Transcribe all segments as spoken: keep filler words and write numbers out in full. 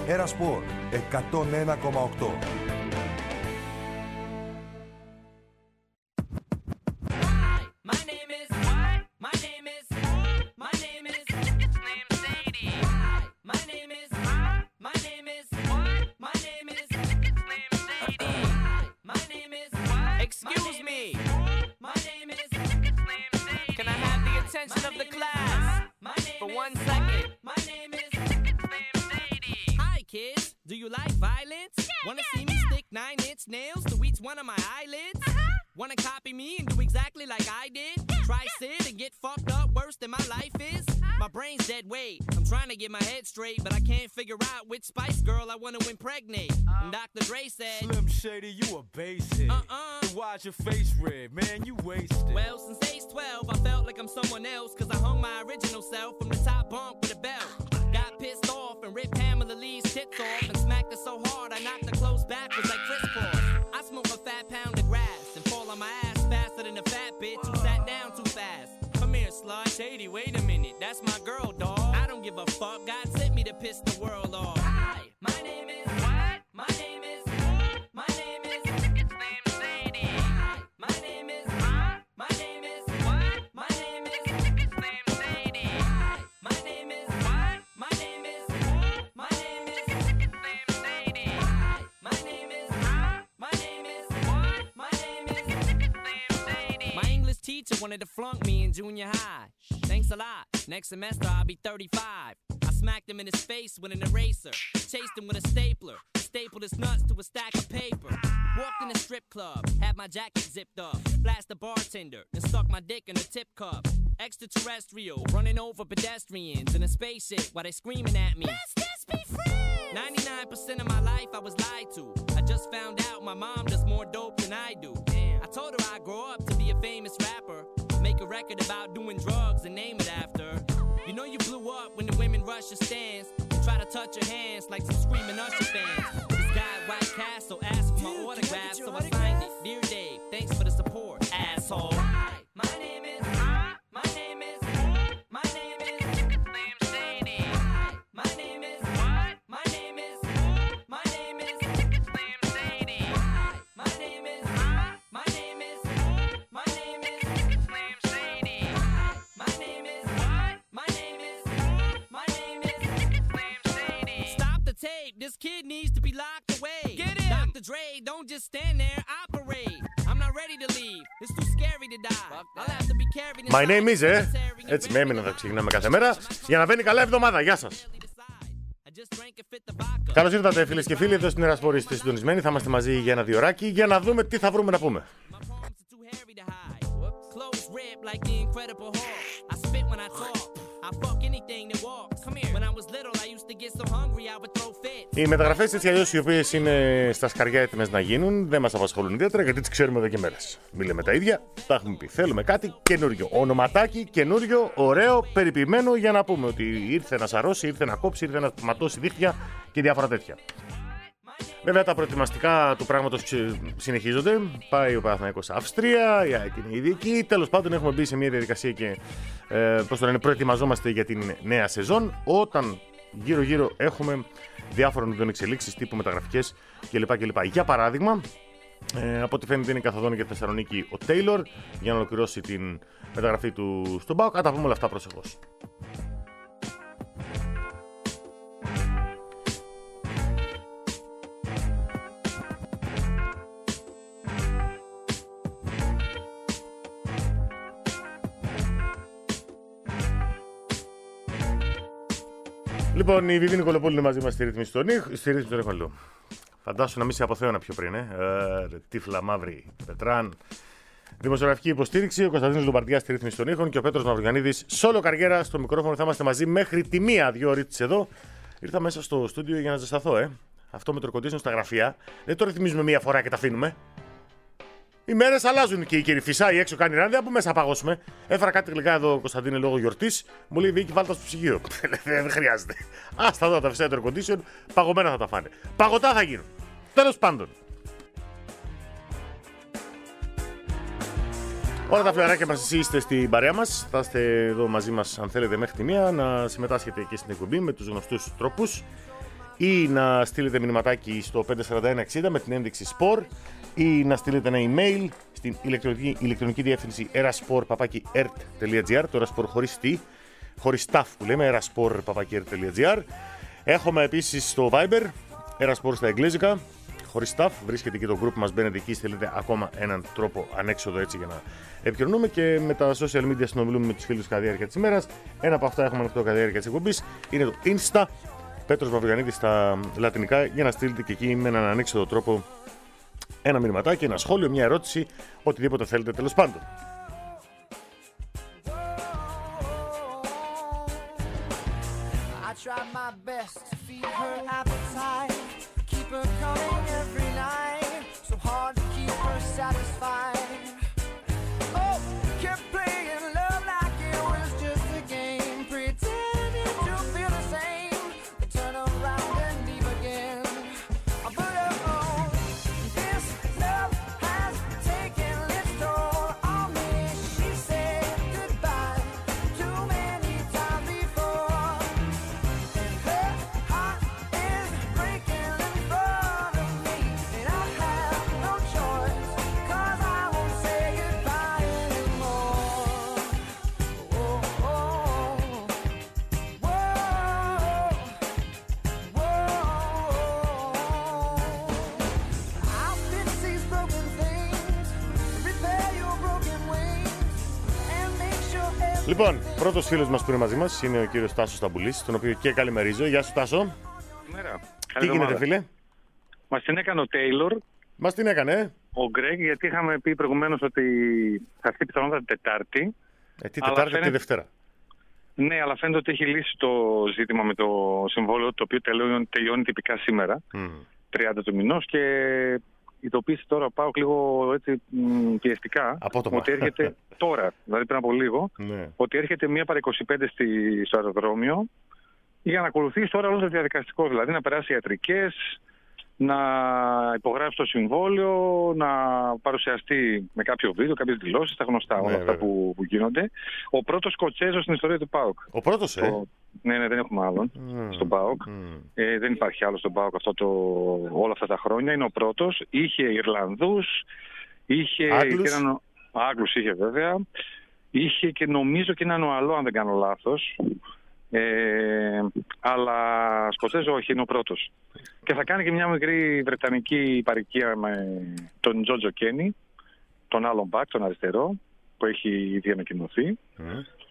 Ερασπορ εκατόν ένα κόμμα οκτώ. Spice Girl, I wanna impregnate. And Doctor Dre said, Slim Shady, you a basic. Uh-uh. Why's your face red, man? You wasted. Well, since age twelve, I felt like I'm someone else, cause I hung my original self from the top bunk with a belt. Got pissed off and ripped Pamela Lee's tits off and smacked her so hard I knocked her clothes backwards like Chris Cross. I smoke a fat pound of grass and fall on my ass faster than a fat bitch who sat down too fast. Come here, slut. Shady, wait a minute, that's my girl, dawg. I don't give a fuck, God sent me to piss the world off. My name is what? My name is my name is Slim Shady. My name is my name is what? My name is Slim Shady. My name is what? My name is my name is Slim Shady. My name is my name is what? My name is Slim Shady. My English teacher wanted to flunk me in junior high. Thanks a lot. Next semester I'll be thirty-five. Smacked him in his face with an eraser. Chased him with a stapler. Stapled his nuts to a stack of paper. Walked in a strip club. Had my jacket zipped up. Blasted the bartender. Then stuck my dick in a tip cup. Extraterrestrial. Running over pedestrians in a spaceship while they screaming at me. Let's just be friends. ninety-nine percent of my life I was lied to. I just found out my mom does more dope than I do. Damn. I told her I'd grow up to be a famous rapper. Make a record about doing drugs and name it after. You know you blew up when the women rush your stands and try to touch your hands like some screaming Usher fans. This guy at White Castle asked for my Dude, autograph, so I signed it. Dear Dave, thanks for the support, asshole. Hi, my name is my name is my name is Slim Shady. My name is what? My name is my name is Slim Shady. My name is my name is my name is Slim Shady. My name is My name is, my name is Slim Shady. Stop the tape, this kid needs to be locked away. Get him! Doctor Dre, don't just stand there, operate. I'm not ready to leave, it's too scary to die. I'll have to be carried in. My name is, ε. Έτσι με έμεινε να ξεκινάμε κάθε μέρα για να μπαίνει καλά εβδομάδα. Γεια σας. Καλώς ήρθατε φίλες και φίλοι εδώ στην Ερασπορ. Είστε συντονισμένοι, θα είμαστε μαζί για ένα διωράκι για να δούμε τι θα βρούμε να πούμε. Οι μεταγραφές έτσι αλλιώς οι οποίες είναι στα σκαριά έτοιμες να γίνουν δεν μας απασχολούν ιδιαίτερα γιατί τις ξέρουμε εδώ και μέρες. Μη λέμε τα ίδια, τα έχουμε πει. Θέλουμε κάτι καινούριο. Ονοματάκι καινούριο, ωραίο, περιποιημένο για να πούμε ότι ήρθε να σαρώσει, ήρθε να κόψει, ήρθε να ματώσει δίχτυα και διάφορα τέτοια. Βέβαια τα προετοιμαστικά του πράγματος συνεχίζονται. Πάει ο Παναθηναϊκός Αυστρία, η ΑΕΚ είναι ήδη εκεί. Τέλος πάντων έχουμε μπει σε μια διαδικασία και ε, πώς το λένε, προετοιμαζόμαστε για την νέα σεζόν. Όταν γύρω γύρω έχουμε διάφορων ειδών εξελίξεις τύπου μεταγραφικές κλπ. κλπ. Για παράδειγμα, ε, από ό,τι φαίνεται είναι καθοδόν για Θεσσαλονίκη ο Τέιλορ για να ολοκληρώσει την μεταγραφή του στον ΠΑΟΚ. Θα τα πούμε όλα αυτά προσεχώς. Λοιπόν, η Βιβί Νικολοπούλου είναι μαζί μας στη ρύθμιση των ήχων. Στη ρύθμιση των ήχων, φαντάσου να μην σε αποθέωνα πιο πριν, ε. ε τύφλα μαύρη Πετράν. Δημοσιογραφική υποστήριξη, ο Κωνσταντίνος Λομπαρδιάς στη ρύθμιση των ήχων και ο Πέτρος Μαυρογιαννίδης σόλο καριέρα στο μικρόφωνο. Θα είμαστε μαζί μέχρι τη μία, δύο ώρες εδώ. Ήρθα μέσα στο στούντιο για να ζεσταθώ, ε. Αυτό με το air condition στα γραφεία δεν το ρυθμίζουμε μία φορά και τα αφήνουμε. Οι μέρες αλλάζουν και η κύριε φυσάει έξω, κάνει ράνδι, από μέσα παγώσουμε. Έφερα κάτι γλυκά εδώ, Κωνσταντίνε, λόγω γιορτής. Μου λέει Βίκη, βάλτε στο ψυγείο. Δεν χρειάζεται. Άστα εδώ τα φυσάει το air condition, παγωμένα θα τα φάνε. Παγωτά θα γίνουν. Τέλος πάντων. Όλα τα φιλαράκια μας, εσείς είστε στην παρέα μας. Θα είστε εδώ μαζί μας, αν θέλετε, μέχρι τη μία, να συμμετάσχετε και στην εκπομπή με τους γνωστούς τρόπους. ή να στείλετε μηνυματάκι στο πέντε τέσσερα ένα εξήντα με την ένδειξη σπορ ή να στείλετε ένα email στην ηλεκτρονική, ηλεκτρονική διεύθυνση eraspor παπάκι ερτ τελεία τζι άρ, το eraspor χωρίς τι, χωρίς staff που λέμε, eraspor παπάκι ερτ τελεία τζι άρ. Έχουμε επίσης στο Viber, eraspor στα εγγλέζικα, χωρίς staff, βρίσκεται και το group μας, μπαίνετε εκεί, στείλετε ακόμα έναν τρόπο ανέξοδο έτσι για να επικοινωνούμε, και με τα social media συνομιλούμε με τους φίλους κατά τη διάρκεια της ημέρας. Ένα από αυτά έχουμε ανοιχτό κατά τη διάρκεια της εκπομπής, είναι το Insta, Πέτρος Μαυρογιαννίδης στα λατινικά, για να στείλετε και εκεί με έναν ανέξοδο τρόπο ένα μηνυματάκι, ένα σχόλιο, μια ερώτηση, οτιδήποτε θέλετε τέλος πάντων. Λοιπόν, πρώτος φίλος μας που είναι μαζί μας είναι ο κύριος Τάσος Ταμπουλής, τον οποίο και καλημερίζω. Γεια σου, Τάσο. Καλημέρα. Τι γίνεται, φίλε? Μας την έκανε ο Τέιλορ. Μας την έκανε, ε? Ο Γκρέγκ, γιατί είχαμε πει προηγουμένως ότι θα έρθει πιθανότατα την Τετάρτη. Ε, τι Τετάρτη φαίνεται... και Δευτέρα. Ναι, αλλά φαίνεται ότι έχει λύσει το ζήτημα με το συμβόλαιο, το οποίο τελειώνει, τελειώνει τυπικά σήμερα, mm. τριάντα του μηνός, και ειδοποίησε τώρα ο ΠΑΟΚ λίγο έτσι πιεστικά Απότομα. Ότι έρχεται τώρα, δηλαδή πριν από λίγο, ναι. ότι έρχεται μία παρά είκοσι πέντε στη, στο αεροδρόμιο για να ακολουθήσει τώρα όλο το διαδικαστικό, δηλαδή να περάσει ιατρικές, να υπογράψει το συμβόλαιο, να παρουσιαστεί με κάποιο βίντεο, κάποιες δηλώσεις, τα γνωστά όλα ναι, αυτά που, που γίνονται. Ο πρώτος Σκοτσέζος στην ιστορία του ΠΑΟΚ. Ο πρώτος, ε? Το... Ναι, ναι, δεν έχουμε άλλον mm. στον ΠΑΟΚ. Mm. Ε, δεν υπάρχει άλλο στον ΠΑΟΚ αυτό το... όλα αυτά τα χρόνια. Είναι ο πρώτος. Είχε Ιρλανδούς, είχε... Άγγλους. Έναν... Άγγλους είχε βέβαια. Είχε και νομίζω και έναν Οαλό, αν δεν κάνω λάθος. Ε, αλλά Σκοτσέζο όχι, είναι ο πρώτος. Και θα κάνει και μια μικρή βρετανική παροικία με τον Τζότζο Κένι, τον άλλον μπακ, τον αριστερό, που έχει ήδη ανακοινωθεί. Mm.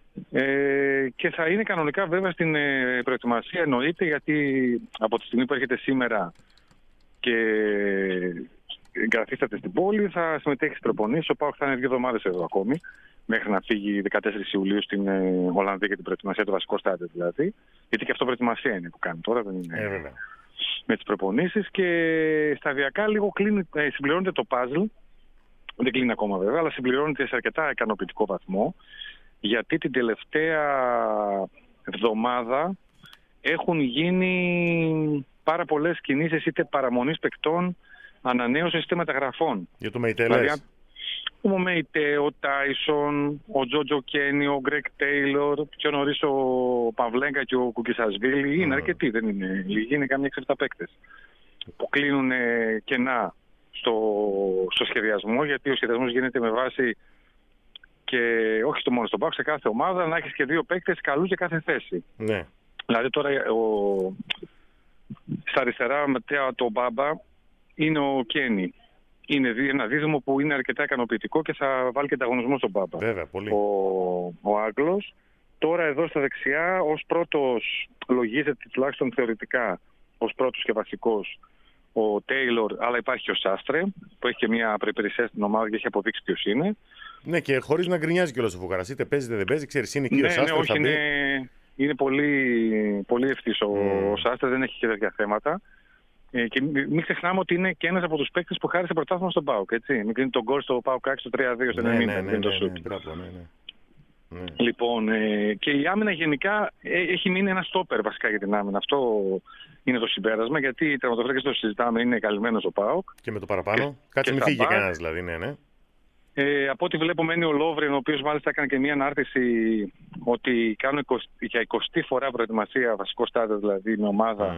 Ε, και θα είναι κανονικά βέβαια στην ε, προετοιμασία, εννοείται, γιατί από τη στιγμή που έρχεται σήμερα και εγκαθίσταται στην πόλη, θα συμμετέχει στις προπονήσεις. Ο ΠΑΟΚ θα είναι δύο εβδομάδες εδώ ακόμη, μέχρι να φύγει δεκατέσσερις Ιουλίου στην ε, Ολλανδία για την προετοιμασία, το βασικό στάδιο δηλαδή. Γιατί και αυτό προετοιμασία είναι που κάνει τώρα, δεν είναι ε, με τις προπονήσεις. Και σταδιακά λίγο κλείνει, ε, συμπληρώνεται το puzzle. Δεν κλείνει ακόμα βέβαια, αλλά συμπληρώνεται σε αρκετά ικανοποιητικό βαθμό. Γιατί την τελευταία εβδομάδα έχουν γίνει πάρα πολλές κινήσεις, είτε παραμονής παικτών, ανανέωσης είτε μεταγραφών. Για το Μεϊτέ δηλαδή, ο Μεϊτέ, ο Τάισον, ο Τζότζο Κένι, ο Γκρέγκ Τέιλορ, πιο νωρίς ο Παυλέγκα και ο Κουκισασβίλη. Mm. Είναι αρκετοί, δεν είναι λίγοι, είναι κάμια έξι επτά παίκτες που κλείνουν κενά στο, στο σχεδιασμό, γιατί ο σχεδιασμός γίνεται με βάση, και όχι το μόνο στον ΠΑΟΚ, σε κάθε ομάδα να έχεις και δύο παίκτες καλού για κάθε θέση. Ναι. Δηλαδή τώρα ο, στα αριστερά μετά το Μπάμπα είναι ο Κένι. Είναι ένα δίδυμο που είναι αρκετά ικανοποιητικό και θα βάλει και ανταγωνισμό στον Μπάμπα. Βέβαια, πολύ. Ο, ο Άγγλος. Τώρα εδώ στα δεξιά ως πρώτος λογίζεται, τουλάχιστον θεωρητικά, ως πρώτος και βασικός ο Τέιλορ, αλλά υπάρχει και ο Σάστρε που έχει και μια προϋπηρεσία στην ομάδα και έχει αποδείξει ποιος είναι. Ναι, και χωρίς να γκρινιάζει κιόλας ο Φουκαράς, είτε παίζει είτε δεν παίζει, ξέρεις, είναι εκεί ο Σάστρε. Ναι, όχι, είναι, είναι πολύ, πολύ ευθύς ο, mm. ο Σάστρε, δεν έχει και τέτοια θέματα. Ε, και μην ξεχνάμε ότι είναι και ένας από τους παίκτες που χάρισε πρωτάθλημα στον ΠΑΟΚ. Μην κρίνει τον γκολ στο ΠΑΟΚ έξι στο τρία δύο στο ενενήντα. Ναι, ναι, ναι, ναι, ναι, μπράβο, ναι, ναι. Ναι. Λοιπόν, ε, και η άμυνα γενικά ε, έχει μείνει ένα στόπερ βασικά για την άμυνα. Αυτό είναι το συμπέρασμα, γιατί οι τερματοφύλακες το συζητάμε, είναι καλυμμένος ο ΠΑΟΚ. Και με το παραπάνω. Κάτσε μην φύγει κανένας δηλαδή, ναι, ναι. Ε, από ό,τι βλέπω μένει ο Λόβριν, ο οποίος μάλιστα έκανε και μια ανάρτηση ότι κάνουν για εικοστή φορά προετοιμασία, βασικό στάδιο δηλαδή με ομάδα, mm.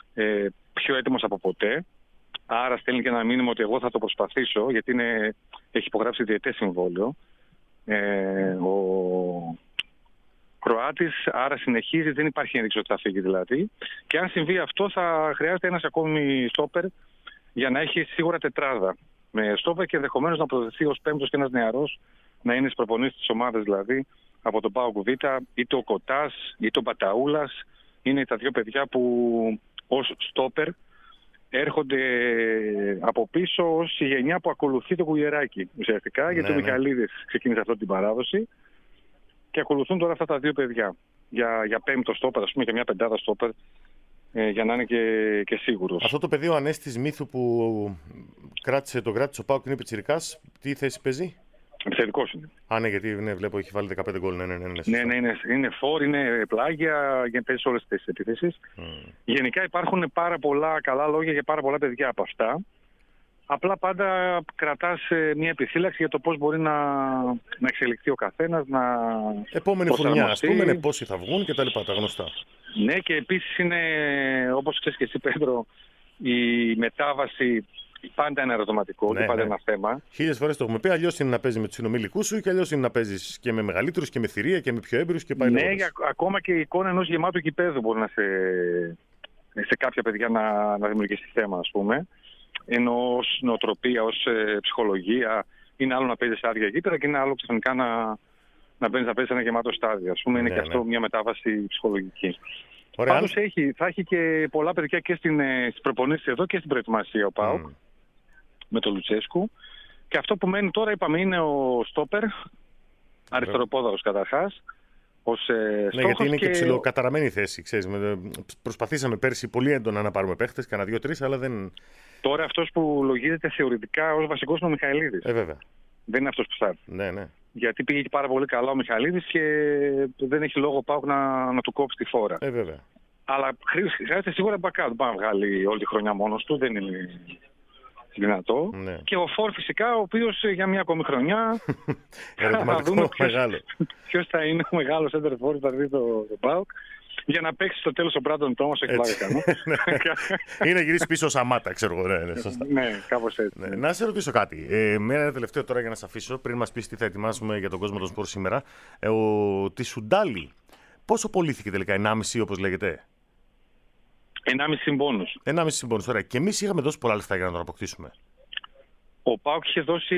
ε, πιο έτοιμος από ποτέ. Άρα στέλνει και ένα μήνυμα ότι εγώ θα το προσπαθήσω, γιατί είναι, έχει υπογράψει διετές συμβόλαιο. Ε, ο Κροάτης, άρα συνεχίζει, δεν υπάρχει ένδειξη ότι θα φύγει δηλαδή. Και αν συμβεί αυτό, θα χρειάζεται ένας ακόμη στόπερ για να έχει σίγουρα τετράδα με στόπερ και ενδεχομένως να προδοθεί ως πέμπτος και ένας νεαρός, να είναι στις προπονήσεις της ομάδας δηλαδή, από τον ΠΑΟΚ Β, είτε ο Κοτάς είτε ο Μπαταούλας. Είναι τα δύο παιδιά που ως στόπερ έρχονται από πίσω ως η γενιά που ακολουθεί το Κουγεράκι ουσιαστικά, ναι, γιατί ναι. ο Μιχαλίδης ξεκίνησε αυτή την παράδοση και ακολουθούν τώρα αυτά τα δύο παιδιά για, για πέμπτο στόπερ, ας πούμε, για μια πεντάδα στόπερ, ε, για να είναι και, και σίγουρος. Αυτό το παιδί ο Ανέστης Μύθου που κράτησε, το κράτησε ο ΠΑΟΚ, είναι πιτσιρικάς, τι θέση παίζει? Επιθετικός είναι. Α, ναι, γιατί ναι, βλέπω έχει βάλει δεκαπέντε γκολ. Ναι, ναι, ναι, ναι, ναι, ναι, είναι, είναι φόρ, είναι πλάγια, για παίζει όλες τις επιθέσεις. Mm. Γενικά υπάρχουν πάρα πολλά καλά λόγια για πάρα πολλά παιδιά από αυτά. Απλά πάντα κρατάς μια επιφύλαξη για το πώς μπορεί να, να εξελιχθεί ο καθένας, να επόμενη χρονιά, ας πούμε, ναι, πόσοι θα βγουν και τα λοιπά, τα γνωστά. Ναι, και επίσης είναι, όπως ξέρεις και εσύ, Πέτρο, η μετάβαση πάντα είναι ερωτηματικό, ναι, και πάντα ναι. ένα θέμα. Χίλιες φορές το έχουμε πει. Αλλιώς είναι να παίζει με τους συνομιλικούς σου, και αλλιώς είναι να παίζεις και με μεγαλύτερους και με θηρία και με πιο έμπειρους και πάει. Ναι, για, ακόμα και η εικόνα ενός γεμάτου γηπέδου μπορεί να σε, σε κάποια παιδιά να, να δημιουργήσει θέμα, ας πούμε. Ενώ ως νοοτροπία, ως ε, ψυχολογία, είναι άλλο να παίζεις σε άδεια γήπεδα και είναι άλλο ξαφνικά να, να μπαίνεις να παίζεις ένα γεμάτο στάδιο. Ας πούμε, είναι ναι, και αυτό ναι. μια μετάβαση ψυχολογική. Ωραία. Πάντως έχει, θα έχει και πολλά παιδιά και στην, στις προπονήσεις εδώ και στην προετοιμασία ο ΠΑΟΚ mm. με τον Λουτσέσκου. Και αυτό που μένει τώρα, είπαμε, είναι ο στόπερ, αριστεροπόδαρος καταρχάς. Ως, ε, ναι, γιατί είναι και, και ψιλοκαταραμένη θέση. Ξέρεις, προσπαθήσαμε πέρσι πολύ έντονα να πάρουμε παίχτες, κανένα δύο-τρεις, αλλά δεν. Τώρα αυτός που λογίζεται θεωρητικά ως βασικός είναι ο Μιχαηλίδης. Ε, βέβαια. Δεν είναι αυτός που θα έρθει. Ναι, ναι. Γιατί πήγε πάρα πολύ καλά ο Μιχαηλίδης και δεν έχει λόγο ΠΑΟΚ να, να του κόψει τη φόρα. Ε, βέβαια. Αλλά χρειάζεται σίγουρα backup. Δεν πάει να βγάλει όλη τη χρονιά μόνος του. Δεν είναι δυνατό. Ναι. Και ο Φορ φυσικά, ο οποίος για μια ακόμη χρονιά θα δούμε ποιος, ποιος θα είναι ο μεγάλος center forward που θα δει το, το ΠΑΟΚ. Για να παίξει στο τέλος ο Μπράντον Τόμας, έχει πλάκα κάνω. Ή να γυρίσει πίσω ο Σαμάτα, ξέρω εγώ. Ναι, ναι, ναι, κάπως έτσι. Ναι. Να σε ρωτήσω κάτι. Ε, με ένα τελευταίο τώρα για να σε αφήσω, πριν μας πεις τι θα ετοιμάσουμε για τον κόσμο των σπορ σήμερα. Ε, ο Τισουντάλη, πόσο πωλήθηκε τελικά, ενάμιση όπως λέγεται? ενάμιση συμπόνους. ενάμιση συμπόνους, ωραία. Και εμείς είχαμε δώσει πολλά λεφτά για να τον αποκτήσουμε. Ο ΠΑΟΚ είχε δώσει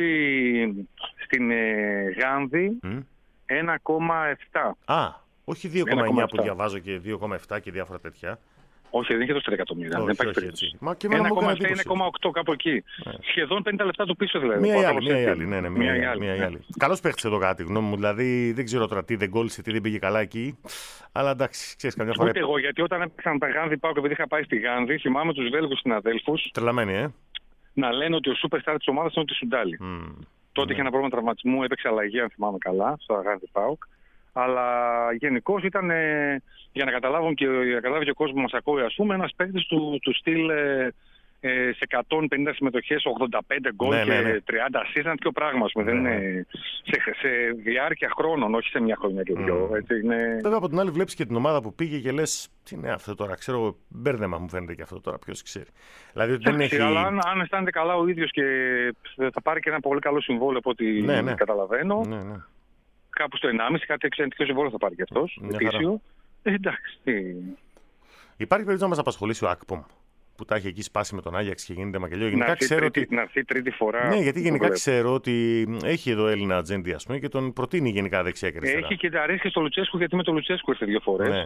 στην ε, Γάνδη mm. ένα κόμμα επτά. Α. Όχι δύο κόμμα εννιά που διαβάζω και δύο κόμμα επτά και διάφορα τέτοια. Όχι, δεν είχε δώσει τρία εκατομμύρια. Όχι, δεν υπάρχει όχι έτσι. Μα και ένα κόμμα επτά, ένα κόμμα οκτώ κάπου εκεί. Ναι. Σχεδόν πενήντα λεπτά του πίσω δηλαδή. Μία ή άλλη. Μία ή άλλη. Ναι, ναι, μία μία άλλη. Ναι. άλλη. Καλώς παίχτησε εδώ κάτι, γνώμη μου. Δηλαδή δεν ξέρω τώρα τι δεν κόλλησε, τι δεν πήγε καλά εκεί. Αλλά εντάξει, ξέρεις καμιά φορά. Ούτε εγώ, γιατί όταν έπαιξαν τα Γάνδη πάω και επειδή είχα πάει στη Γάνδη, θυμάμαι τους Βέλγους συναδέλφους. Τρελαμένοι, ε. Να λένε ότι ο superstar της ομάδας είναι ο Τισουντάλη. Mm. Τότε ναι. είχε ένα πρόβλημα τραυματισμού, έπαιξε αλλαγή, αν θυμάμαι καλά, στο Γάνδη ΠΑΟΚ. Αλλά γενικώς ήταν, ε, για να καταλάβουν και, για να καταλάβει και ο κόσμος μας ακούει, ας πούμε, ένας παίκτης του, του στυλ ε, ε, σε εκατόν πενήντα συμμετοχές, ογδόντα πέντε γκολ ναι, ναι, ναι. και τριάντα assist, είναι τέτοιο πράγμα, ας πούμε. Ναι, δεν είναι σε, σε διάρκεια χρόνων, όχι σε μια χρονιά και δύο. Mm. Έτσι, είναι... Βέβαια από την άλλη βλέπεις και την ομάδα που πήγε και λες, τι είναι αυτό τώρα, ξέρω, μπέρδεμα μου φαίνεται και αυτό τώρα, ποιος ξέρει. Δηλαδή δεν έχει... Αλλά αν, αν αισθάνεται καλά ο ίδιος και θα πάρει και ένα πολύ καλό συμβόλαιο από ό,τι ναι, ναι. καταλαβαίνω. Ναι, ναι. Κάπου στο ενάμιση, κάτι εξαιρετικό συμβόλαιο θα πάρει και αυτός. Ετήσιο. Ε, εντάξει. Υπάρχει περίπτωση να μας απασχολήσει ο Ακπομ που τα έχει εκεί σπάσει με τον Άγιαξ και γίνεται μακελιό. Γενικά να ξέρω τρίτη, ότι. Να έρθει τρίτη φορά. Ναι, γιατί γενικά ξέρω ότι έχει εδώ Έλληνα ατζέντη, ας πούμε, και τον προτείνει γενικά δεξιά και αριστερά. Έχει και τα ρίσκα στο Λουτσέσκου, γιατί με τον Λουτσέσκου ήρθε δύο φορές. Ναι.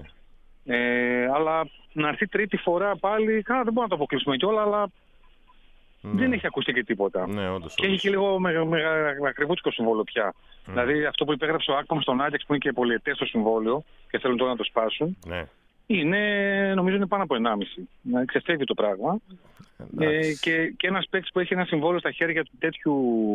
Ε, αλλά να έρθει τρίτη φορά πάλι. Καλά, δεν μπορούμε να το αποκλείσουμε κιόλα, αλλά. Ναι. Δεν έχει ακουστεί και τίποτα. Ναι, όντως, και έχει και λίγο με, με, με ακριβούτσικο συμβόλαιο πια. Mm. Δηλαδή αυτό που υπέγραψε ο Ακπομ στον Άγιαξ που είναι και πολυετές το συμβόλαιο και θέλουν τώρα να το σπάσουν. Ναι. Είναι, νομίζω είναι πάνω από ενάμιση. Να ξεφεύγει το πράγμα. Ε, και, και ένας παίκτης που έχει ένα συμβόλαιο στα χέρια του τέτοιου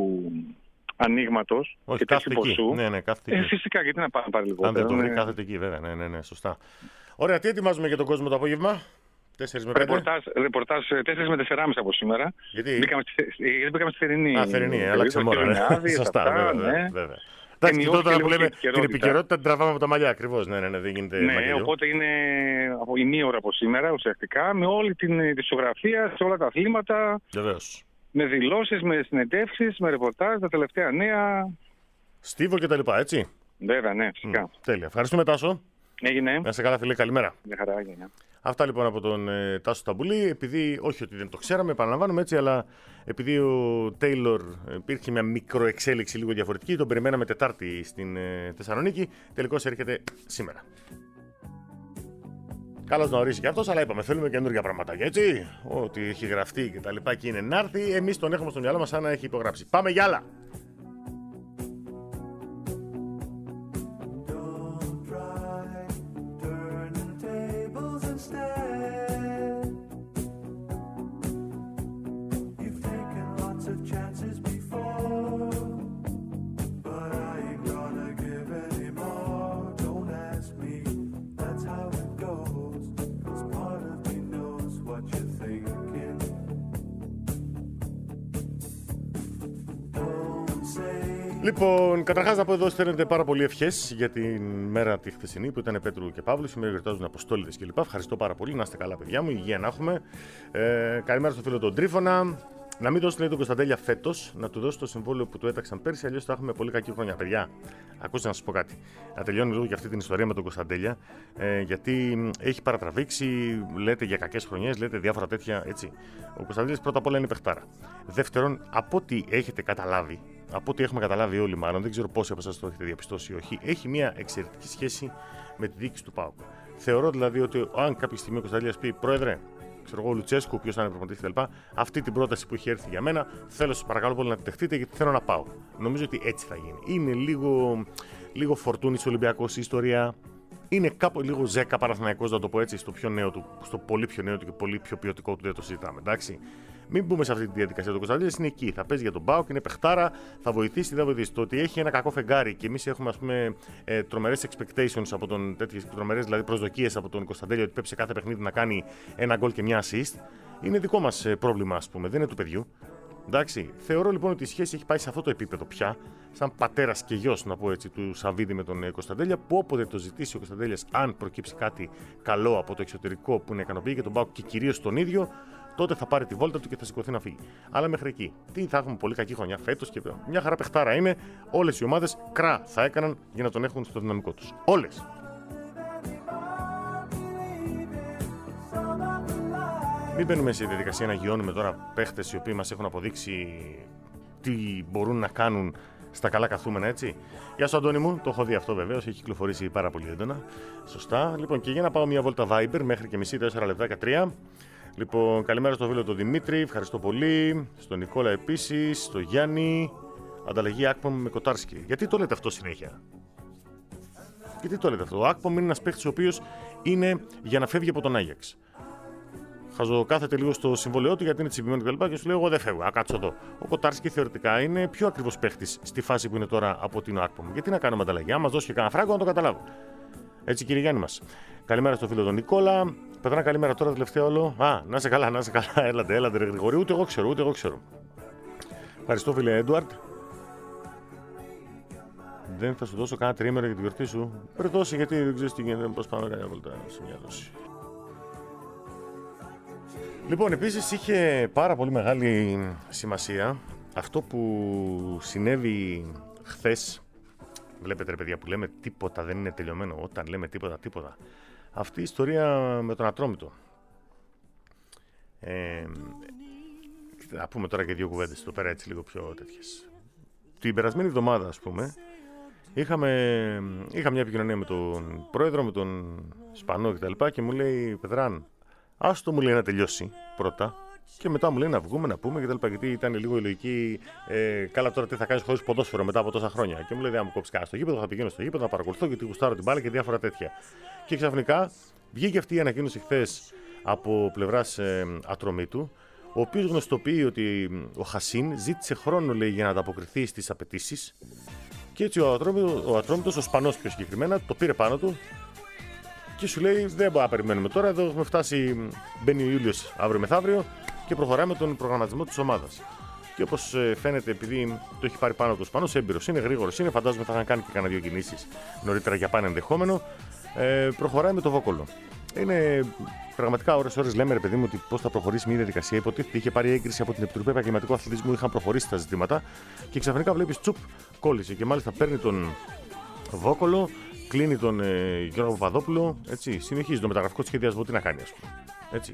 ανοίγματος και τέτοιου ποσού. Ναι, ναι, ε, φυσικά, γιατί να πάρει, πάρει λιγότερο. Αν δεν το βρει, ναι. Κάθεται εκεί, βέβαια. Ναι, ναι, ναι, σωστά. Ωραία, τι ετοιμάζουμε για τον κόσμο το απόγευμα? τέσσερα με πέντε. Ρεπορτάζ, ρεπορτάζ τέσσερα με τέσσερα και μισή από σήμερα. Γιατί? Μπήκαμε στη, γιατί μπήκαμε στη θερινή. Α, θερινή, άλλαξε μόνο. Ναι. Σωστά, αυτά, βέβαια, ναι. βέβαια. Εντάξει, μειώσει τώρα και που λίγο λέμε την την επικαιρότητα. επικαιρότητα την τραβάμε από τα μαλλιά ακριβώς. Ναι, ναι, ναι, δεν γίνεται. Ναι, μαγειριό. οπότε είναι από η μία ώρα από σήμερα ουσιαστικά με όλη την ισογραφία σε όλα τα αθλήματα, Βεβαίως. με δηλώσεις, με συνεντεύξεις, με ρεπορτάζ, τα τελευταία νέα. Στίβο και τα λοιπά, έτσι. Βέβαια, ναι, φυσικά. Mm, τέλεια. Ευχαριστούμε, Τάσο. Έγινε. Να σε καλά, φίλε. Καλημέρα. Μια χαρά έγινε. Αυτά λοιπόν από τον ε, Τάσο Ταμπουλή. Επειδή, όχι ότι δεν το ξέραμε, επαναλαμβάνουμε έτσι, αλλά επειδή ο Τέιλορ ε, υπήρχε μια μικροεξέλιξη λίγο διαφορετική, τον περιμέναμε Τετάρτη στην ε, Θεσσαλονίκη. Τελικώς έρχεται σήμερα. Καλώς να ορίσει και αυτός, αλλά είπαμε θέλουμε καινούργια πραγματάκια, έτσι. Ό,τι έχει γραφτεί και τα λοιπά και είναι να έρθει, εμείς τον έχουμε στο μυαλό μας σαν να έχει υπογράψει. Πάμε για άλλα! Λοιπόν, καταρχάς να πω εδώ στέλνετε πάρα πολύ ευχές για την μέρα τη χθεσινή που ήταν Πέτρου και Παύλου. Σήμερα γιορτάζουν Αποστόλητες κλπ. Ευχαριστώ πάρα πολύ. Να είστε καλά, παιδιά μου. Υγεία να έχουμε. Ε, καλημέρα στο φίλο τον Τρίφωνα. Να μην δώσει λέει τον Κωνσταντέλια φέτος, να του δώσει το συμβόλαιο που του έταξαν πέρσι, αλλιώς θα έχουμε πολύ κακή χρονιά. Παιδιά, ακούστε να σας πω κάτι. Να τελειώνω λίγο για αυτή την ιστορία με τον Κωνσταντέλια, ε, γιατί έχει παρατραβήξει, λέτε για κακές χρονιές, λέτε διάφορα τέτοια έτσι. Ο Κωνσταντέλιας πρώτα απ' όλα είναι παιχτάρα. Δεύτερον, από ό,τι έχετε καταλάβει, από ό,τι έχουμε καταλάβει όλοι μάλλον, δεν ξέρω πόσοι από εσάς το έχετε διαπιστώσει ή όχι, έχει μια εξαιρετική σχέση με τη διοίκηση του ΠΑΟΚ. Θεωρώ δηλαδή ότι αν κάποια στιγμή ο Κωνσταντέλιας πει πρόεδρε, ξέρω εγώ, ο Λουτσέσκου, ο οποίος θα είναι προπονητής κτλ. Αυτή την πρόταση που έχει έρθει για μένα, θέλω σας παρακαλώ πολύ να την δεχτείτε γιατί θέλω να πάω. Νομίζω ότι έτσι θα γίνει. Είναι λίγο, λίγο Φορτούνης Ολυμπιακός η ιστορία. Είναι κάπου λίγο Ζέκα Παναθηναϊκός, να το πω έτσι, στο, πιο νέο του, στο πολύ πιο νέο του και πολύ πιο ποιοτικό του, δεν το συζητάμε. Εντάξει. Μην μπούμε σε αυτή τη διαδικασία. Το Κωνσταντέλιας είναι εκεί. Θα παίζει για τον ΠΑΟΚ, είναι παιχτάρα, θα βοηθήσει, δεν θα βοηθήσει. Το ότι έχει ένα κακό φεγγάρι και εμείς έχουμε ας πούμε ε, τρομερές expectations από τον, τέτοιες τρομερές δηλαδή προσδοκίες από τον Κωνσταντέλια ότι πρέπει σε κάθε παιχνίδι να κάνει ένα γκολ και μια assist, είναι δικό μας ε, πρόβλημα, ας πούμε, δεν είναι του παιδιού. Εντάξει. Θεωρώ λοιπόν ότι η σχέση έχει πάει σε αυτό το επίπεδο πια, σαν πατέρας και γιος, να πω έτσι, του Σαββίδη με τον ε, Κωνσταντέλια, που όποτε το ζητήσει ο Κωνσταντέλιας, αν προκύψει κάτι καλό από το εξωτερικό που να ικανοποιεί και τον ΠΑΟΚ και κυρίως τον ίδιο, τότε θα πάρει τη βόλτα του και θα σηκωθεί να φύγει. Αλλά μέχρι εκεί, τι θα έχουμε πολύ κακή χρονιά φέτος και μια χαρά παιχτάρα είναι. Όλες οι ομάδες κρά θα έκαναν για να τον έχουν στο δυναμικό τους. Όλες. Μην μπαίνουμε σε διαδικασία να γιώνουμε τώρα παίχτες οι οποίοι μας έχουν αποδείξει τι μπορούν να κάνουν στα καλά καθούμενα, έτσι. Γεια σου, Αντώνη μου, το έχω δει αυτό βεβαίως, έχει κυκλοφορήσει πάρα πολύ έντονα. Σωστά. Λοιπόν, και για να πάω μια βόλτα Viber μέχρι και μισή, τέσσερα λεπτά και τρία. Λοιπόν, καλημέρα στο φίλο τον Δημήτρη, ευχαριστώ πολύ. Στον Νικόλα επίσης, στο Γιάννη. Ανταλλαγή Ακπομ με Κοτάρσκι. Γιατί το λέτε αυτό συνέχεια? Γιατί το λέτε αυτό? Ο Ακπομ είναι ένας παίχτης ο οποίος είναι για να φεύγει από τον Άγιαξ. Χαζοκάθεται λίγο στο συμβόλαιό του γιατί είναι τσιμπημένο κτλ. Και, και σου λέει: εγώ δεν φεύγω, α κάτσω εδώ. Ο Κοτάρσκι θεωρητικά είναι πιο ακριβώς παίχτης στη φάση που είναι τώρα από την Ακπομ. Γιατί να κάνουμε ανταλλαγή? Αν μας δώσει και κανένα φράγκο, να το καταλάβω. Έτσι, κύριε Γιάννη μας. Καλημέρα στο φίλο τον Νικόλα. Πετρά, καλημέρα τώρα, τελευταία όλο. Α, να σε καλά, να σε καλά. Έλατε, έλατε, ρε Γρηγορή. Ούτε εγώ ξέρω, ούτε εγώ ξέρω. Ευχαριστώ, φίλε Έντουαρτ. Δεν θα σου δώσω κανένα τρίμερο για τη γιορτή σου. Πρέπει δώσει, γιατί δεν ξέρεις τι γίνεται. Πώς πάμε να κάνουμε βολτά σε μια δόση. Λοιπόν, επίσης είχε πάρα πολύ μεγάλη σημασία αυτό που συνέβη χθες. Βλέπετε, ρε παιδιά, που λέμε τίποτα δεν είναι τελειωμένο. Όταν λέμε τίποτα, τίποτα. Αυτή η ιστορία με τον Ατρόμητο. Ε, να πούμε τώρα και δύο κουβέντες εδώ πέρα, έτσι λίγο πιο τέτοιες. Την περασμένη εβδομάδα, ας πούμε, είχαμε, είχα μια επικοινωνία με τον πρόεδρο, με τον Σπανό κτλ. Και, και μου λέει, Πεδράν, άστο μου λέει να τελειώσει πρώτα. Και μετά μου λέει να βγούμε, να πούμε κτλ. Γιατί ήταν λίγο η λογική. Ε, καλά, τώρα τι θα κάνει χωρίς ποδόσφαιρο μετά από τόσα χρόνια. Και μου λέει: δεν μου κόψει κανένα στο γήπεδο, θα πηγαίνω στο γήπεδο, θα παρακολουθώ γιατί γουστάρω την μπάλα και διάφορα τέτοια. Και ξαφνικά βγήκε αυτή η ανακοίνωση χθες από πλευράς ε, Ατρομήτου, ο οποίος γνωστοποιεί ότι ο Χασίν ζήτησε χρόνο, λέει, για να ανταποκριθεί στις απαιτήσεις. Και έτσι ο Ατρόμητος, ο Σπανός πιο συγκεκριμένα, το πήρε πάνω του. Και σου λέει: δεν μπορούμε να περιμένουμε τώρα. Εδώ έχουμε φτάσει. Μπαίνει ο Ιούλιος αύριο μεθαύριο και προχωράμε τον προγραμματισμό της ομάδας. Και όπως φαίνεται, επειδή το έχει πάρει πάνω του Σπανός, έμπειρος είναι, γρήγορος είναι, φαντάζομαι θα είχαν κάνει και κανένα δύο κινήσεις νωρίτερα για πάνε ενδεχόμενο. Ε, προχωράει με το Βόκολο. Είναι πραγματικά ώρες-ώρες λέμε, ρε παιδί μου, ότι πώς θα προχωρήσει μια διαδικασία. Υποτίθεται είχε πάρει έγκριση από την Επιτροπή Επαγγελματικού Αθλητισμού, είχαν προχωρήσει τα ζητήματα και ξαφνικά βλέπεις τσουπ, κόλλησε. Και μάλιστα παίρνει τον Βόκολο, κλείνει τον ε, Γιώργο Παπαδόπουλο, έτσι, συνεχίζει το μεταγραφικό σχεδιασμό. Τι να κάνει, ας πούμε. Έτσι.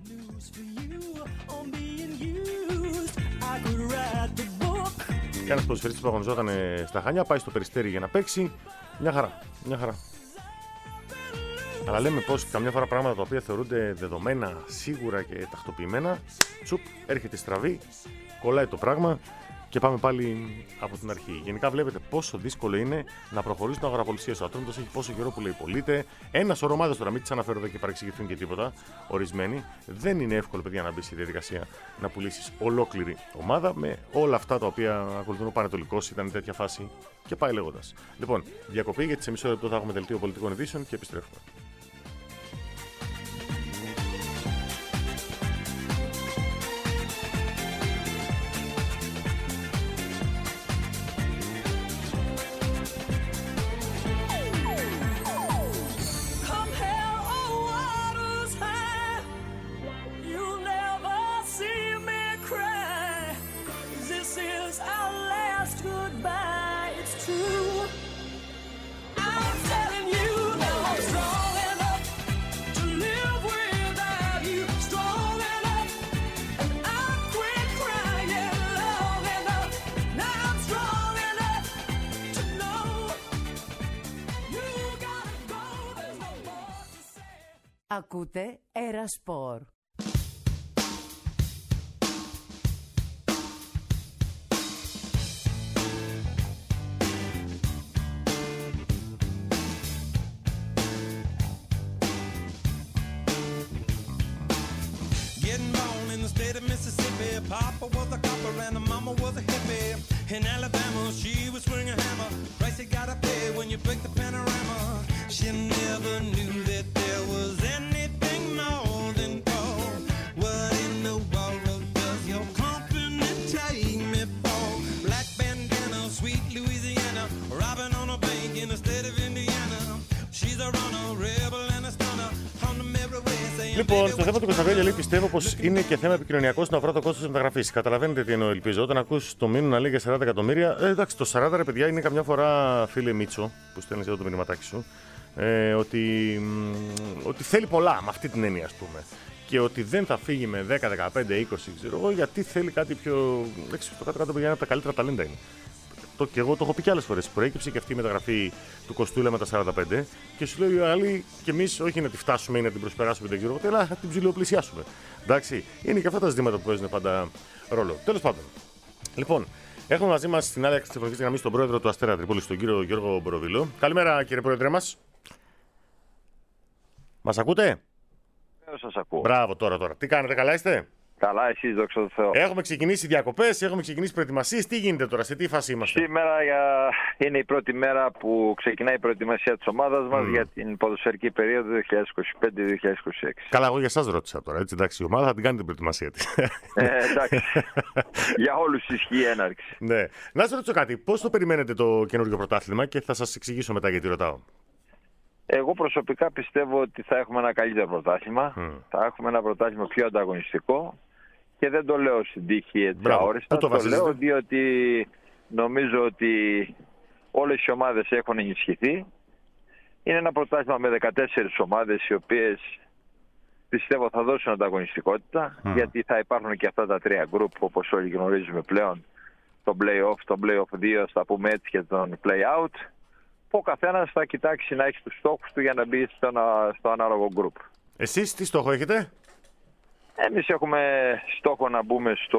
Και ένας ποδοσφαιριστής που αγωνιζόταν στα Χανιά πάει στο Περιστέρι για να παίξει. Μια χαρά. Μια χαρά. Αλλά λέμε πως καμιά φορά πράγματα τα οποία θεωρούνται δεδομένα, σίγουρα και τακτοποιημένα, τσουπ, έρχεται στραβή, κολλάει το πράγμα και πάμε πάλι από την αρχή. Γενικά βλέπετε πόσο δύσκολο είναι να προχωρήσει την αγοραπολισία σου. Ατρόμητος έχει πόσο καιρό που λέει πωλείται. Ένα σωρό ομάδες τώρα, μην τις αναφέρω εδώ και παρεξηγηθούν και τίποτα. Ορισμένοι. Δεν είναι εύκολο, παιδιά, να μπει στη διαδικασία να πουλήσεις ολόκληρη ομάδα με όλα αυτά τα οποία ακολουθούν. Ο Πανετολικός ήταν τέτοια φάση και πάει λέγοντας. Λοιπόν, διακοπή γιατί σε μισό λεπτό θα έχουμε δελτίο πολιτικών ειδήσεων και επιστρέφουμε. Ακούτε Ερασπορ. Getting born in the state of Mississippi. Papa was a copper and the mama was a hippie. In Alabama, she was swing a hammer. Price you gotta pay when you break the panorama. She never knew that there was anything more than gold. What in the world does your company take me for? Black bandana, sweet Louisiana, robbing on a bank in the state of Indiana. She's a runner, rebel and a stunner. On the mirror way saying. Λοιπόν, στο θέμα του Κωνσταντέλια λέει πιστεύω πως είναι και θέμα επικοινωνιακό να βρω το κόστος της μεταγραφής. Καταλαβαίνετε τι εννοώ, ελπίζω. Όταν ακούς το μήνυμα να λέει για σαράντα εκατομμύρια, ε, εντάξει, το σαράντα ρε παιδιά είναι καμιά φορά, φίλε Μίτσο, που στέλνεις εδώ το μηνυματάκι σου, ε, ότι, ότι θέλει πολλά με αυτή την έννοια, ας πούμε. Και ότι δεν θα φύγει με δέκα, δεκαπέντε, είκοσι, ξέρω εγώ, γιατί θέλει κάτι πιο. Εντάξει, το κάτω-κάτω παιδιά είναι από τα καλύτερα ταλέντα είναι. Το, και εγώ το έχω πει και άλλες φορές. Προέκυψε και αυτή η μεταγραφή του Κοστούλα με τα σαράντα πέντε και σου λέει ο άλλοι και εμείς όχι να τη φτάσουμε ή να την προσπεράσουμε, δεν ξέρω, αλλά να την ψιλοπλησιάσουμε. Εντάξει, είναι και αυτά τα ζητήματα που παίζουν πάντα ρόλο. Τέλος πάντων. Λοιπόν, έχουμε μαζί μας στην άλλη άκρη της τηλεφωνικής γραμμής τον πρόεδρο του Αστέρα Τρίπολης, τον κύριο Γιώργο Μποροβίλο. Καλημέρα, κύριε πρόεδρε μας. Μας ακούτε? Εγώ σας ακούω. Μπράβο, τώρα, τώρα. Τι κάνετε, καλά είστε? Καλά, εσείς, δόξα τω Θεώ. Έχουμε ξεκινήσει διακοπές, έχουμε ξεκινήσει προετοιμασίες. Τι γίνεται τώρα, σε τι φάση είμαστε? Σήμερα για... είναι η πρώτη μέρα που ξεκινάει η προετοιμασία της ομάδας μας mm. για την ποδοσφαιρική περίοδο δύο χιλιάδες είκοσι πέντε δύο χιλιάδες είκοσι έξι. Καλά, εγώ για εσάς ρώτησα τώρα. Έτσι, εντάξει, η ομάδα θα την κάνει την προετοιμασία της. Ε, εντάξει. Για όλους ισχύει η έναρξη. Ναι. Να σας ρωτήσω κάτι. Πώς το περιμένετε το καινούργιο πρωτάθλημα και θα σας εξηγήσω μετά γιατί ρωτάω. Εγώ προσωπικά πιστεύω ότι θα έχουμε ένα καλύτερο πρωτάθλημα. Mm. Θα έχουμε ένα πρωτάθλημα πιο ανταγωνιστικό. Και δεν το λέω στην τύχη έτσι αόριστα. Το, το λέω διότι νομίζω ότι όλες οι ομάδες έχουν ενισχυθεί. Είναι ένα πρωτάθλημα με δεκατέσσερις ομάδες οι οποίες πιστεύω θα δώσουν ανταγωνιστικότητα. Mm. Γιατί θα υπάρχουν και αυτά τα τρία γκρουπ όπως όλοι γνωρίζουμε πλέον. Το play-off, το play-off δύο, θα πούμε έτσι, και τον play-out. Που ο καθένας θα κοιτάξει να έχει τους στόχους του για να μπει στο, στο ανάλογο γκρουπ. Εσείς τι στόχο έχετε? Εμείς έχουμε στόχο να μπούμε στο,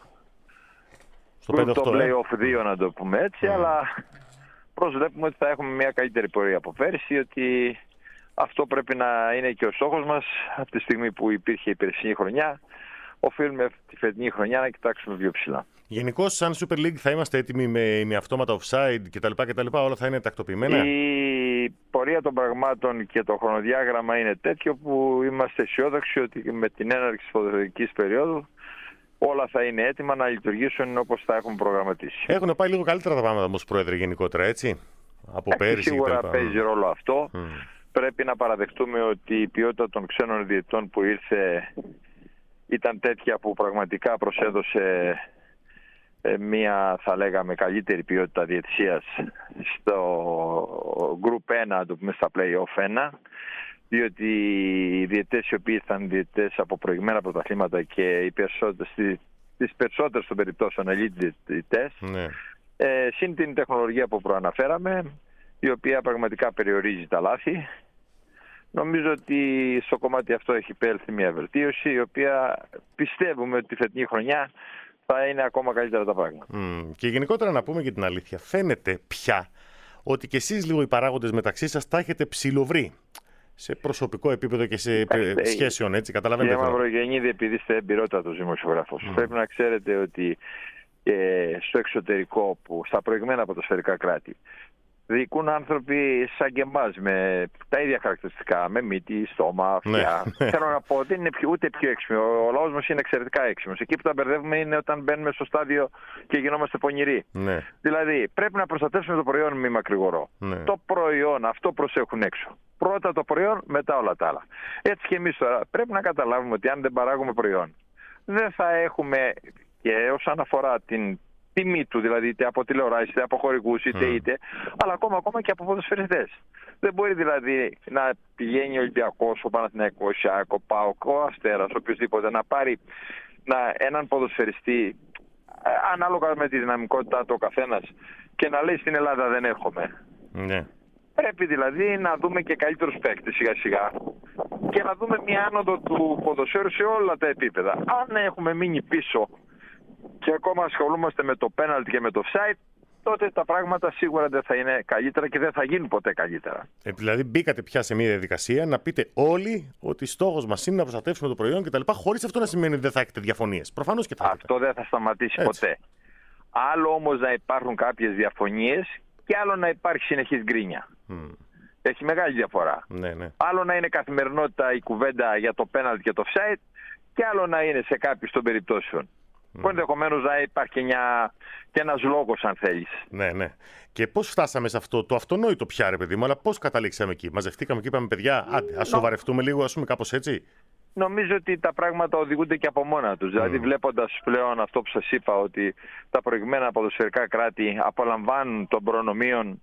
στο το play-off δύο, να το πούμε έτσι, mm. αλλά προσβλέπουμε ότι θα έχουμε μια καλύτερη πορεία από πέρσι, ότι αυτό πρέπει να είναι και ο στόχος μας από τη στιγμή που υπήρχε η περσινή χρονιά. Οφείλουμε τη φετινή χρονιά να κοιτάξουμε πιο ψηλά. Γενικώς, σαν Super League θα είμαστε έτοιμοι με, με αυτόματα offside κτλ, κτλ. Όλα θα είναι τακτοποιημένα. Η πορεία των πραγμάτων και το χρονοδιάγραμμα είναι τέτοιο που είμαστε αισιόδοξοι ότι με την έναρξη της ποδοσφαιρικής περίοδου όλα θα είναι έτοιμα να λειτουργήσουν όπως θα έχουν προγραμματίσει. Έχουν πάει λίγο καλύτερα τα πράγματα όμως, Πρόεδρε, γενικότερα, έτσι, από Έχει, πέρυσι. Σίγουρα και παίζει ρόλο αυτό. Mm. Πρέπει να παραδεχτούμε ότι η ποιότητα των ξένων διαιτητών που ήρθε ήταν τέτοια που πραγματικά προσέδωσε μία, θα λέγαμε, καλύτερη ποιότητα διαιτησίας στο Group ένα, το πούμε στα Play-Off ένα, διότι οι διαιτητές οι οποίοι ήταν διαιτητές από προηγμένα πρωταθλήματα και οι περισσότερες, τις περισσότερες των περιπτώσεων elite διαιτητές, ναι. ε, συν την τεχνολογία που προαναφέραμε, η οποία πραγματικά περιορίζει τα λάθη. Νομίζω ότι στο κομμάτι αυτό έχει επέλθει μια βελτίωση, η οποία πιστεύουμε ότι τη φετινή χρονιά θα είναι ακόμα καλύτερα τα πράγματα. Mm. Και γενικότερα να πούμε και την αλήθεια, φαίνεται πια ότι και εσείς λίγο οι παράγοντες μεταξύ σας τα έχετε ψιλοβρει σε προσωπικό επίπεδο και σε Άχτε, σχέσεων, έτσι, καταλαβαίνετε. Κύριε Μαυρογεννίδη, επειδή είστε εμπειρότατος δημοσιογράφος, mm. πρέπει να ξέρετε ότι ε, στο εξωτερικό, που στα προηγμένα ποδοσφαιρικά κράτη, διοικούν άνθρωποι σαν και εμάς, με τα ίδια χαρακτηριστικά, με μύτη, στόμα, αυτιά. Ναι. Θέλω να πω, δεν είναι πιο, ούτε πιο έξυπνο. Ο λαός μας είναι εξαιρετικά έξυπνος. Εκεί που τα μπερδεύουμε είναι όταν μπαίνουμε στο στάδιο και γινόμαστε πονηροί. Ναι. Δηλαδή, πρέπει να προστατεύσουμε το προϊόν, μη μακρηγορώ. Ναι. Το προϊόν, αυτό προσέχουν έξω. Πρώτα το προϊόν, μετά όλα τα άλλα. Έτσι και εμείς τώρα πρέπει να καταλάβουμε ότι αν δεν παράγουμε προϊόν, δεν θα έχουμε, και όσον αφορά την τιμή του, δηλαδή είτε από τηλεοράσεις, είτε από χορηγούς, είτε mm. είτε, αλλά ακόμα, ακόμα και από ποδοσφαιριστές. Δεν μπορεί δηλαδή να πηγαίνει ο Ολυμπιακός, ο Παναθηναϊκός, ο ΑΕΚ, ο ΠΑΟΚ, ο Αστέρας, οποιοδήποτε, να πάρει να, έναν ποδοσφαιριστή ανάλογα με τη δυναμικότητά του ο καθένας και να λέει στην Ελλάδα δεν έρχομαι. Mm. Πρέπει δηλαδή να δούμε και καλύτερους παίκτες σιγά σιγά και να δούμε μια άνοδο του ποδοσφαίρου σε όλα τα επίπεδα. Αν έχουμε μείνει πίσω και ακόμα ασχολούμαστε με το πέναλτι και με το offside, τότε τα πράγματα σίγουρα δεν θα είναι καλύτερα και δεν θα γίνουν ποτέ καλύτερα. Ε, δηλαδή μπήκατε πια σε μια διαδικασία να πείτε όλοι ότι στόχος μας είναι να προστατεύσουμε το προϊόν κτλ. Χωρίς αυτό να σημαίνει ότι δεν θα έχετε διαφωνίες. Προφανώς και θα έχετε. Αυτό δεν θα σταματήσει Έτσι. ποτέ. Άλλο όμως να υπάρχουν κάποιες διαφωνίες και άλλο να υπάρχει συνεχής γκρίνια. Mm. Έχει μεγάλη διαφορά. Ναι, ναι. Άλλο να είναι καθημερινότητα η κουβέντα για το πέναλτι και το offside και άλλο να είναι σε κάποιες των περιπτώσεων. Mm. Που ενδεχομένως να υπάρχει και, μια, και ένας λόγος, αν θέλεις. Ναι, ναι. Και πώς φτάσαμε σε αυτό το αυτονόητο πια, ρε παιδί μου, αλλά πώς καταλήξαμε εκεί? Μαζευτήκαμε και είπαμε, παιδιά, άντε, ας σοβαρευτούμε λίγο, ας πούμε, κάπως έτσι. Νομίζω ότι τα πράγματα οδηγούνται και από μόνα τους. Mm. Δηλαδή, βλέποντας πλέον αυτό που σας είπα, ότι τα προηγμένα ποδοσφαιρικά κράτη απολαμβάνουν των προνομίων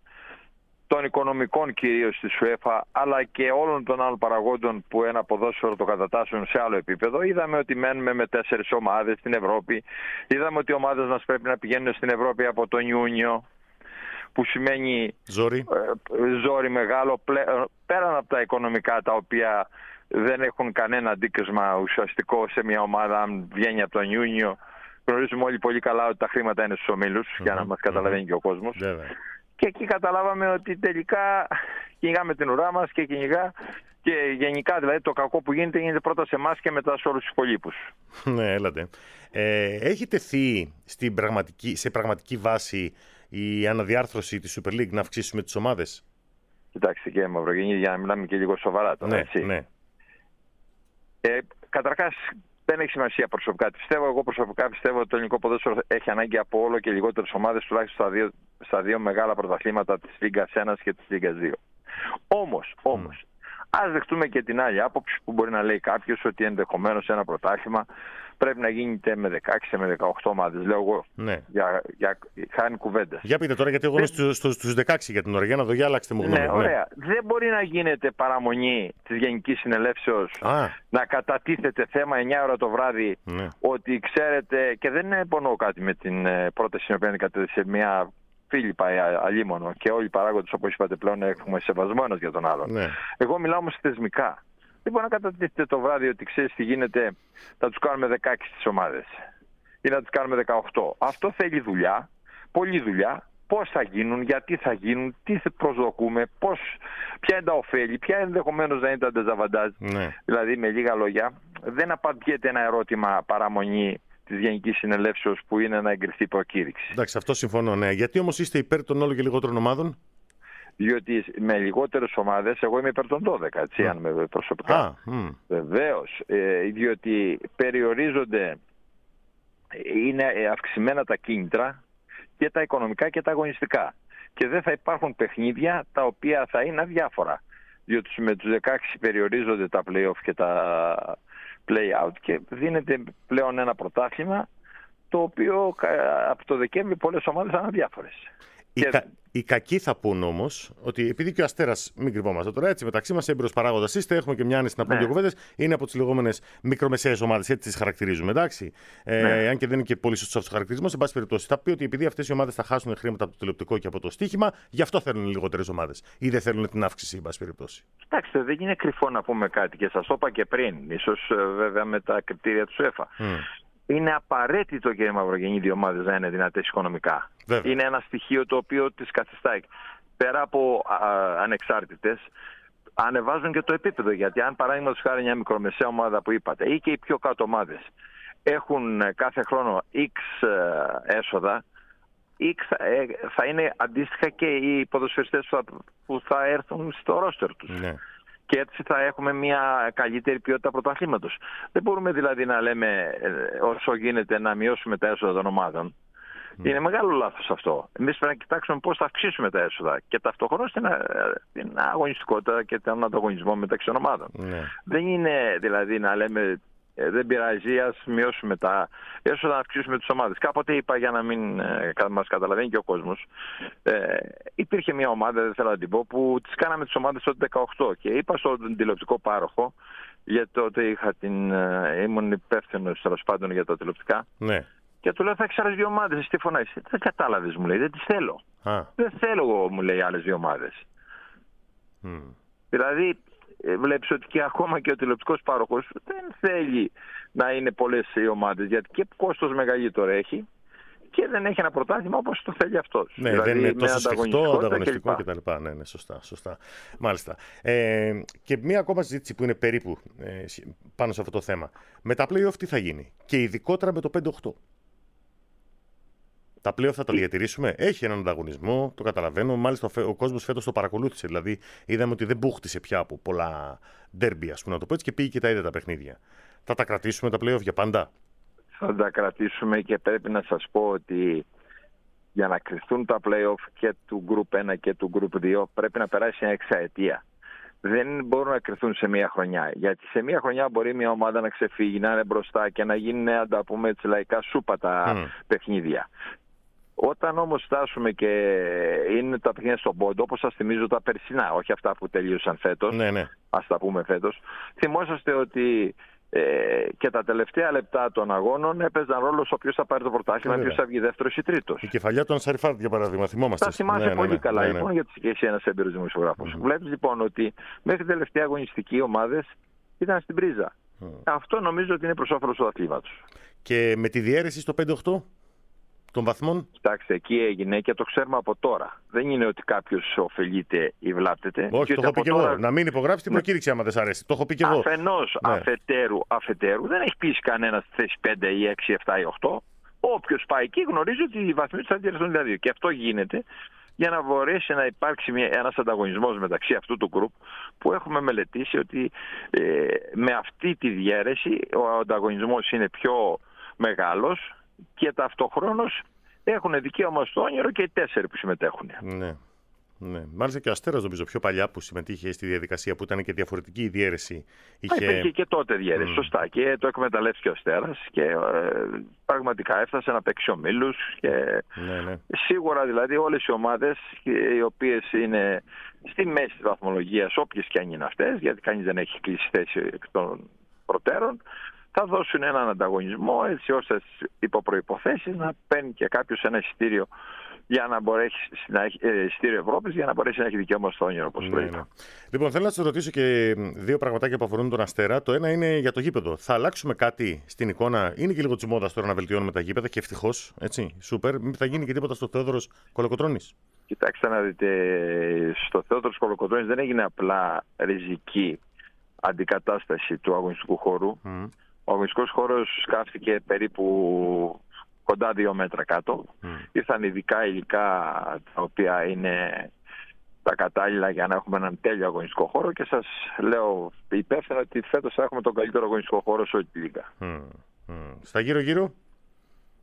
των οικονομικών κυρίως της UEFA, αλλά και όλων των άλλων παραγόντων που ένα ποδόσφαιρο το κατατάσσουν σε άλλο επίπεδο. Είδαμε ότι μένουμε με τέσσερις ομάδες στην Ευρώπη. Είδαμε ότι οι ομάδες μας πρέπει να πηγαίνουν στην Ευρώπη από τον Ιούνιο, που σημαίνει ζόρι, ε, ζόρι μεγάλο, πλέ, πέραν από τα οικονομικά, τα οποία δεν έχουν κανένα αντίκρισμα ουσιαστικό σε μια ομάδα αν βγαίνει από τον Ιούνιο. Γνωρίζουμε όλοι πολύ καλά ότι τα χρήματα είναι στους ομίλους, mm-hmm. για να μας καταλαβαίνει mm-hmm. και ο κόσμος. Yeah. Και εκεί καταλάβαμε ότι τελικά κυνηγάμε την ουρά μας και κυνηγά και γενικά δηλαδή το κακό που γίνεται γίνεται πρώτα σε εμάς και μετά σε όλους τους υπολείπους. Ναι, έλατε. Ε, έχει τεθεί στην πραγματική, σε πραγματική βάση η αναδιάρθρωση της Super League να αυξήσουμε τις ομάδες? Κοιτάξτε κύριε Μαυρογεννή, για να μιλάμε και λίγο σοβαρά τώρα, ναι, έτσι. Ναι. Ε, καταρχάς δεν έχει σημασία προσωπικά. Πιστεύω, εγώ προσωπικά πιστεύω ότι το ελληνικό ποδόσφαιρο έχει ανάγκη από όλο και λιγότερες ομάδες, τουλάχιστον στα δύο, στα δύο μεγάλα πρωταθλήματα της Λίγκας ένα και της Λίγκας δύο. Όμως, όμως, mm. ας δεχτούμε και την άλλη άποψη που μπορεί να λέει κάποιος ότι ενδεχομένως ένα πρωτάθλημα πρέπει να γίνεται με δεκαέξι με δεκαοκτώ ομάδες. Λέω εγώ, ναι. για, για, χάνει κουβέντα. Για πείτε τώρα, γιατί εγώ είμαι στους, στους, στους δεκαέξι για την ώρα, για να δω, για αλλάξτε μου γνώμη. Ναι, ωραία. Ναι. Δεν μπορεί να γίνεται παραμονή της Γενικής Συνελεύσεως Α. να κατατίθεται θέμα εννιά ώρα το βράδυ, ναι. ότι ξέρετε, και δεν υπονοώ κάτι με την πρόταση την οποία κατέθεσε μια Φίλιππα αλίμονο και όλοι οι παράγοντες, όπως είπατε πλέον, έχουμε σεβασμό ένας για τον άλλον. Ναι. Εγώ μιλάω όμως θεσμικά. Δεν μπορεί να κατατίθεται το βράδυ ότι ξέρεις τι γίνεται, θα τους κάνουμε δεκαέξι τις ομάδες ή να τους κάνουμε δεκαοκτώ. Αυτό θέλει δουλειά, πολλή δουλειά. Πώς θα γίνουν, γιατί θα γίνουν, τι προσδοκούμε, πώς, ποια είναι τα ωφέλη, ποια ενδεχομένως να είναι τα ντεζαβαντάζ. Ναι. Δηλαδή, με λίγα λόγια, δεν απαντιέται ένα ερώτημα παραμονή της Γενικής Συνελεύσεως που είναι να εγκριθεί προκήρυξη. Εντάξει, αυτό συμφωνώ, ναι. Γιατί όμως είστε υπέρ των όλο και λιγότερων ομάδων? Διότι με λιγότερες ομάδες, εγώ είμαι υπέρ των δώδεκα, έτσι, mm. αν με προσωπικά. Ah, mm. Βεβαίως, ε, διότι περιορίζονται είναι αυξημένα τα κίνητρα και τα οικονομικά και τα αγωνιστικά. Και δεν θα υπάρχουν παιχνίδια τα οποία θα είναι αδιάφορα. Διότι με τους δεκαέξι περιορίζονται τα play-off και τα play-out και δίνεται πλέον ένα πρωτάθλημα το οποίο από το Δεκέμβρη πολλές ομάδες είναι αδιάφορες. Οι, και... κα... οι κακοί θα πούν όμως ότι επειδή και ο Αστέρας, μην κρυβόμαστε τώρα έτσι, μεταξύ μας έμπειρος παράγοντας είστε, έχουμε και μια άνεση να πούμε δύο κουβέντες, είναι από τις λεγόμενες μικρομεσαίες ομάδες, έτσι τις χαρακτηρίζουμε, εντάξει. Ε, ναι. Αν και δεν είναι και πολύ σωστός αυτός ο χαρακτηρισμός, σε πάση περιπτώσει, θα πει ότι επειδή αυτές οι ομάδες θα χάσουν χρήματα από το τηλεοπτικό και από το στοίχημα, γι' αυτό θέλουν λιγότερες ομάδες. Ή δεν θέλουν την αύξηση, εν πάση περιπτώσει. Κοιτάξτε, δεν είναι κρυφό να πούμε κάτι και σας το είπα και πριν, ίσως βέβαια με τα κριτήρια του ΣΟΕΦΑ. Mm. Είναι απαραίτητο και οι μαυρογενείς ομάδες να είναι δυνατές οικονομικά. Βέβαια. Είναι ένα στοιχείο το οποίο τις καθιστά. Πέρα από α, ανεξάρτητες, ανεβάζουν και το επίπεδο. Γιατί αν παράδειγμα τους χάρη μια μικρομεσαία ομάδα που είπατε ή και οι πιο κάτω ομάδες έχουν κάθε χρόνο X έσοδα, X θα είναι αντίστοιχα και οι ποδοσφαιριστές που θα έρθουν στο ρόστερ τους. Ναι. Και έτσι θα έχουμε μια καλύτερη ποιότητα πρωταθλήματος. Δεν μπορούμε δηλαδή να λέμε όσο γίνεται να μειώσουμε τα έσοδα των ομάδων. Mm. Είναι μεγάλο λάθος αυτό. Εμείς πρέπει να κοιτάξουμε πώς θα αυξήσουμε τα έσοδα και ταυτόχρονα την, την αγωνιστικότητα και τον ανταγωνισμό μεταξύ των ομάδων. Mm. Δεν είναι δηλαδή να λέμε ε, δεν πειράζει, ας μειώσουμε τα έσοδα, να αυξήσουμε τις ομάδες. Κάποτε είπα, για να μην ε, μας καταλαβαίνει και ο κόσμος, ε, υπήρχε μια ομάδα, δεν θέλω να την πω, που τις κάναμε τις ομάδες το δεκαοκτώ και είπα στον τηλεοπτικό πάροχο, γιατί τότε είχα την, ε, ήμουν υπεύθυνος τέλος πάντων για τα τηλεοπτικά. Ναι. Και του λέω, θα έχεις άλλες δύο ομάδες, εσύ τι φωνάζεις? Δεν κατάλαβες, μου λέει, δεν τις θέλω. Α. Δεν θέλω εγώ, μου λέει, άλλες δύο ομάδες. Mm. Δηλαδή, βλέπεις ότι και ακόμα και ο τηλεοπτικός πάροχος δεν θέλει να είναι πολλές οι ομάδες, γιατί και κόστος μεγαλύτερο έχει και δεν έχει ένα πρωτάθλημα όπως το θέλει αυτός. Ναι, δηλαδή, δεν είναι τόσο σφιχτό, ανταγωνιστικό κτλ. Ναι, ναι, σωστά, σωστά. Μάλιστα. Ε, και μία ακόμα συζήτηση που είναι περίπου ε, πάνω σε αυτό το θέμα. Με τα play-off τι θα γίνει? Και ειδικότερα με το πέντε οκτώ. Τα play-off θα τα διατηρήσουμε. Έχει έναν ανταγωνισμό, το καταλαβαίνω. Μάλιστα ο κόσμος φέτος το παρακολούθησε. Δηλαδή είδαμε ότι δεν μπούχτισε πια από πολλά ντέρμπι, ας πούμε, να το πω έτσι, και πήγε και τα είδε τα παιχνίδια. Θα τα κρατήσουμε τα play-off για πάντα? Θα τα κρατήσουμε και πρέπει να σας πω ότι για να κρυφθούν τα play-off και του Group ένα και του Group δύο πρέπει να περάσει μια εξαετία. Δεν μπορούν να κρυφθούν σε μία χρονιά. Γιατί σε μία χρονιά μπορεί μια ομάδα να ξεφύγει, να είναι μπροστά και να γίνουν, να τα πούμε έτσι λαϊκά, σούπα τα mm. παιχνίδια. Όταν όμως φτάσουμε και είναι τα παιχνίδια στον πόντο, όπως σας θυμίζω τα περσινά, όχι αυτά που τελείωσαν φέτος, ναι, ναι. ας τα πούμε φέτος, θυμόσαστε ότι ε, και τα τελευταία λεπτά των αγώνων έπαιζαν ρόλο στο ποιος θα πάρει το πρωτάθλημα, ποιος θα βγει δεύτερος ή τρίτος. Η κεφαλιά του Ανσαριφάρτ, για παράδειγμα, θυμόμαστε. Τα θυμάσαι ναι, πολύ ναι, ναι, καλά, ναι, ναι. λοιπόν, γιατί είσαι και εσύ ένας έμπειρος δημοσιογράφος. Mm-hmm. Βλέπεις λοιπόν ότι μέχρι την τελευταία αγωνιστική οι ομάδες ήταν στην πρίζα. Mm. Αυτό νομίζω ότι είναι προς όφελος του αθλήματος. Και με τη διαίρεση στο πέντε οκτώ των βαθμών. Κοιτάξτε, εκεί έγινε και το ξέρουμε από τώρα. Δεν είναι ότι κάποιος ωφελείται ή βλάπτεται. Όχι, το έχω πει και τώρα... εγώ. Να μην υπογράψει την προκήρυξη, άμα δεν σ' αρέσει. Το έχω πει και εγώ. Αφενός, ναι. αφετέρου, αφετέρου, δεν έχει πείσει κανένα στη θέση πέντε ή έξι, επτά ή οκτώ. Όποιος πάει εκεί γνωρίζει ότι οι βαθμοί του θα διαιρεθούν δηλαδή. Και αυτό γίνεται για να μπορέσει να υπάρξει μια, ένας ανταγωνισμός μεταξύ αυτού του γκρουπ που έχουμε μελετήσει ότι ε, με αυτή τη διαίρεση ο ανταγωνισμός είναι πιο μεγάλος. Και ταυτοχρόνως έχουν δικαίωμα στο όνειρο και οι τέσσερις που συμμετέχουν. Ναι, ναι. Μάλιστα και ο Αστέρας, νομίζω, πιο παλιά που συμμετείχε στη διαδικασία που ήταν και διαφορετική η διαίρεση. Είχε... Υπήρχε και τότε διαίρεση, mm. σωστά. Και το εκμεταλλεύτηκε ο Αστέρας και ε, πραγματικά έφτασε να παίξει ομίλους. Και ναι, ναι. Σίγουρα δηλαδή όλες οι ομάδες οι οποίες είναι στη μέση της βαθμολογίας, όποιες και αν είναι αυτές, γιατί κανείς δεν έχει κλείσει θέση εκ των προτέρων, θα δώσουν έναν ανταγωνισμό έτσι ώστε υπό προϋποθέσεις να παίρνει και κάποιος ένα εισιτήριο για να μπορέσει να έχει εισιτήριο Ευρώπης για να μπορέσει να έχει δικαίωμα στο όνειρο, όπως προείπα. Ναι, ναι. Λοιπόν, θέλω να σας ρωτήσω και δύο πραγματάκια που αφορούν τον Αστέρα. Το ένα είναι για το γήπεδο. Θα αλλάξουμε κάτι στην εικόνα? Είναι και λίγο της μόδας τώρα να βελτιώνουμε τα γήπεδα και ευτυχώς, έτσι, σούπερ. Θα γίνει και τίποτα στο Θεόδωρος Κολοκοτρώνης? Κοιτάξτε να δείτε, στο Θεόδωρος Κολοκοτρώνης δεν έγινε απλά ριζική αντικατάσταση του αγωνιστικού χώρου. Mm. Ο αγωνιστικός χώρος σκάφτηκε περίπου κοντά δύο μέτρα κάτω. Mm. Ήρθαν ειδικά υλικά τα οποία είναι τα κατάλληλα για να έχουμε έναν τέλειο αγωνιστικό χώρο και σας λέω υπεύθυνα ότι φέτος θα έχουμε τον καλύτερο αγωνιστικό χώρο σε όλη τη λίγα. Mm. Mm. Στα γύρω-γύρω?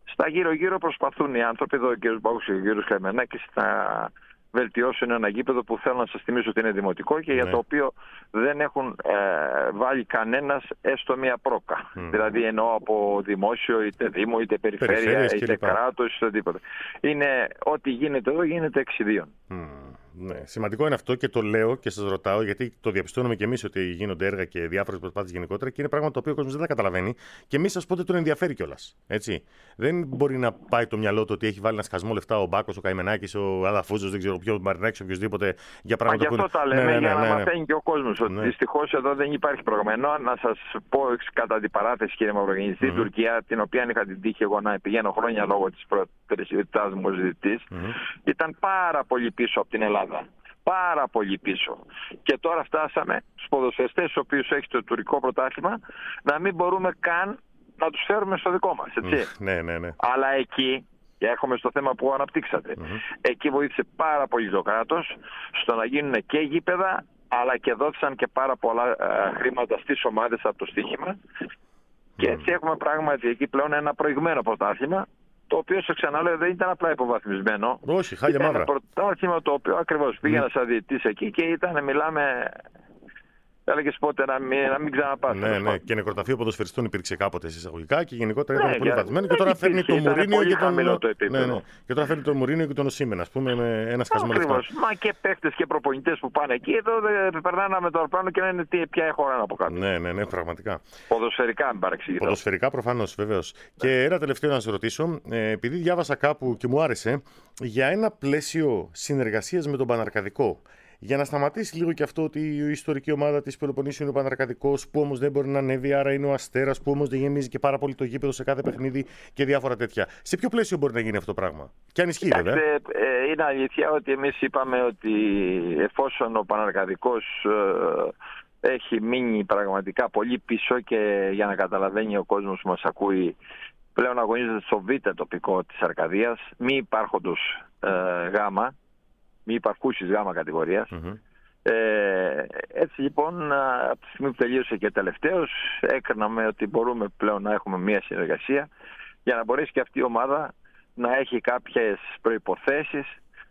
Στα γύρω-γύρω προσπαθούν οι άνθρωποι, εδώ ο κ. Μπάκος και ο κ. Καημενάκης, να βελτιώσουν ένα γήπεδο που θέλω να σας θυμίσω ότι είναι δημοτικό και ναι. για το οποίο δεν έχουν ε, βάλει κανένας έστω μία πρόκα. Mm. Δηλαδή εννοώ από δημόσιο, είτε δήμο, είτε περιφέρεια, είτε κράτος, είτε οτιδήποτε. Είναι ό,τι γίνεται εδώ γίνεται εξιδίων. Mm. Ναι, σημαντικό είναι αυτό και το λέω και σας ρωτάω, γιατί το διαπιστώνουμε και εμείς ότι γίνονται έργα και διάφορες προσπάθειες γενικότερα και είναι πράγμα το οποίο ο κόσμος δεν τα καταλαβαίνει και εμείς σας πω ότι τον ενδιαφέρει κιόλας. Έτσι. Δεν μπορεί να πάει το μυαλό του ότι έχει βάλει ένα σκασμό λεφτά ο Μπάκος, ο Καημενάκης, ο Αδαφούζος, δεν ξέρω ποιο, ο Μαρινάκης, οποιοδήποτε για πράγματα που. Μα γι' αυτό είναι... τα λέμε, ναι, ναι, για ναι, ναι, να ναι. μαθαίνει και ο κόσμος. Ότι ναι. δυστυχώς εδώ δεν υπάρχει προγραμμένο. Να σας πω κατά την παράθεση, κύριε Μαυρογεννή, στην mm-hmm. Τουρκία, την οποία είχα την τύχη εγώ να πηγαίνω χρόνια λόγω της προτεραιότητάς μου ως διδυτής, mm-hmm. ήταν πάρα πολύ πίσω από την Ελλάδα. Πάρα πολύ πίσω. Και τώρα φτάσαμε στους ποδοσφαιριστές, στους οποίους έχει το τουρκικό πρωτάθλημα, να μην μπορούμε καν να τους φέρουμε στο δικό μας. Έτσι. Ναι, ναι, ναι. Αλλά εκεί, και έρχομαι στο θέμα που αναπτύξατε, mm-hmm. εκεί βοήθησε πάρα πολύ το κράτος στο να γίνουν και γήπεδα, αλλά και δόθησαν και πάρα πολλά ε, χρήματα στις ομάδες από το στοίχημα. Mm-hmm. Και έτσι έχουμε πράγματι εκεί πλέον ένα προηγμένο πρωτάθλημα, το οποίο, σε ξαναλέω, δεν ήταν απλά υποβαθμισμένο. Όχι, χάλια μαύρα. Ήταν ένα πρωτάθλημα το οποίο ακριβώς πήγαινα mm. σαν διαιτητής εκεί και ήταν, μιλάμε, έλεγες πότε να μην, να μην ξαναπάς. Ναι, ναι, και νεκροταφείο ποδοσφαιριστών υπήρξε κάποτε εισαγωγικά και γενικότερα ήταν ναι, πολύ βαθμισμένο. Και τώρα φέρνει το Μουρίνιο και τον. Ναι, ναι. Και τώρα φέρνει το Μουρίνιο και τον Οσίμεν, ας πούμε, με ένα σκασμό λεφτά. Ακριβώς. Μα και παίχτες και προπονητές που πάνε εκεί, εδώ περνάνε με το αεροπλάνο και λένε τι, ποια έχω να από κάτω. Ναι, ναι, ναι, πραγματικά. Ποδοσφαιρικά, μην παρεξηγηθώ. Ποδοσφαιρικά, προφανώς, βεβαίως. Ναι. Και ένα τελευταίο να σας ρωτήσω, επειδή διάβασα κάπου και μου άρεσε, για ένα πλαίσιο συνεργασίας με τον Παναρκαδικό. Για να σταματήσει λίγο και αυτό ότι η ιστορική ομάδα της Πελοποννήσου είναι ο Παναρκαδικός, που όμως δεν μπορεί να ανέβει, άρα είναι ο Αστέρας, που όμως δεν γεμίζει και πάρα πολύ το γήπεδο σε κάθε παιχνίδι και διάφορα τέτοια. Σε ποιο πλαίσιο μπορεί να γίνει αυτό το πράγμα, και αν ισχύει, βέβαια. Ε, είναι αλήθεια ότι εμείς είπαμε ότι εφόσον ο Παναρκαδικός ε, έχει μείνει πραγματικά πολύ πίσω και για να καταλαβαίνει ο κόσμος που μας ακούει, πλέον αγωνίζεται στο β' τοπικό της Αρκαδίας, μη υπάρχοντος ε, γάμα. μη υπαρχούσης γάμα κατηγορίας. Mm-hmm. Ε, έτσι λοιπόν, από τη στιγμή που τελείωσε και τελευταίος, έκριναμε ότι μπορούμε πλέον να έχουμε μια συνεργασία για να μπορέσει και αυτή η ομάδα να έχει κάποιες προϋποθέσεις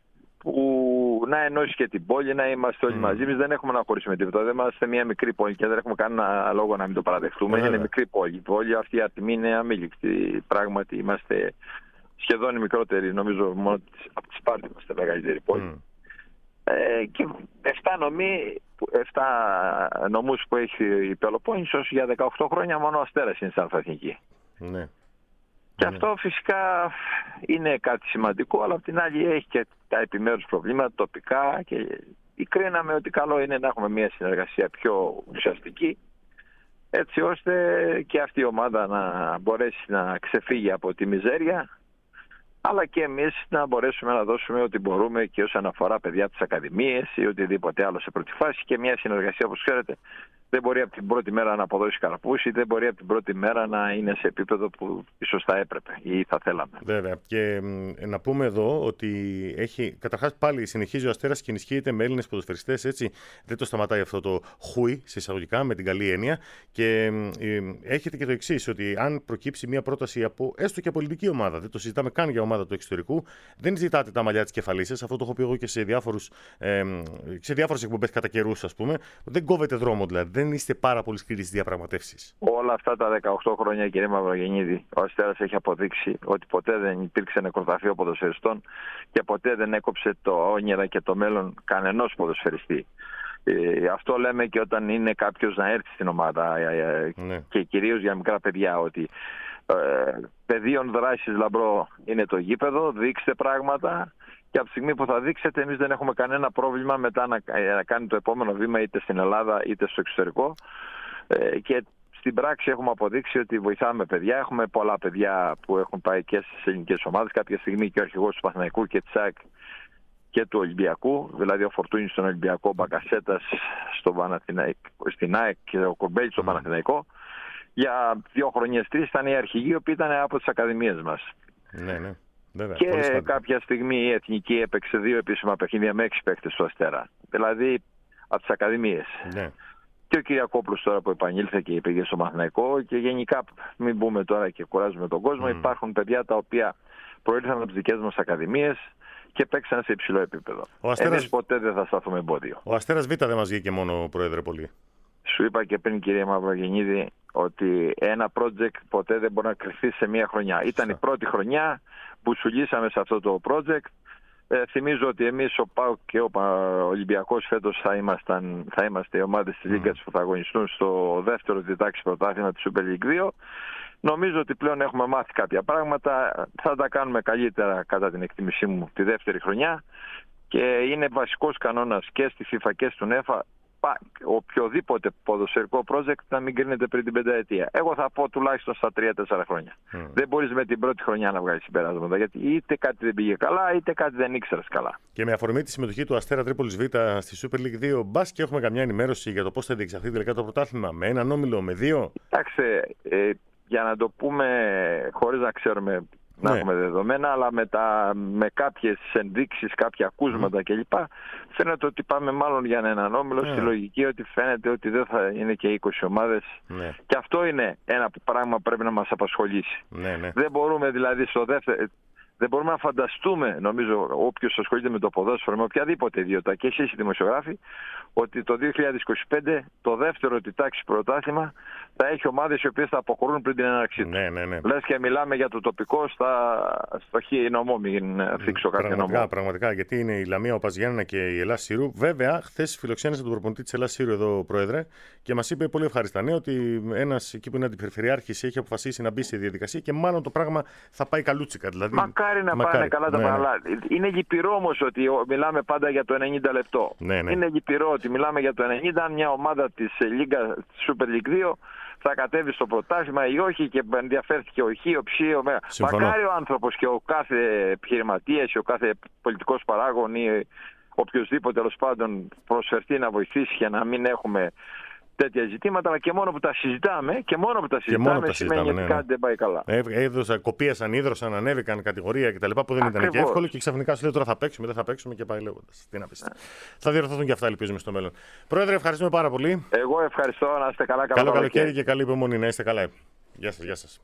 που να ενώσει και την πόλη, να είμαστε όλοι mm. μαζί. Εμείς δεν έχουμε να χωρίσουμε τίποτα. Δεν είμαστε μια μικρή πόλη και δεν έχουμε κανένα λόγο να μην το παραδεχτούμε. Mm. Είναι μικρή πόλη. Η πόλη αυτή από τη μία είναι αμήλικτη. Πράγματι είμαστε σχεδόν οι μικρότεροι, νομίζω μόνο από τη Σπάρτη είμαστε μεγαλύτερη πόλη. Mm. Ε, και εφτά νομοί, εφτά νομούς που έχει η Πελοπόννησος για δεκαοκτώ χρόνια μόνο ο Αστέρας είναι σαν εθνική. Ναι. Και ναι. αυτό φυσικά είναι κάτι σημαντικό, αλλά απ' την άλλη έχει και τα επιμέρους προβλήματα τοπικά και κρίναμε ότι καλό είναι να έχουμε μια συνεργασία πιο ουσιαστική, έτσι ώστε και αυτή η ομάδα να μπορέσει να ξεφύγει από τη μιζέρια, αλλά και εμείς να μπορέσουμε να δώσουμε ό,τι μπορούμε και όσον αφορά παιδιά από τις ακαδημίες ή οτιδήποτε άλλο σε πρώτη φάση, και μια συνεργασία, όπως ξέρετε, δεν μπορεί από την πρώτη μέρα να αποδώσει καρπούς ή δεν μπορεί από την πρώτη μέρα να είναι σε επίπεδο που ίσως θα έπρεπε ή θα θέλαμε. Βέβαια. Και μ, να πούμε εδώ ότι έχει, καταρχάς πάλι συνεχίζει ο Αστέρας και ενισχύεται με Έλληνες ποδοσφαιριστές, έτσι. Δεν το σταματάει αυτό το χούι, σε εισαγωγικά, με την καλή έννοια. Και μ, ε, έχετε και το εξής, ότι αν προκύψει μια πρόταση από έστω και πολιτική ομάδα, δεν το συζητάμε καν για ομάδα του εξωτερικού, δεν ζητάτε τα μαλλιά της κεφαλής σας. Αυτό το έχω πει εγώ και σε, διάφορους, ε, σε διάφορες εκπομπές κατά καιρούς, ας πούμε. Δεν κόβετε δρόμο δηλαδή. Δεν είστε πάρα πολύ σκληροί στις διαπραγματεύσεις. Όλα αυτά τα δεκαοκτώ χρόνια, κύριε Μαυρογεννίδη, ο Αστέρας έχει αποδείξει ότι ποτέ δεν υπήρξε νεκροταφείο ποδοσφαιριστών και ποτέ δεν έκοψε το όνειρα και το μέλλον κανενός ποδοσφαιριστή. Ε, αυτό λέμε και όταν είναι κάποιος να έρθει στην ομάδα, ε, ναι. και κυρίως για μικρά παιδιά, ότι ε, πεδίων δράσης λαμπρό είναι το γήπεδο, δείξτε πράγματα. Και από τη στιγμή που θα δείξετε, εμείς δεν έχουμε κανένα πρόβλημα μετά να, να κάνει το επόμενο βήμα είτε στην Ελλάδα είτε στο εξωτερικό. Ε, και στην πράξη έχουμε αποδείξει ότι βοηθάμε παιδιά. Έχουμε πολλά παιδιά που έχουν πάει και στις ελληνικές ομάδες. Κάποια στιγμή και ο αρχηγός του Παναθηναϊκού και της ΑΕΚ και του Ολυμπιακού. Δηλαδή ο Φορτούνης στον Ολυμπιακό, ο Μπακασέτας στο στην ΑΕΚ και ο Κορμπέλης στον mm. Παναθηναϊκό. Για δύο χρονιές τρεις ήταν οι αρχηγοί, οι οποίοι ήταν από τις ακαδημίες μας. Ναι, ναι. Βέβαια, και κάποια στιγμή η Εθνική έπαιξε δύο επίσημα παιχνίδια με έξι παίκτες στο Αστέρα. Δηλαδή από τις ακαδημίες. Ναι. Και ο Κυριακόπουλος τώρα που επανήλθε και πήγε στο Παναθηναϊκό, και γενικά μην πούμε τώρα και κουράζουμε τον κόσμο, mm. υπάρχουν παιδιά τα οποία προήλθαν από τις δικές μας ακαδημίες και παίξαν σε υψηλό επίπεδο. Αστέρας... Εμείς ποτέ δεν θα σταθούμε εμπόδιο. Ο Αστέρας Β δεν μας βγήκε μόνο, Πρόεδρε, πολύ. Σου είπα και πριν, κύριε Μαυρογεννίδη, ότι ένα project ποτέ δεν μπορεί να κρυφθεί σε μία χρονιά. Ήταν η πρώτη χρονιά που σουλήσαμε σε αυτό το project. Ε, θυμίζω ότι εμείς, ο ΠΑΟΚ και ο Ολυμπιακός, φέτος θα, ήμασταν, θα είμαστε οι ομάδες της Λίγκας mm. που θα αγωνιστούν στο δεύτερο διτάξη πρωτάθλημα της Super League δύο. Νομίζω ότι πλέον έχουμε μάθει κάποια πράγματα. Θα τα κάνουμε καλύτερα, κατά την εκτίμησή μου, τη δεύτερη χρονιά. Και είναι βασικός κανόνας και στη FIFA και στον ΕΦΑ οποιοδήποτε ποδοσφαιρικό project να μην κρίνεται πριν την πενταετία. Εγώ θα πω τουλάχιστον στα τρία τέσσερα χρόνια. Mm. Δεν μπορείς με την πρώτη χρονιά να βγάλεις συμπεράσματα, γιατί είτε κάτι δεν πήγε καλά, είτε κάτι δεν ήξερες καλά. Και με αφορμή τη συμμετοχή του Αστέρα Τρίπολης Β στη Super League δύο, μπας και έχουμε καμιά ενημέρωση για το πώς θα διεξαχθεί τελικά το πρωτάθλημα, με έναν όμιλο, με δύο? Κοιτάξτε, ε, για να το πούμε χωρίς να ξέρουμε, να ναι. έχουμε δεδομένα, αλλά με, τα, με κάποιες ενδείξεις, κάποια ακούσματα mm. κλπ. Φαίνεται ότι πάμε μάλλον για έναν όμιλο, yeah. στη λογική ότι φαίνεται ότι δεν θα είναι και είκοσι ομάδες. Yeah. Και αυτό είναι ένα πράγμα που πρέπει να μας απασχολήσει. Yeah, yeah. Δεν μπορούμε δηλαδή στο δεύτερο... Δεν μπορούμε να φανταστούμε, νομίζω, όποιος ασχολείται με το ποδόσφαιρο, με οποιαδήποτε ιδιότητα, και εσείς οι δημοσιογράφοι, ότι το δύο χιλιάδες είκοσι πέντε το δεύτερο τη τάξη πρωτάθλημα θα έχει ομάδες οι οποίες θα αποχωρούν πριν την έναρξή του. Ναι, ναι, ναι. Λες και μιλάμε για το τοπικό στα... στο χ νομό, μην θίξω κάποιο νομό. Πραγματικά, πραγματικά, γιατί είναι η Λαμία, ο Παζιάννα και η Ελλάς Σύρου. Βέβαια, χθες φιλοξένησε τον προπονητή της Ελλάς Σύρου εδώ, Πρόεδρε, και μας είπε πολύ ευχάριστα νέα ότι ένας εκεί που είναι αντιπεριφερειάρχης έχει αποφασίσει να μπει στη διαδικασία και μάλλον το πράγμα θα πάει καλούτσικα. Δηλαδή... Μακάρι να Μακάρι. πάνε καλά τα ναι, πράγματα. Ναι. Είναι λυπηρό όμως ότι μιλάμε πάντα για το ενενήντα λεπτό. Ναι, ναι. Είναι λυπηρό ότι μιλάμε για το ενενήντα, αν μια ομάδα της Λίγκα Super League δύο θα κατέβει στο πρωτάθλημα ή όχι, και ενδιαφέρθηκε ο Χ, ο Ψ, ο Μέγα. Μακάρι ο άνθρωπος και ο κάθε επιχειρηματίας ή ο κάθε πολιτικός παράγων ή οποιοδήποτε τέλος πάντων προσφερθεί να βοηθήσει για να μην έχουμε τέτοια ζητήματα, αλλά και μόνο που τα συζητάμε και μόνο που τα συζητάμε τα σημαίνει συζητάμε, ότι ναι, ναι. κάτι δεν πάει καλά. Έδωσα, κοπίασαν, ίδρωσαν, ανέβηκαν κατηγορία κτλ. Που δεν Ακριβώς. ήταν και εύκολο, και ξαφνικά σου λέει τώρα θα παίξουμε, δεν θα παίξουμε και πάει λέγοντας. Τι να πεις. Θα διορθωθούν και αυτά, ελπίζουμε στο μέλλον. Πρόεδρε, ευχαριστούμε πάρα πολύ. Εγώ ευχαριστώ, να είστε καλά. Καλό καλοκαίρι και καλή υπομονή, να είστε καλά. Γεια σας, γεια σας.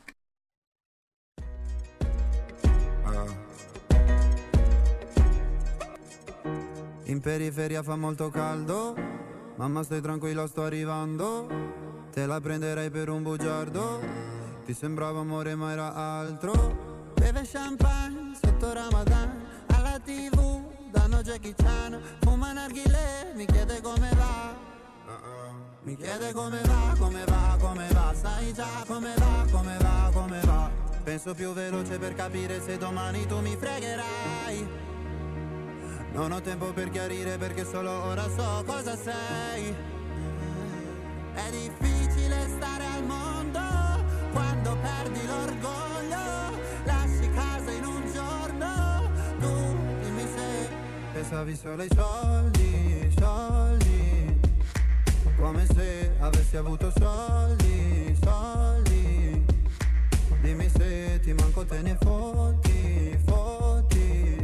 In periferia fa molto caldo. Mamma stai tranquilla, sto arrivando. Te la prenderei per un bugiardo. Ti sembrava amore ma era altro. Beve champagne sotto Ramadan. Alla tv danno Jackie Chan. Fuma narghilè, mi chiede come va. Mi chiede come va, come va, come va. Sai già come va, come va, come va. Penso più veloce per capire se domani tu mi fregherai. Non ho tempo per chiarire perché solo ora so cosa sei. È difficile stare al mondo quando perdi l'orgoglio. Lasci casa in un giorno. Tu dimmi se pensavi solo ai soldi, soldi. Come se avessi avuto soldi, soldi. Dimmi se ti manco te ne fotti, fotti.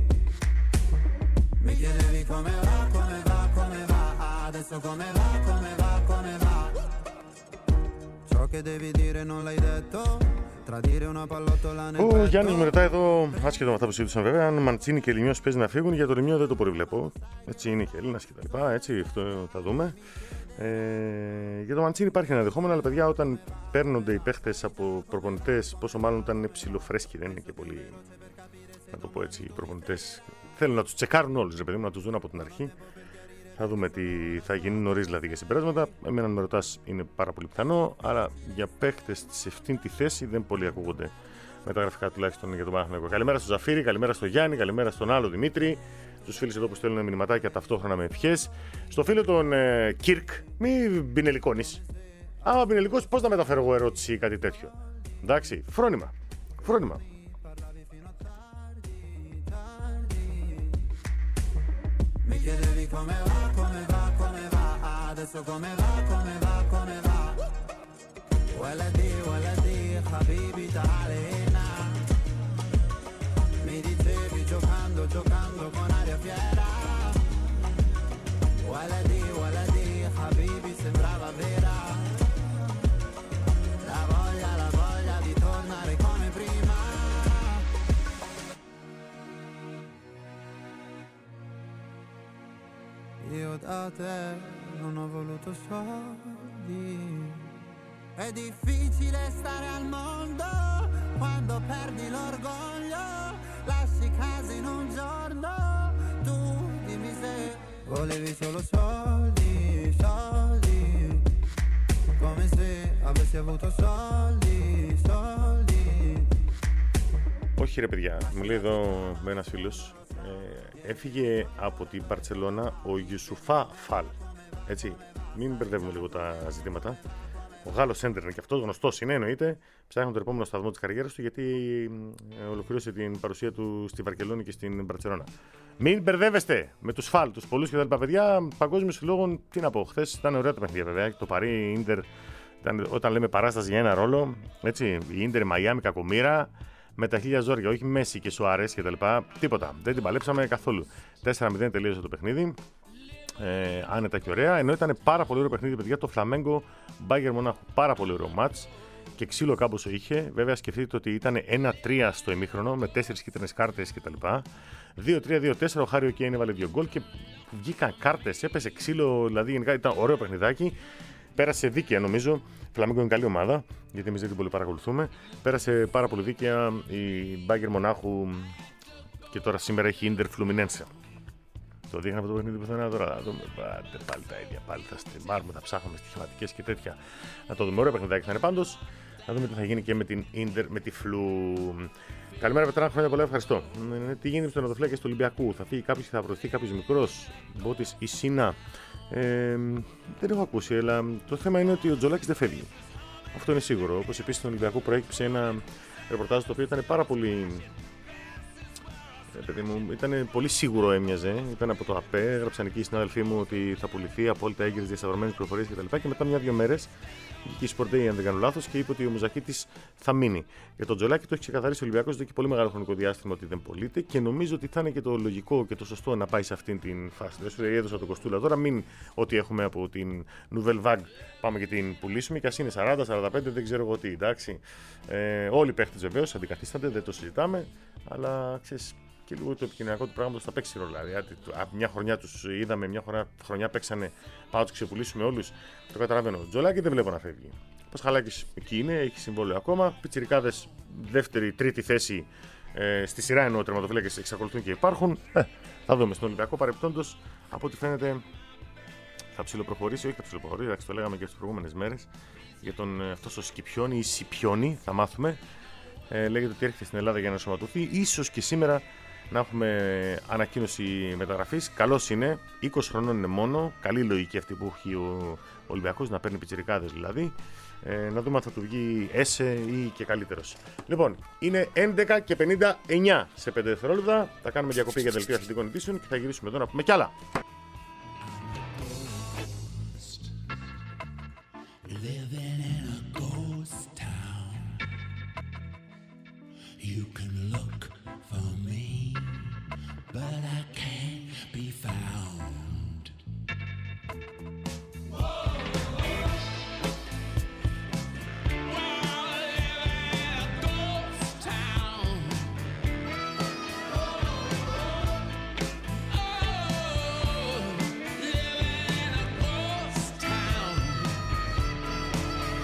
Mi chiedevi come va, come va, come va. Adesso come va, come va, come va. Ciò che devi dire non l'hai detto. Tradire una pallottola nel petto. Ο Γιάννης με ρωτάει εδώ, άσχετο με αυτά που συζήτησαν βέβαια, αν Μαντσίνη και Λιμιός παίζει να φύγουν. Για το Λιμιό δεν το προβλέπω. Έτσι είναι και Έλληνας και τα λοιπά. Έτσι, αυτό θα δούμε. Ε, για το Μαντσίνη υπάρχει ένα δεχόμενο, αλλά παιδιά, όταν παίρνονται οι παίχτες από προπονητές, πόσο μάλλον όταν είναι ψιλοφρέσκοι, δεν είναι και πολύ. Να το πω έτσι, οι προπονητές θέλουν να τους τσεκάρουν όλους, ρε παιδί μου, να τους δουν από την αρχή. Θα δούμε τι θα γίνει νωρίς δηλαδή για συμπεράσματα. Εμένα με ρωτάς είναι πάρα πολύ πιθανό, αλλά για παίχτες σε αυτήν τη θέση δεν πολύ ακούγονται μεταγραφικά τουλάχιστον για τον Παναθηναϊκό. Καλημέρα στον Ζαφύρη, καλημέρα στον Γιάννη, καλημέρα στον άλλο Δημήτρη. Στους φίλους εδώ που στέλνουν μηνυματάκια ταυτόχρονα με ευχές. Στο φίλο τον ε, Κίρκ, μη μπινελικώνεις. Άμα μπινελικώσεις, πώς να μεταφέρω εγώ ερώτηση ή κάτι τέτοιο. Εντάξει, φρόνημα. Φρόνημα. Mi chiedevi come va, come va, come va. Adesso come va, come va, come va. Waladi, waladi, habibi ta'alena. Mi dicevi giocando, giocando con aria fiera. Waladi, waladi, habibi sembra te non ho voluto soldi. È difficile stare al mondo quando perdi l'orgoglio, lasci casa in un giorno, tu dimmi se volevi solo soldi, soldi, come se avessi avuto soldi, soldi. Όχι ρε παιδιά, μου λέει εδώ με ένας φίλος, ε, έφυγε από την Μπαρτσελώνα ο Ιουσουφά Φαλ, έτσι, μην μπερδεύουμε λίγο τα ζητήματα. Ο Γάλλος έντερ είναι και αυτός, γνωστός είναι εννοείται, ψάχνει τον επόμενο σταθμό της καριέρας του γιατί ε, ολοκλήρωσε την παρουσία του στη Βαρκελόνη και στην Μπαρτσελώνα. Μην μπερδεύεστε με τους Φαλ, τους πολλούς και τα λοιπά παιδιά, παγκόσμιους συλλόγων, τι να πω, χθες ήταν ωραία τα παιχνίδια βέβαια, το Παρί, Ίντερ, όταν λέμε παράσταση για ένα ρόλο, έτσι, η Ίντερ, η Μαϊάμι, κακομοίρα, με τα χίλια ζόρια, όχι Μέση και Σουάρες και τα λοιπά, τίποτα, δεν την παλέψαμε καθόλου. τέσσερα μηδέν τελείωσε το παιχνίδι. Ε, άνετα και ωραία, ενώ ήταν πάρα πολύ ωραίο παιχνίδι, παιδιά, το Φλαμέγκο Μπάγερ Μονάχου. Πάρα πολύ ωραίο μάτς και ξύλο κάμποσο είχε. Βέβαια, σκεφτείτε ότι ήταν ένα τρία στο ημίχρονο με τέσσερις κίτρινες κάρτες κτλ. δύο τρία δύο τέσσερα, ο Χάριο Κέιν έβαλε δύο γκολ και βγήκαν κάρτες, έπεσε ξύλο, δηλαδή γενικά ήταν ωραίο παιχνιδάκι. Πέρασε δίκαια νομίζω. Φλαμέγκο είναι καλή ομάδα, γιατί εμείς δεν την πολύ παρακολουθούμε. Πέρασε πάρα πολύ δίκαια η Μπάγερ Μονάχου και τώρα σήμερα έχει Ίντερ Φλουμινένσε. Το δείχνει αυτό το παιχνίδι πουθενά τώρα. Θα δούμε. Πάτε πάλι τα ίδια. Πάλι θα στριμάρουμε, θα ψάχνουμε στοιχηματικές και τέτοια. Να το δούμε. Ωραίο παιχνιδάκι θα είναι πάντως. Να δούμε τι θα γίνει και με την Ίντερ, με τη Φλου. Καλημέρα, Πετρά. Χρόνια πολλά. Ευχαριστώ. Τι γίνεται στο τερματοφύλακα του Ολυμπιακού? Θα φύγει κάποιο και θα προωθεί κάποιο μικρό. Μπότης ή Σίνα. Ε, δεν έχω ακούσει, αλλά το θέμα είναι ότι ο Τζολάκης δεν φεύγει. Αυτό είναι σίγουρο. Όπως επίσης στον Ολυμπιακό προέκυψε ένα ρεπορτάζ το οποίο ήταν πάρα πολύ. Παιδί μου, ήταν πολύ σίγουρο, έμοιαζε. Ήταν από το ΑΠΕ. Έγραψαν εκεί οι συνάδελφοί μου ότι θα πουληθεί απόλυτα έγκυρες διασταυρωμένες πληροφορίες κτλ. Και μετά μια-δύο μέρες βγήκε η Sport Day, αν δεν κάνω λάθος, και είπε ότι ο Μουζακίτης θα μείνει. Για τον Τζολάκη το έχει ξεκαθαρίσει ο Ολυμπιακός εδώ και πολύ μεγάλο χρονικό διάστημα ότι δεν πωλείται και νομίζω ότι θα είναι και το λογικό και το σωστό να πάει σε αυτήν την φάση. Δεν σου έδωσα τον Κοστούλα τώρα, μην ότι έχουμε από την Nouvelle Vague πάμε και την πουλήσουμε και ας είναι σαράντα σαράντα πέντε, δεν ξέρω εγώ τι. Εντάξει. Ε, όλοι οι παίχτες βεβαίως αντικαθίστανται, δεν το συζητάμε, αλλά ξέρεις. Και λίγο το επικοινωνιακό του πράγματος θα παίξει ρόλο. Δηλαδή, από μια χρονιά τους είδαμε, μια χρονιά, χρονιά παίξανε, πάω να τους ξεπουλήσουμε όλους. Το καταλαβαίνω. Τζολάκη δεν βλέπω να φεύγει. Πασχαλάκης εκεί είναι, έχει συμβόλαιο ακόμα. Πιτσιρικάδες δεύτερη, τρίτη θέση ε, στη σειρά ενώ τερματοφύλακες εξακολουθούν και υπάρχουν. Ε, θα δούμε στον Ολυμπιακό παρεπτόντως. Από ό,τι φαίνεται θα ψιλοπροχωρήσει, όχι θα ψιλοπροχωρήσει, εντάξει, το λέγαμε και τις προηγούμενες μέρες. Για τον αυτός ο Σκυπιόνι ή Σιπιόνι, θα μάθουμε. Ε, λέγεται ότι έρχεται στην Ελλάδα για να ενσωματωθεί. Ίσως και σήμερα να έχουμε ανακοίνωση μεταγραφής. Καλός είναι, είκοσι χρονών είναι μόνο. Καλή λογική αυτή που έχει ο Ολυμπιακός, να παίρνει πιτσιρικάδες δηλαδή. Ε, να δούμε αν θα του βγει έσε ή και καλύτερος. Λοιπόν, είναι έντεκα και πενήντα εννιά σε πέντε δευτερόλεπτα. Θα κάνουμε διακοπή για δελτίο αθλητικών ειδήσεων και θα γυρίσουμε εδώ να πούμε κι άλλα. But I can't be found. Whoa. Well, I live in a ghost town. Oh, living in a ghost town.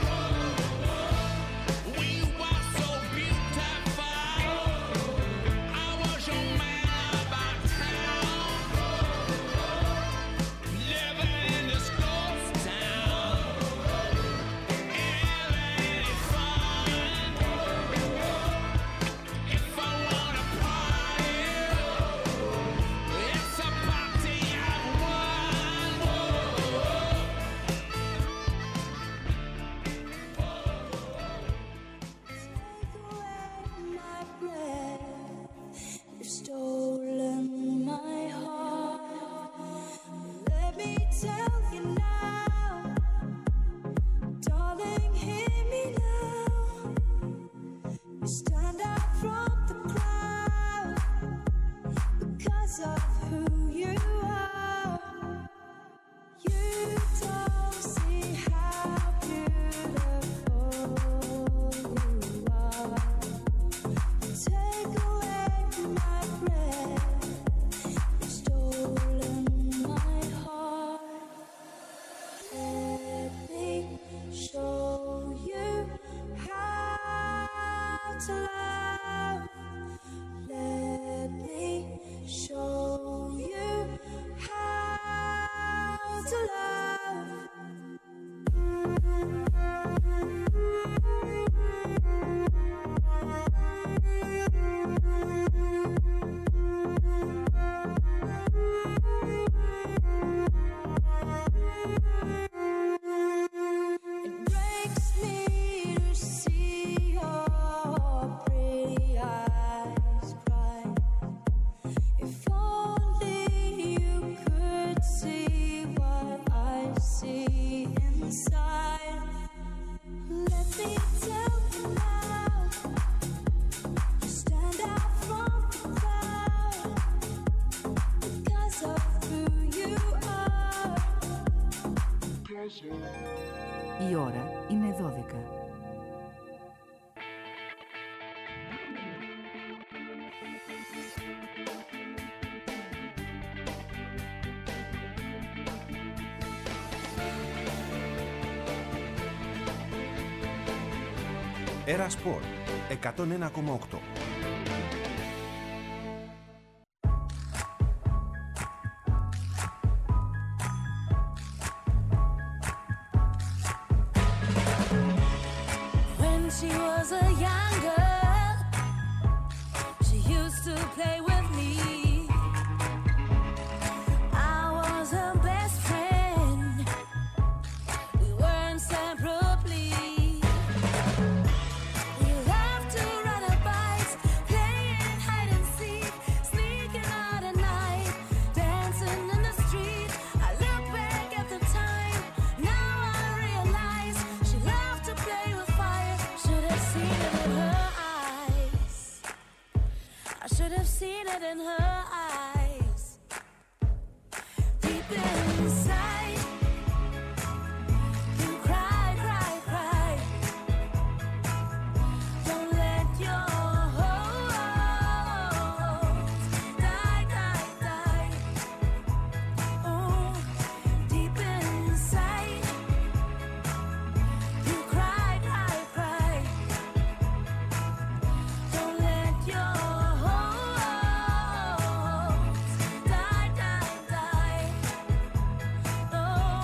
see inside. Let me tell you now. Stand out from the crowd because of who you are. Η ώρα είναι δώδεκα. Έρα Σπορ εκατόν ένα κόμμα οκτώ. When she was a young girl, she used to play with me. I was her best friend. We were inseparably. We loved to ride our bikes, playing hide and seek, sneaking out at night, dancing in the street. I look back at the time, now I realize she loved to play with fire. Should have seen it in her eyes. I should have seen it in her eyes. Deep inside, you cry, cry, cry. Don't let your hopes die, die, die. Oh, deep inside, you cry, cry, cry. Don't let your hopes die, die, die. Oh,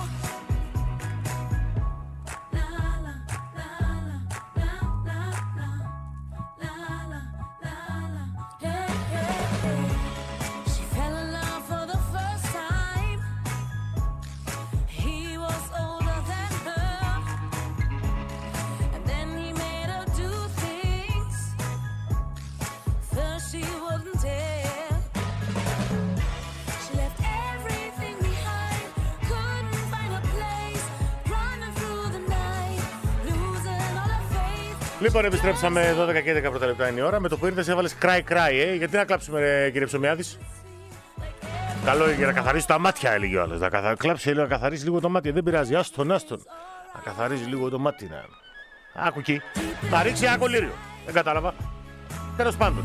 la la la la la la la la la la. Hey, hey, hey. She fell in love for the first time. He was older than her, and then he made her do things first she wouldn't dare. She left everything behind, couldn't find a place, running through the night, losing all her faith. Λοιπόν, επιστρέψαμε δώδεκα και έντεκα πρώτα λεπτά είναι η ώρα. Με το που ήρθες έβαλες cry cry, ε. Γιατί να κλάψουμε, ρε, κύριε Ψωμιάδης. Καλό για να καθαρίσει τα μάτια, έλεγε ο άλλος. Να καθα... κλάψει λίγο, να καθαρίσει λίγο το μάτι. Δεν πειράζει, άστον, άστον. Να καθαρίζει λίγο το μάτι. Να... Άκου εκεί. Να ρίξει ένα κολλήριο. Δεν κατάλαβα. Τέλος πάντων.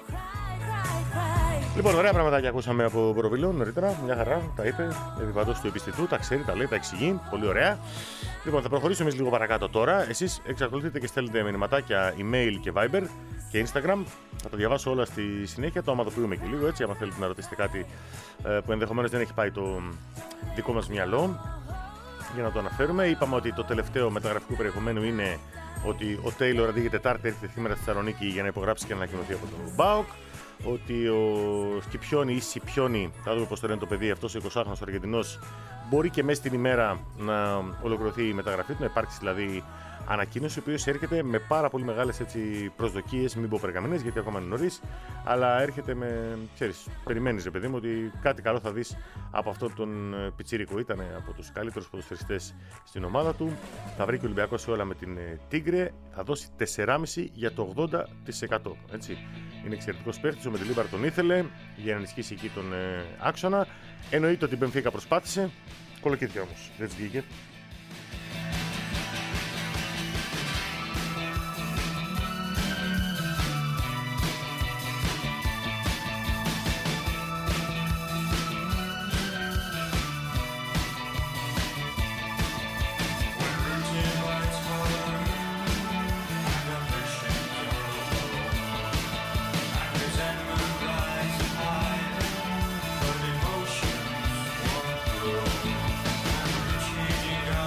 Λοιπόν, ωραία πραγματάκια ακούσαμε από Προβιλόν νωρίτερα. Μια χαρά, τα είπε. Επιπαντός του επιστητού, τα ξέρει, τα λέει, τα εξηγεί. Πολύ ωραία. Λοιπόν, θα προχωρήσουμε εμείς λίγο παρακάτω τώρα. Εσείς εξακολουθείτε και στέλνετε μηνυματάκια email και Viber και Instagram. Θα τα διαβάσω όλα στη συνέχεια. Το ομαδοποιούμε και λίγο έτσι. Αν θέλετε να ρωτήσετε κάτι ε, που ενδεχομένως δεν έχει πάει το δικό μας μυαλό, για να το αναφέρουμε. Είπαμε ότι το τελευταίο μεταγραφικό περιεχομένου είναι ότι ο Τέιλορ αντί για Τετάρτη έρχεται σήμερα στη Θεσσαλονίκη για να υπογράψει και να ανακοινωθεί από τον ΜΠΑΟΚ. Ότι ο Σκιπιόνι ή Σιπιόνι, θα δούμε πώς το λένε το παιδί, αυτός ο εικοσάχρονος Αργεντινός, μπορεί και μέσα στην ημέρα να ολοκληρωθεί η μεταγραφή του, να υπάρξει δηλαδή ανακοίνωση, ο οποίος έρχεται με πάρα πολύ μεγάλες έτσι, προσδοκίες, μην πω περγαμηνές, γιατί ακόμα είναι νωρίς, αλλά έρχεται με, ξέρεις, περιμένεις ρε παιδί μου ότι κάτι καλό θα δεις από αυτόν τον πιτσίρικο. Ήταν από τους καλύτερους ποδοσφαιριστές στην ομάδα του, θα βρει και ο Ολυμπιακός σε όλα με την Τίγκρε, θα δώσει τέσσερα κόμμα πέντε για το ογδόντα τοις εκατό, έτσι. Είναι εξαιρετικός παίχτης, ο Μεντιλίμπαρ τον ήθελε για να ενισχύσει εκεί τον ε, άξονα. Εννοείται ότι η Μπενφίκα προσπάθησε, κολοκύθια όμως, δεν της βγήκε. Emotions won't grow.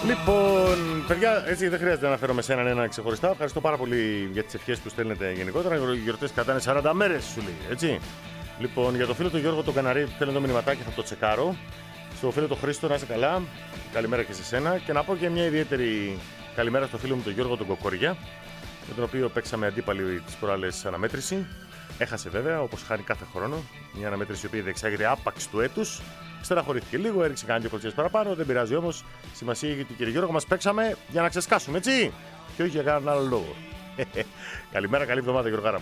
Λοιπόν, παιδιά, έτσι δεν χρειάζεται να αναφέρομαι σε έναν ένα ξεχωριστά. Ευχαριστώ πάρα πολύ για τις ευχές που στέλνετε γενικότερα. Οι γιορτές κρατάνε σαράντα μέρες, σου λέει, έτσι. Λοιπόν, για το φίλο του Γιώργο τον Καναρί, θέλω το μηνυματάκι, θα το τσεκάρω. Στο φίλο του Χρήστο, να είσαι καλά. Καλημέρα και σε σένα. Και να πω και μια ιδιαίτερη καλημέρα στο φίλο μου τον Γιώργο τον Κοκοριά, με τον οποίο παίξαμε αντίπαλοι τις προάλλες αναμέτρηση. Έχασε βέβαια, όπως χάνει κάθε χρόνο. Μια αναμέτρηση η οποία διεξάγεται άπαξ του έτους. Στεναχωρήθηκε λίγο, έριξε κανένα δύο κοτσιές παραπάνω. Δεν πειράζει όμως. Σημασία έχει ότι κύριε Γιώργο μας παίξαμε για να ξεσκάσουμε, έτσι. Και όχι για κανέναν άλλο λόγο. Καλημέρα, καλή εβδομάδα, Γιώργάρα μου.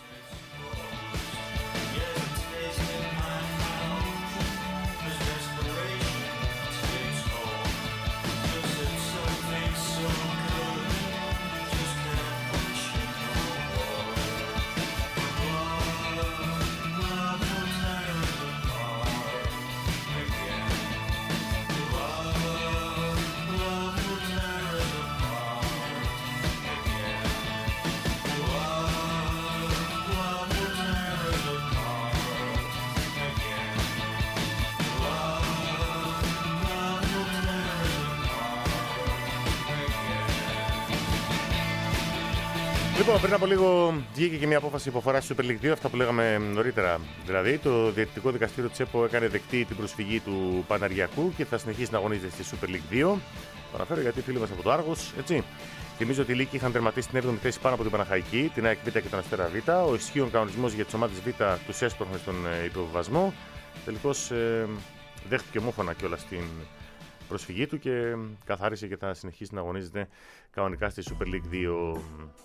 Λοιπόν, πριν από λίγο βγήκε και μια απόφαση υποφορά στη Super League δύο, αυτά που λέγαμε νωρίτερα. Δηλαδή, το Διαιτητικό Δικαστήριο της ΕΠΟ έκανε δεκτή την προσφυγή του Παναριακού και θα συνεχίσει να αγωνίζεται στη Super League δύο. Το αναφέρω γιατί φίλοι μας από το Άργος, έτσι. Θυμίζω ότι οι Λύκοι είχαν τερματίσει την έβδομη θέση πάνω από την Παναχαϊκή, την ΑΕΚ Β και τον Αστέρα Β. Ο ισχύων κανονισμός για τις ομάδες Β τους έσπρωχνε στον υποβιβασμό. Τελικώς ε, δέχτηκε ομόφωνα κιόλας την προσφυγή του και καθάρισε και θα συνεχίσει να αγωνίζεται κανονικά στη Super League δύο.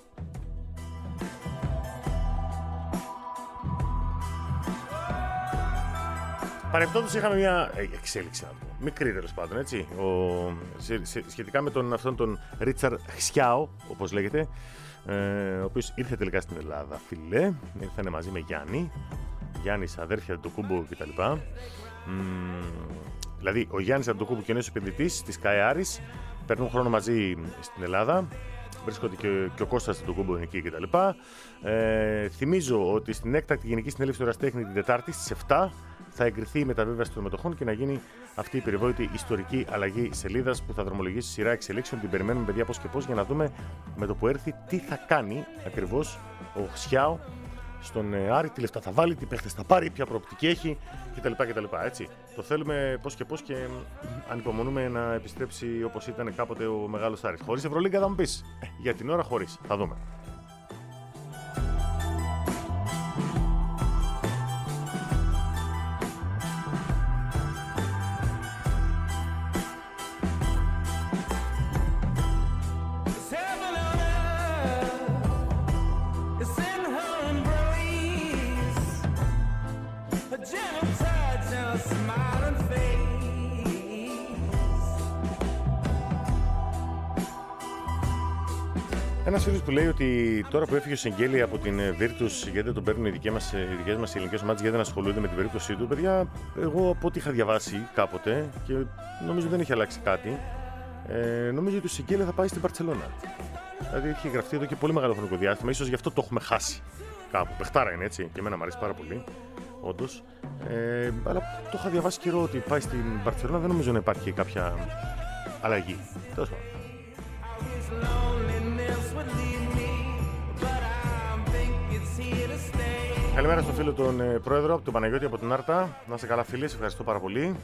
Παρεπτόντως είχαμε μια εξέλιξη, να πω, μικρή τέλος πάντων, έτσι, ο, σε, σε, σχετικά με τον, αυτόν τον Ρίτσαρντ Χσιάο, όπως λέγεται, ε, ο οποίος ήρθε τελικά στην Ελλάδα, φίλε, ήρθανε μαζί με Γιάννη, Γιάννης, αδέρφια Αντοκούμπο κτλ. Mm, δηλαδή, ο Γιάννης Αντοκούμπο και ο νέος επενδυτής της ΚΑΕΑΡΙΣ παίρνουν χρόνο μαζί στην Ελλάδα. Βρίσκονται και, και ο Κώστας Αντοκούμπο εκεί κτλ. Ε, θυμίζω ότι στην έκτακτη Γενική Συνέλευση του Εραστέχνη την Τετάρτη στις επτά θα εγκριθεί η μεταβίβαση των μετοχών και να γίνει αυτή η περιβόητη ιστορική αλλαγή σελίδας που θα δρομολογήσει σειρά εξελίξεων. Την περιμένουμε, παιδιά, πώς και πώς, για να δούμε με το που έρθει τι θα κάνει ακριβώς ο Χσιάο στον Άρη, τι λεφτά θα βάλει, τι παίχτες θα πάρει, ποια προοπτική έχει κτλ. κτλ έτσι. Το θέλουμε πώς και πώς και ανυπομονούμε να επιστρέψει όπως ήταν κάποτε ο μεγάλος Άρης. Χωρίς Ευρωλίγκα θα μου πεις. Ε, για την ώρα χωρίς. Θα δούμε. Ένας φίλος που λέει ότι τώρα που έφυγε ο Σεγγέλη από την Virtus, γιατί δεν τον παίρνουν οι δικές μας, οι δικές μας ελληνικές ομάδες, γιατί δεν ασχολούνται με την περίπτωσή του, παιδιά, εγώ από ό,τι είχα διαβάσει κάποτε και νομίζω δεν έχει αλλάξει κάτι, ε, νομίζω ότι ο Σεγγέλη θα πάει στην Μπαρτσελώνα. Δηλαδή έχει γραφτεί εδώ και πολύ μεγάλο χρονικό διάστημα, ίσως γι' αυτό το έχουμε χάσει κάπου. Παιχτάρα είναι, έτσι, και εμένα μου αρέσει πάρα πολύ, όντως. Ε, αλλά το είχα διαβάσει καιρό ότι πάει στην Μπαρτσελώνα, δεν νομίζω να υπάρχει κάποια αλλαγή. Τέλος πάντων. Καλημέρα στο φίλο τον ε, πρόεδρο, τον Παναγιώτη από την Άρτα. Να είσαι καλά, φίλοι, σε ευχαριστώ πάρα πολύ.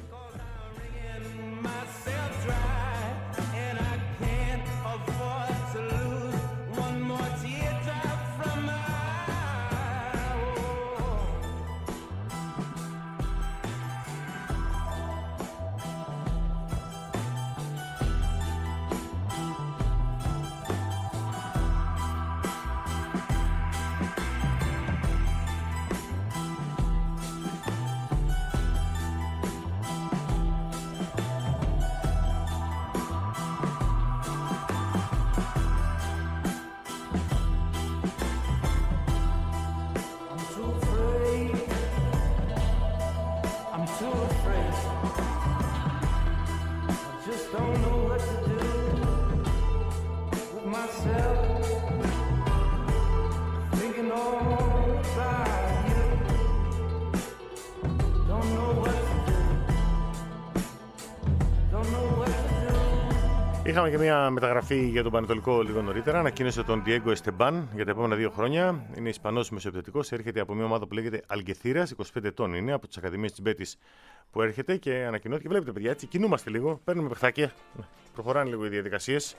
Είχαμε και μια μεταγραφή για τον Πανετολικό λίγο νωρίτερα. Ανακοίνωσε τον Diego Esteban για τα επόμενα δύο χρόνια. Είναι Ισπανός μεσοεπιθετικός. Έρχεται από μια ομάδα που λέγεται Αλγκεθίρας. είκοσι πέντε ετών είναι, από τις Ακαδημίες της Μπέτης που έρχεται και ανακοινώθηκε. Βλέπετε, παιδιά, έτσι κινούμαστε λίγο. Παίρνουμε παιχτάκια. Προχωράνε λίγο οι διαδικασίες.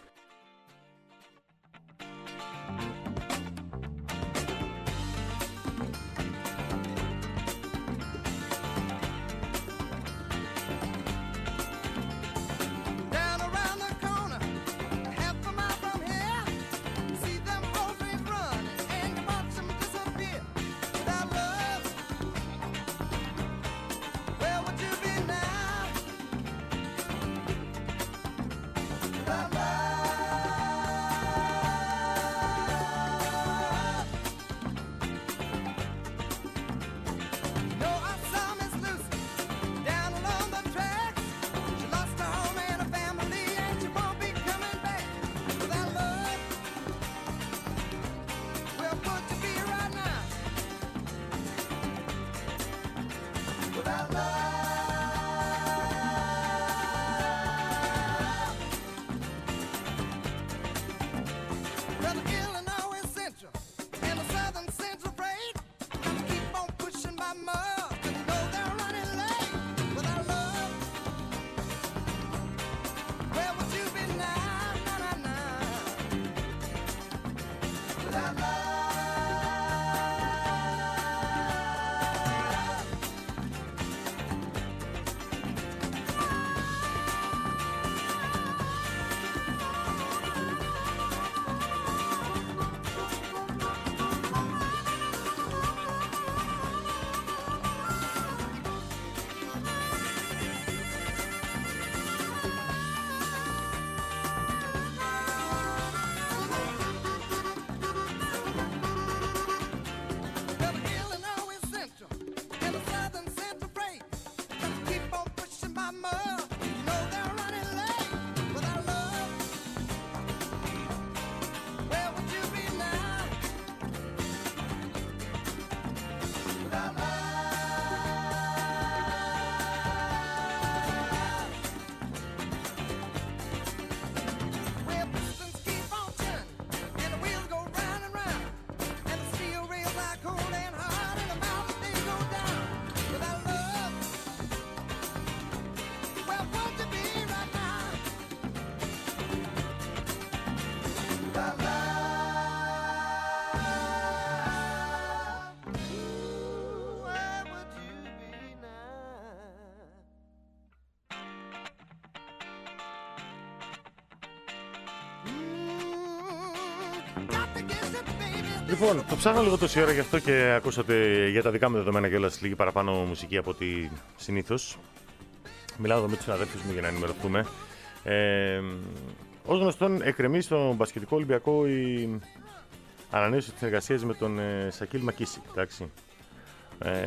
Λοιπόν, το ψάχνω λίγο τόση ώρα, γι' αυτό και ακούσατε για τα δικά μου δεδομένα κιόλας λίγη παραπάνω μουσική από ό,τι συνήθως. Μιλάω εδώ με τους συναδέλφους μου για να ενημερωθούμε. Ε, ως γνωστόν, εκκρεμεί στον μπασκετικό Ολυμπιακό η ανανέωση της συνεργασίας με τον ε, Σακίλ Μακίσικ. Εντάξει. Ε,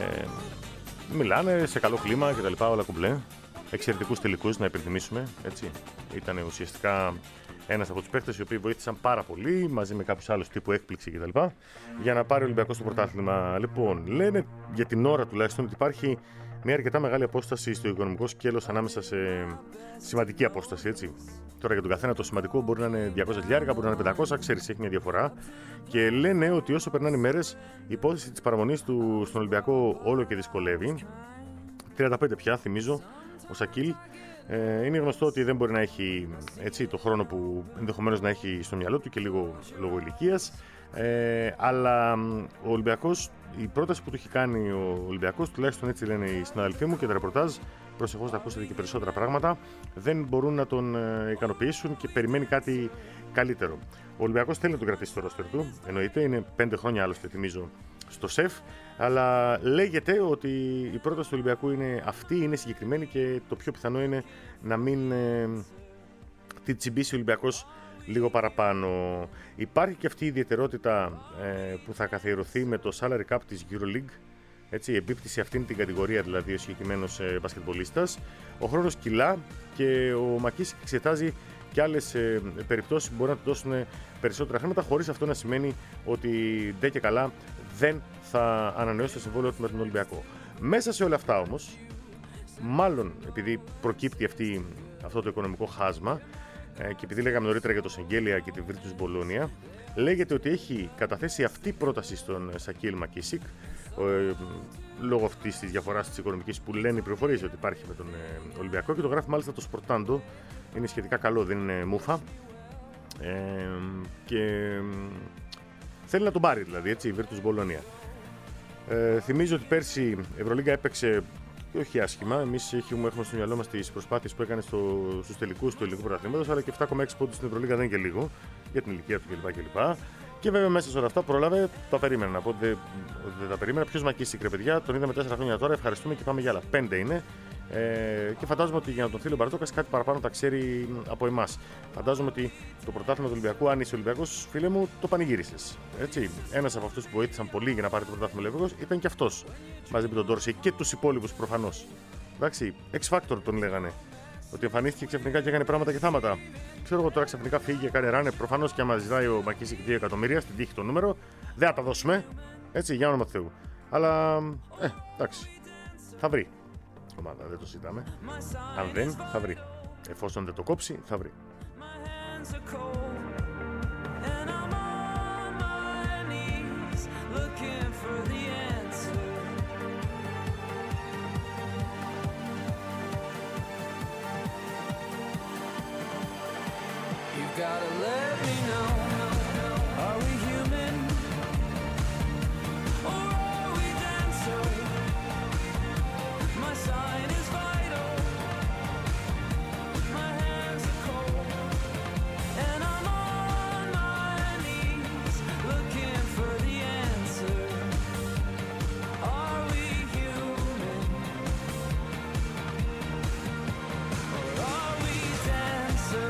μιλάνε σε καλό κλίμα κτλ. Όλα κουμπλέ. Εξαιρετικούς τελικούς, να υπενθυμίσουμε. Έτσι. Ήταν ουσιαστικά ένας από τους παίχτες οι οποίοι βοήθησαν πάρα πολύ μαζί με κάποιους άλλους τύπου έκπληξη κτλ. Για να πάρει ο Ολυμπιακός το πρωτάθλημα. Λοιπόν, λένε για την ώρα τουλάχιστον ότι υπάρχει μια αρκετά μεγάλη απόσταση στο οικονομικό σκέλος ανάμεσα σε σημαντική απόσταση. Έτσι. Τώρα για τον καθένα το σημαντικό μπορεί να είναι διακόσια χιλιάρικα, μπορεί να είναι πεντακόσια, ξέρεις, έχει μια διαφορά. Και λένε ότι όσο περνάνε οι μέρες, η υπόθεση της παραμονής του στον Ολυμπιακό όλο και δυσκολεύει. τριάντα πέντε πια, θυμίζω, ο Σακίλ. Ε, είναι γνωστό ότι δεν μπορεί να έχει έτσι, το χρόνο που ενδεχομένως να έχει στο μυαλό του και λίγο λόγω ηλικίας. Ε, αλλά ο Ολυμπιακός, η πρόταση που του έχει κάνει ο Ολυμπιακός, τουλάχιστον έτσι λένε οι συναδελφοί μου και τα ρεπορτάζ, προσεχώς θα ακούσετε και περισσότερα πράγματα, δεν μπορούν να τον ε, ικανοποιήσουν και περιμένει κάτι καλύτερο. Ο Ολυμπιακός θέλει να τον κρατήσει στο ρόστερ του, εννοείται, είναι πέντε χρόνια άλλωστε, θυμίζω, στο ΣΕΦ, αλλά λέγεται ότι η πρόταση του Ολυμπιακού είναι αυτή, είναι συγκεκριμένη και το πιο πιθανό είναι να μην ε, τη τσιμπήσει ο Ολυμπιακός λίγο παραπάνω. Υπάρχει και αυτή η ιδιαιτερότητα ε, που θα καθιερωθεί με το salary cap της EuroLeague, έτσι, η εμπίπτει σε αυτήν την κατηγορία, δηλαδή ο συγκεκριμένος ε, μπασκετμπολίστας. Ο χρόνος κυλά και ο Μακίσικ εξετάζει και άλλες ε, περιπτώσεις που μπορεί να του δώσουν περισσότερα χρήματα, χωρίς αυτό να σημαίνει ότι ντε και καλά δεν θα ανανεώσει το συμβόλαιο του με τον Ολυμπιακό. Μέσα σε όλα αυτά όμως, μάλλον επειδή προκύπτει αυτή, αυτό το οικονομικό χάσμα, ε, και επειδή λέγαμε νωρίτερα για το Σεγγέλια και τη Virtus Bologna, λέγεται ότι έχει καταθέσει αυτή πρόταση στον Σακίλ Μακίσικ, ε, λόγω αυτής της διαφοράς της οικονομικής που λένε οι πληροφορίες ότι υπάρχει με τον ε, Ολυμπιακό, και το γράφει μάλιστα το Sportando. Είναι σχετικά καλό, δεν είναι μούφα. Ε, και ε, θέλει να τον πάρει δηλαδή, έτσι, η Virtus Bologna. Ε, θυμίζω ότι πέρσι η Ευρωλίγκα έπαιξε όχι άσχημα. Εμείς έχουμε, έχουμε στο μυαλό μας τις προσπάθειες που έκανε στο, στους τελικούς του ελληνικού πρωταθλήματος, αλλά και επτά κόμμα έξι πόντους στην Ευρωλίγκα δεν είναι και λίγο για την ηλικία του κλπ. κλπ. Και βέβαια μέσα σε όλα αυτά πρόλαβε, τα περίμενα. Να πω ότι δεν, δεν τα περίμενα. Ποιος Μακίσικ, ρε παιδιά, τον είδαμε τέσσερα χρόνια τώρα. Ευχαριστούμε και πάμε για άλλα. Πέντε είναι. Ε, και φαντάζομαι ότι για να τον θέλει ο Μπαρτόκας κάτι παραπάνω τα ξέρει από εμάς. Φαντάζομαι ότι το πρωτάθλημα του Ολυμπιακού, αν είσαι Ολυμπιακός, φίλε μου, το πανηγύρισες. Ένας από αυτούς που βοήθησαν πολύ για να πάρει το πρωτάθλημα Ολυμπιακός ήταν και αυτός. Μαζί με τον Ντόρση και τους υπόλοιπους προφανώς. Εντάξει, X Factor τον λέγανε. Ότι εμφανίστηκε ξαφνικά και έκανε πράγματα και θάματα. Ξέρω εγώ τώρα ξαφνικά φύγει και κάνει ράνε. Προφανώς και άμα ζητάει ο Μακίσικ δύο εκατομμύρια στην τύχη το νούμερο, δεν θα τα δώσουμε. Έτσι, για όνομα του Θεού. Αλλά, ε, εντάξει. Θα βρει. Ομάδα, δεν το συζητάμε. Αν δεν, θα βρει. Εφόσον δεν το κόψει, θα βρει. Gotta let me know, are we human or are we dancer? My sign is vital, my hands are cold, and I'm on my knees looking for the answer. Are we human or are we dancer?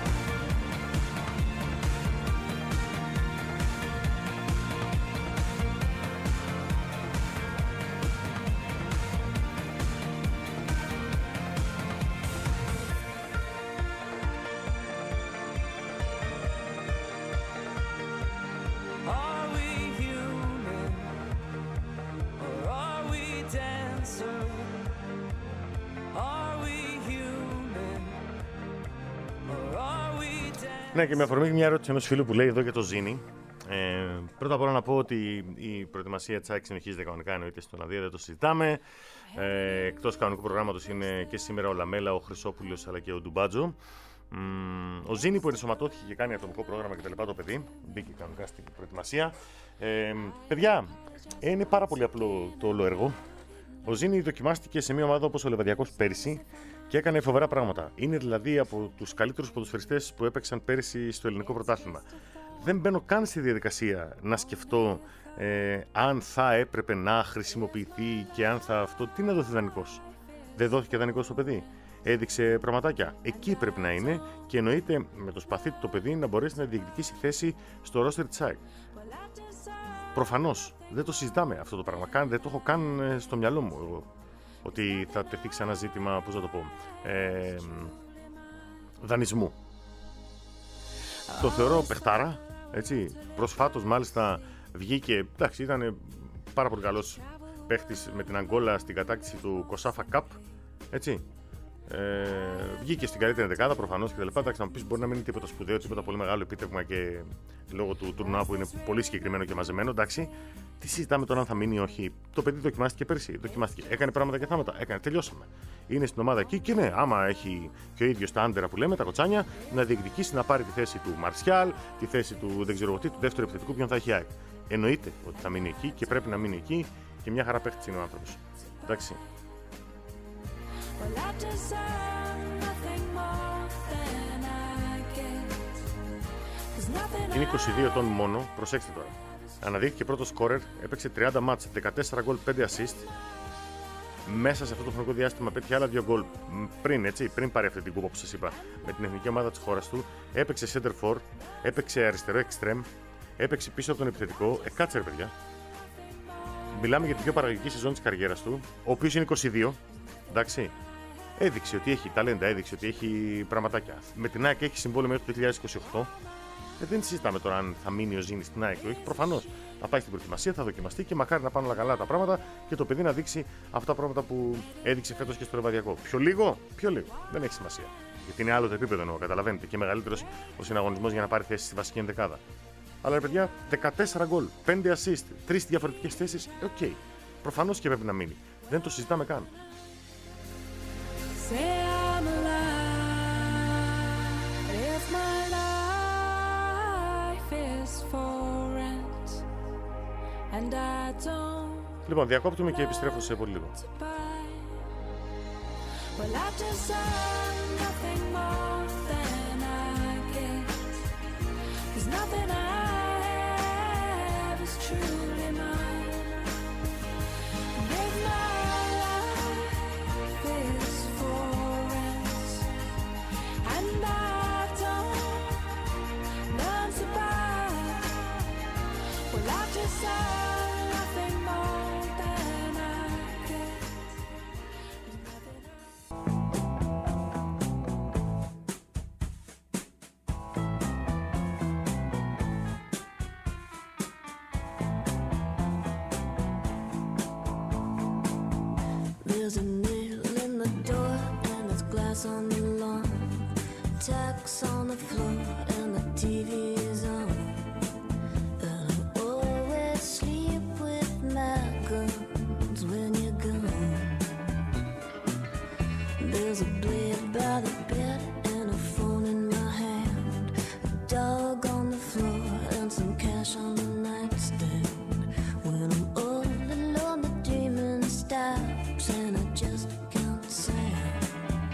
Ναι, και με αφορμή μια ερώτηση ενός φίλου που λέει εδώ για το Ζήνη. Ε, πρώτα απ' όλα να πω ότι η προετοιμασία της ΑΕΚ συνεχίζεται κανονικά, εννοείται στον Αδία, δεν το συζητάμε. Ε, εκτός κανονικού προγράμματος είναι και σήμερα ο Λαμέλα, ο Χρυσόπουλος αλλά και ο Ντουμπάτζο. Mm, ο Ζήνη που ενσωματώθηκε και κάνει ατομικό πρόγραμμα κτλ. Το παιδί μπήκε κανονικά στην προετοιμασία. Ε, παιδιά, ε, είναι πάρα πολύ απλό το όλο έργο. Ο Ζήνη δοκιμάστηκε σε μια ομάδα όπως ο Λεβαδιακός πέρυσι και έκανε φοβερά πράγματα. Είναι δηλαδή από τους καλύτερους ποδοσφαιριστές που έπαιξαν πέρυσι στο ελληνικό πρωτάθλημα. Δεν μπαίνω καν στη διαδικασία να σκεφτώ ε, αν θα έπρεπε να χρησιμοποιηθεί και αν θα αυτό. Τι να δοθεί δανεικός. Δεν δόθηκε δανεικός στο παιδί. Έδειξε πραγματάκια. Εκεί πρέπει να είναι και εννοείται με το σπαθί του το παιδί να μπορέσει να διεκδικήσει θέση στο ρόστερ της ΑΕΚ. Προφανώς δεν το συζητάμε αυτό το πράγμα. Δεν το έχω καν στο μυαλό μου εγώ, ότι θα τεθεί ξανά ζήτημα, πώς να το πω, ε, δανεισμού. Το θεωρώ παιχτάρα, έτσι. Προσφάτως μάλιστα βγήκε, εντάξει, ήταν πάρα πολύ καλός παίχτης με την Αγκόλα στην κατάκτηση του Κοσάφα Cup, έτσι. Ε, βγήκε στην καλύτερη δεκάδα προφανώς και τα λοιπά. Εντάξει, να μου πεις μπορεί να μην είναι τίποτα σπουδαίο, τίποτα πολύ μεγάλο επίτευγμα και λόγω του τουρνουά που είναι πολύ συγκεκριμένο και μαζεμένο. Εντάξει, τι συζητάμε τώρα αν θα μείνει ή όχι. Το παιδί δοκιμάστηκε πέρσι, δοκιμάστηκε. Έκανε πράγματα και θάματα. Έκανε, τελειώσαμε. Είναι στην ομάδα εκεί και ναι, άμα έχει και ο ίδιος τα άντερα που λέμε, τα κοτσάνια, να διεκδικήσει να πάρει τη θέση του Μαρσιάλ, τη θέση του δεν ξέρω τι, του δεύτερου επιθετικού, ποιον θα έχει ΑΕΚ. Εννοείται ότι θα μείνει εκεί και πρέπει να μείνει εκεί και μια χαρά παίχτης είναι ο άνθρωπος. Εντάξει. Είναι είκοσι δύο ετών μόνο, προσέξτε τώρα. Αναδείχθηκε πρώτο σκόρερ, έπαιξε τριάντα μάτς, δεκατέσσερα γκολ, πέντε assist. Μέσα σε αυτό το χρονικό διάστημα πέτυχε άλλα δύο γκολ πριν, έτσι, πριν πάρει αυτή την κούπα που σας είπα, με την εθνική ομάδα της χώρας του. Έπαιξε center for, έπαιξε αριστερό extreme, έπαιξε πίσω από τον επιθετικό. Ε, κάτσε ρε παιδιά. Μιλάμε για την πιο παραγωγική σεζόν της καριέρας του, ο οποίος είναι είκοσι δύο, εντάξει. Έδειξε ότι έχει ταλέντα, έδειξε ότι έχει πραγματάκια. Με την ΑΕΚ έχει συμβόλαιο μέχρι το δύο χιλιάδες είκοσι οκτώ. Ε, δεν συζητάμε τώρα αν θα μείνει ο Ζήνης στην ΑΕΚ. Όχι, προφανώς. Θα πάει στην προετοιμασία, θα δοκιμαστεί και μακάρι να πάνε όλα καλά τα πράγματα και το παιδί να δείξει αυτά τα πράγματα που έδειξε φέτος και στο Ρεβαδιακό. Πιο λίγο, πιο λίγο. Δεν έχει σημασία. Γιατί είναι άλλο το επίπεδο εννοώ, καταλαβαίνετε. Και μεγαλύτερος ο συναγωνισμός για να πάρει θέση στη βασική ενδεκάδα. Αλλά ρε παιδιά, δεκατέσσερα γκολ, πέντε assist, τρεις διαφορετικές θέσεις. Οκ. Okay. Προφανώς και πρέπει να μείνει. Δεν το συζητάμε καν. Say I'm alive if my life is for rent and I don't Λοιπόν, διακόπτουμε και επιστρέφω σε πολύ λίγο. buy. Well, I've just done nothing more than I get. 'Cause nothing I have is truly mine. And if my life is for rent and I don't learn to buy, well, I've just done nothing more than I get. There's a nail in the door and there's glass on the lawn. Tacks on the floor and the T V is on. And I always sleep with my guns when you're gone. There's a blade by the bed and a phone in my hand. A dog on the floor and some cash on the nightstand. When I'm all alone, the dreaming stops and I just can't sound.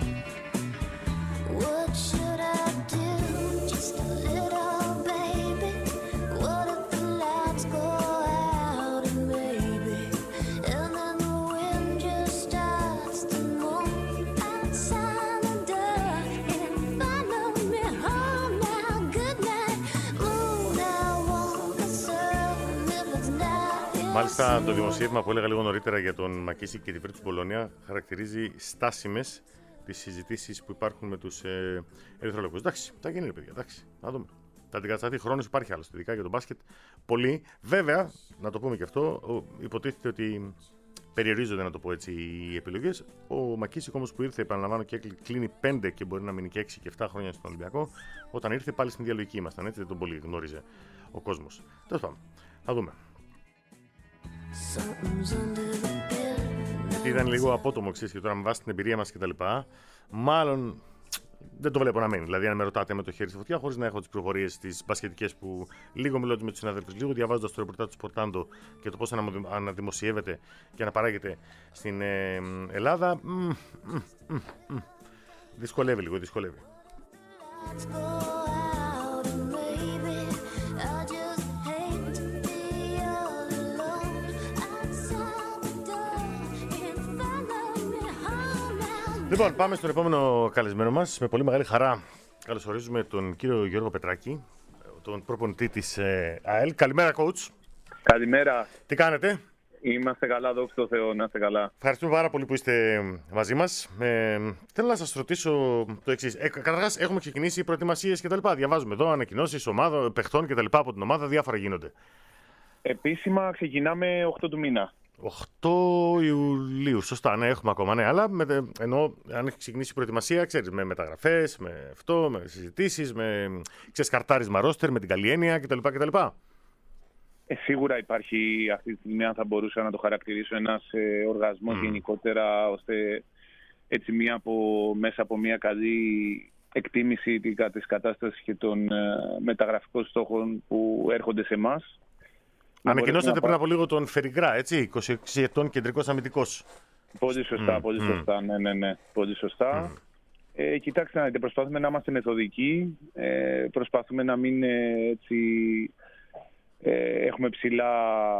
What should I do? Just a little baby. What if the lights go out and maybe, and then the wind just starts to moan outside the door and follow me home now. Good night, moon. I want a serve if it's not your Μάλιστα, το δημοσίευμα που έλεγα λίγο νωρίτερα για τον Μακίση και τη Βίρτους Μπολόνια χαρακτηρίζει στάσιμες τις συζητήσεις που υπάρχουν με τους ε, ερυθρολόγους. Εντάξει, θα γίνει ρε παιδιά, εντάξει, να δούμε. Θα αντικατασταθεί χρόνος, υπάρχει άλλωστε, ειδικά για τον μπάσκετ. Πολύ. Βέβαια, να το πούμε και αυτό, ο, υποτίθεται ότι περιορίζονται, να το πω έτσι, οι επιλογές. Ο Μακίσικ όμως που ήρθε, επαναλαμβάνω, και κλείνει πέντε και μπορεί να μείνει και έξι και επτά χρόνια στον Ολυμπιακό, όταν ήρθε πάλι στην διαλογική ήμασταν, έτσι, δεν τον πολύ γνώριζε ο κόσμος. Τέλος πάντων, θα δούμε. Something's under the bed. Γιατί ήταν λίγο απότομο, ξέρεις, και τώρα με βάση την εμπειρία μας κτλ. Μάλλον δεν το βλέπω να μείνει. Δηλαδή, αν με ρωτάτε με το χέρι στη φωτιά, χωρίς να έχω τις πληροφορίες τις μπασκετικές που λίγο μιλώντας με τους συναδέλφους, λίγο διαβάζοντας το ρεπορτάζ του Σπορτάντο και το πώς αναδημοσιεύεται και αναπαράγεται στην ε, Ελλάδα, μ, μ, μ, μ, δυσκολεύει λίγο, δυσκολεύει. Let's go out and maybe I just hate to be all alone outside the door and follow me home now. Λοιπόν, πάμε στον επόμενο καλεσμένο μας. Με πολύ μεγάλη χαρά καλωσορίζουμε τον κύριο Γιώργο Πετράκη, τον προπονητή της ε, ΑΕΛ. Καλημέρα, coach. Καλημέρα. Τι κάνετε? Είμαστε καλά, δόξα τω Θεώ, να είστε καλά. Ευχαριστούμε πάρα πολύ που είστε μαζί μας. Ε, θέλω να σας ρωτήσω το εξής. Ε, καταρχάς, έχουμε ξεκινήσει προετοιμασίες κτλ. Διαβάζουμε εδώ ανακοινώσεις ομάδων, παιχτών κτλ. Από την ομάδα, διάφορα γίνονται. Επίσημα ξεκινάμε οκτώ του μήνα. οκτώ Ιουλίου, σωστά, ναι, έχουμε ακόμα, ναι. Αλλά με, ενώ αν έχει ξεκινήσει η προετοιμασία, ξέρεις, με μεταγραφές, με αυτό, με συζητήσεις, με ξέρεις, καρτάρισμα ρόστερ, με την καλή έννοια κτλ. κτλ. Ε, σίγουρα υπάρχει αυτή τη στιγμή, αν θα μπορούσα να το χαρακτηρίσω, ένας ε, οργασμός Mm. γενικότερα, ώστε έτσι μία από, μέσα από μια καλή εκτίμηση της κατάστασης και των ε, μεταγραφικών στόχων που έρχονται σε εμάς. Ανακοινώσατε πριν από λίγο τον Φεριγκρά, έτσι, είκοσι έξι ετών κεντρικός αμυντικός. Πολύ σωστά, Mm. πολύ Mm. σωστά, ναι, ναι, ναι, πολύ σωστά. Mm. Ε, κοιτάξτε, να δείτε, προσπαθούμε να είμαστε μεθοδικοί, ε, προσπαθούμε να μην ε, έτσι, ε, έχουμε ψηλά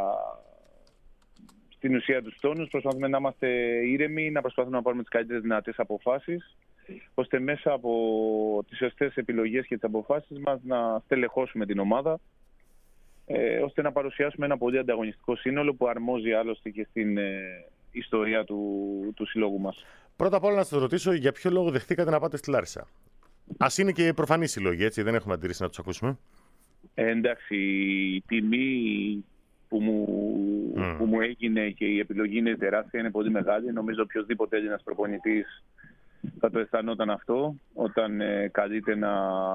στην ουσία τους τόνους, προσπαθούμε να είμαστε ήρεμοι, να προσπαθούμε να πάρουμε τις καλύτερες δυνατές αποφάσεις, ώστε μέσα από τις σωστές επιλογές και τις αποφάσεις μας να στελεχώσουμε την ομάδα, ε, ώστε να παρουσιάσουμε ένα πολύ ανταγωνιστικό σύνολο που αρμόζει άλλωστε και στην ε, ιστορία του, του συλλόγου μας. Πρώτα απ' όλα να σας ρωτήσω για ποιο λόγο δεχτήκατε να πάτε στη Λάρισα. Ας είναι και προφανής η λόγη, έτσι, δεν έχουμε αντίρρηση να τους ακούσουμε. Ε, εντάξει, η τιμή που μου, mm. που μου έγινε και η επιλογή είναι τεράστια, είναι πολύ μεγάλη. Νομίζω οποιοδήποτε Έλληνας προπονητής θα το αισθανόταν αυτό όταν ε, καλείται να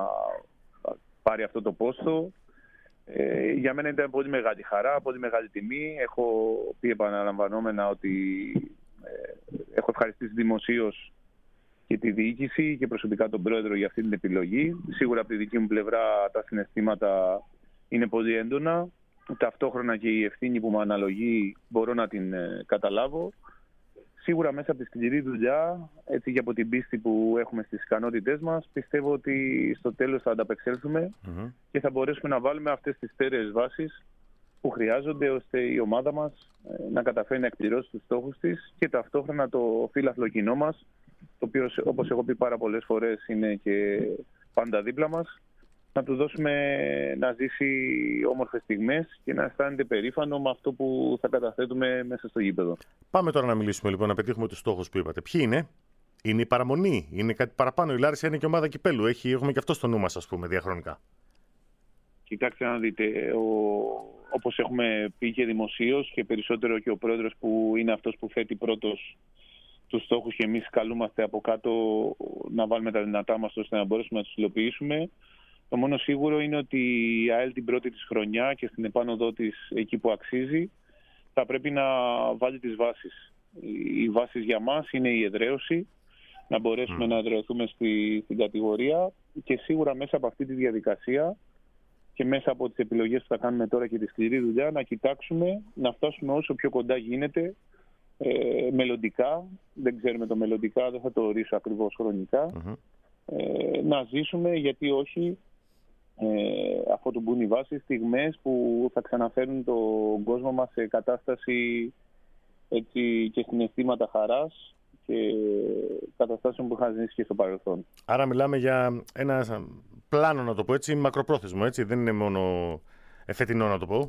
πάρει αυτό το πόστο. Ε, για μένα ήταν πολύ μεγάλη χαρά, πολύ μεγάλη τιμή. Έχω πει επαναλαμβανόμενα ότι ε, έχω ευχαριστήσει δημοσίως και τη διοίκηση και προσωπικά τον πρόεδρο για αυτή την επιλογή. Σίγουρα από τη δική μου πλευρά τα συναισθήματα είναι πολύ έντονα. Ταυτόχρονα και η ευθύνη που μου αναλογεί μπορώ να την ε, καταλάβω. Σίγουρα μέσα από τη σκληρή δουλειά, έτσι και από την πίστη που έχουμε στις ικανότητές μας, πιστεύω ότι στο τέλος θα ανταπεξέλθουμε mm-hmm. και θα μπορέσουμε να βάλουμε αυτές τις στέρεες βάσεις που χρειάζονται ώστε η ομάδα μας να καταφέρει να εκπληρώσει τους στόχους της και ταυτόχρονα το φύλαθλο κοινό μας, το οποίο όπως έχω πει πάρα πολλές φορές είναι και πάντα δίπλα μας, να του δώσουμε να ζήσει όμορφες στιγμές και να αισθάνεται περήφανο με αυτό που θα καταθέτουμε μέσα στο γήπεδο. Πάμε τώρα να μιλήσουμε λοιπόν, να πετύχουμε τους στόχους που είπατε. Ποιοι είναι? Είναι η παραμονή, είναι κάτι παραπάνω? Η Λάρισα είναι και ομάδα κυπέλου, έχει, έχουμε και αυτό στο νου μας, ας πούμε, διαχρονικά. Κοιτάξτε να δείτε, ο, όπως έχουμε πει και δημοσίως και περισσότερο και ο πρόεδρος που είναι αυτός που θέτει πρώτος τους στόχους και εμείς καλούμαστε από κάτω να βάλουμε τα δυνατά μας ώστε να μπορέσουμε να τους υλοποιήσουμε. Το μόνο σίγουρο είναι ότι η ΑΕΛ την πρώτη της χρονιά και στην επάνωδό της εκεί που αξίζει θα πρέπει να βάλει τις βάσεις. Οι βάσεις για μας είναι η εδραίωση, να μπορέσουμε mm. να εδραιωθούμε στη, στην κατηγορία και σίγουρα μέσα από αυτή τη διαδικασία και μέσα από τις επιλογές που θα κάνουμε τώρα και τη σκληρή δουλειά να κοιτάξουμε να φτάσουμε όσο πιο κοντά γίνεται ε, μελλοντικά, δεν ξέρουμε το μελλοντικά, δεν θα το ορίσω ακριβώς χρονικά, mm-hmm. ε, να ζήσουμε γιατί όχι ε, αφού του μπουν οι βάσεις, στιγμές που θα ξαναφέρουν τον κόσμο μας σε κατάσταση έτσι, και συναισθήματα χαράς και καταστάσεων που είχαν ζήσει και στο παρελθόν. Άρα μιλάμε για ένα πλάνο, να το πω έτσι, μακροπρόθεσμο, έτσι, δεν είναι μόνο εφετινό, να το πω.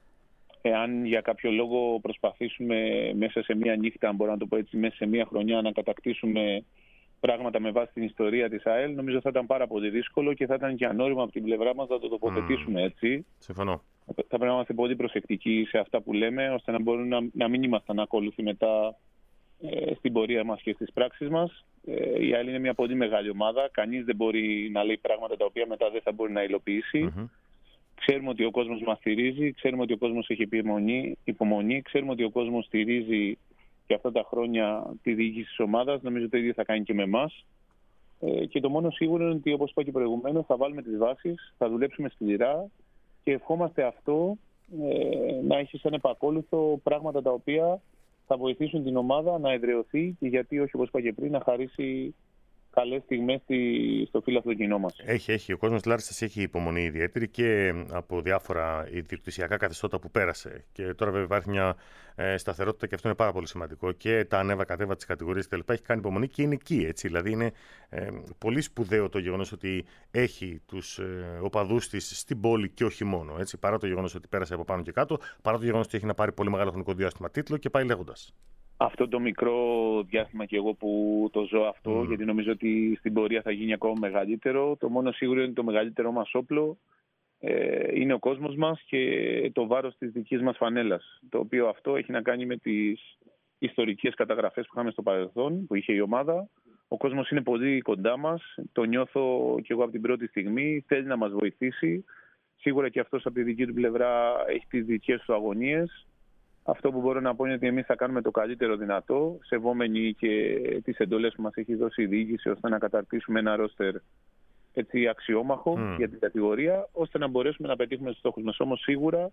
Εάν για κάποιο λόγο προσπαθήσουμε μέσα σε μία νύχτα, αν μπορώ να το πω έτσι, μέσα σε μία χρονιά να κατακτήσουμε πράγματα με βάση την ιστορία της ΑΕΛ, νομίζω θα ήταν πάρα πολύ δύσκολο και θα ήταν και ανώριμο από την πλευρά μας να το τοποθετήσουμε mm. έτσι. Συμφωνώ. Θα πρέπει να είμαστε πολύ προσεκτικοί σε αυτά που λέμε, ώστε να μπορούν να, να μην ήμασταν ακόλουθοι μετά ε, στην πορεία μας και στις πράξεις μας. Ε, η ΑΕΛ είναι μια πολύ μεγάλη ομάδα. Κανείς δεν μπορεί να λέει πράγματα τα οποία μετά δεν θα μπορεί να υλοποιήσει. Mm-hmm. Ξέρουμε ότι ο κόσμος μας στηρίζει, ξέρουμε ότι ο κόσμος έχει υπομονή, υπομονή, ξέρουμε ότι ο κόσμος στηρίζει και αυτά τα χρόνια τη διοίκηση της ομάδας. Νομίζω το ίδιο θα κάνει και με εμάς. Ε, και το μόνο σίγουρο είναι ότι, όπως είπα και προηγουμένως, θα βάλουμε τις βάσεις, θα δουλέψουμε σκληρά και ευχόμαστε αυτό ε, να έχει σαν επακόλουθο πράγματα τα οποία θα βοηθήσουν την ομάδα να εδραιωθεί και γιατί όχι, όπως είπα και πριν, να χαρίσει καλές στιγμές στο φύλαθλο κοινό μας. Έχει, έχει. Ο κόσμος της Λάρισσας έχει υπομονή ιδιαίτερη και από διάφορα ιδιοκτησιακά καθεστώτα που πέρασε. Και τώρα βέβαια υπάρχει μια ε, σταθερότητα και αυτό είναι πάρα πολύ σημαντικό. Και τα ανέβα-κατέβα της κατηγορίας κτλ. Έχει κάνει υπομονή και είναι εκεί. Έτσι. Δηλαδή είναι ε, πολύ σπουδαίο το γεγονός ότι έχει τους ε, οπαδούς της στην πόλη και όχι μόνο. Έτσι. Παρά το γεγονός ότι πέρασε από πάνω και κάτω, παρά το γεγονός ότι έχει να πάρει πολύ μεγάλο χρονικό διάστημα τίτλο και πάει λέγοντας. Αυτό το μικρό διάστημα και εγώ που το ζω αυτό, mm. γιατί νομίζω ότι στην πορεία θα γίνει ακόμα μεγαλύτερο. Το μόνο σίγουρο είναι το μεγαλύτερό μας όπλο ε, είναι ο κόσμος μας και το βάρος της δικής μας φανέλας. Το οποίο αυτό έχει να κάνει με τις ιστορικές καταγραφές που είχαμε στο παρελθόν, που είχε η ομάδα. Ο κόσμος είναι πολύ κοντά μας, το νιώθω και εγώ από την πρώτη στιγμή, θέλει να μας βοηθήσει. Σίγουρα και αυτός από τη δική του πλευρά έχει τις δικές του αγωνίες. Αυτό που μπορώ να πω είναι ότι εμείς θα κάνουμε το καλύτερο δυνατό, σεβόμενοι και τις εντολές που μας έχει δώσει η διοίκηση, ώστε να καταρτήσουμε ένα ρόστερ έτσι αξιόμαχο mm. για την κατηγορία, ώστε να μπορέσουμε να πετύχουμε τους στόχους μας. Όμως σίγουρα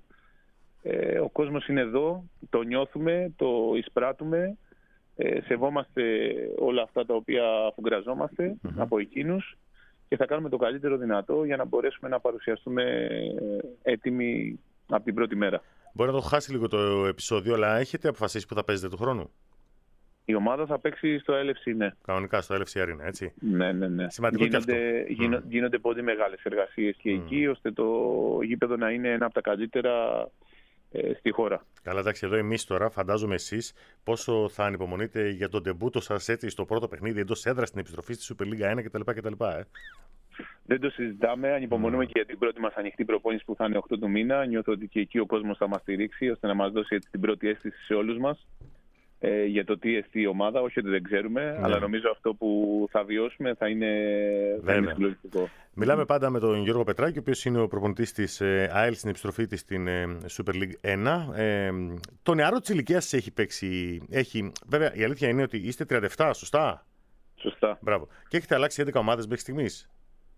ε, ο κόσμος είναι εδώ, το νιώθουμε, το εισπράττουμε, ε, σεβόμαστε όλα αυτά τα οποία αφουγκραζόμαστε mm-hmm. από εκείνους και θα κάνουμε το καλύτερο δυνατό για να μπορέσουμε να παρουσιαστούμε έτοιμοι από την πρώτη μέρα. Μπορεί να το χάσει λίγο το επεισόδιο, αλλά έχετε αποφασίσει που θα παίζετε του χρόνου? Η ομάδα θα παίξει στο Έλ Εφ Σι, ναι. Κανονικά στο Έλ Εφ Σι Arena, έτσι. Ναι, ναι, ναι. Σημαντικό γίνονται, και αυτό. Γίνονται, mm. γίνονται πολύ μεγάλες εργασίες και mm. εκεί, ώστε το γήπεδο να είναι ένα από τα καλύτερα ε, στη χώρα. Καλά, εντάξει, εδώ εμείς τώρα, φαντάζομαι εσείς, πόσο θα ανυπομονείτε για τον ντεμπούτο σας έτσι στο πρώτο παιχνίδι εντός έδρας στην επιστροφή στη Super League ένα κτλ. κτλ ε. δεν το συζητάμε. Ανυπομονούμε mm. και για την πρώτη μας ανοιχτή προπόνηση που θα είναι οκτώ του μήνα. Νιώθω ότι και εκεί ο κόσμος θα μας στηρίξει ώστε να μας δώσει έτσι την πρώτη αίσθηση σε όλους μας ε, για το τι εστί η ομάδα. Όχι ότι δεν ξέρουμε, mm. αλλά νομίζω αυτό που θα βιώσουμε θα είναι, θα είναι συγκλονιστικό. Μιλάμε πάντα με τον Γιώργο Πετράκη, ο οποίος είναι ο προπονητής της ΑΕΛ στην επιστροφή της στην Super League ένα. Ε, το νεαρό της ηλικίας έχει παίξει. Έχει, βέβαια, η αλήθεια είναι ότι είστε τριάντα επτά, σωστά. Σωστά. Μπράβο. Και έχετε αλλάξει έντεκα ομάδες μέχρι στιγμής.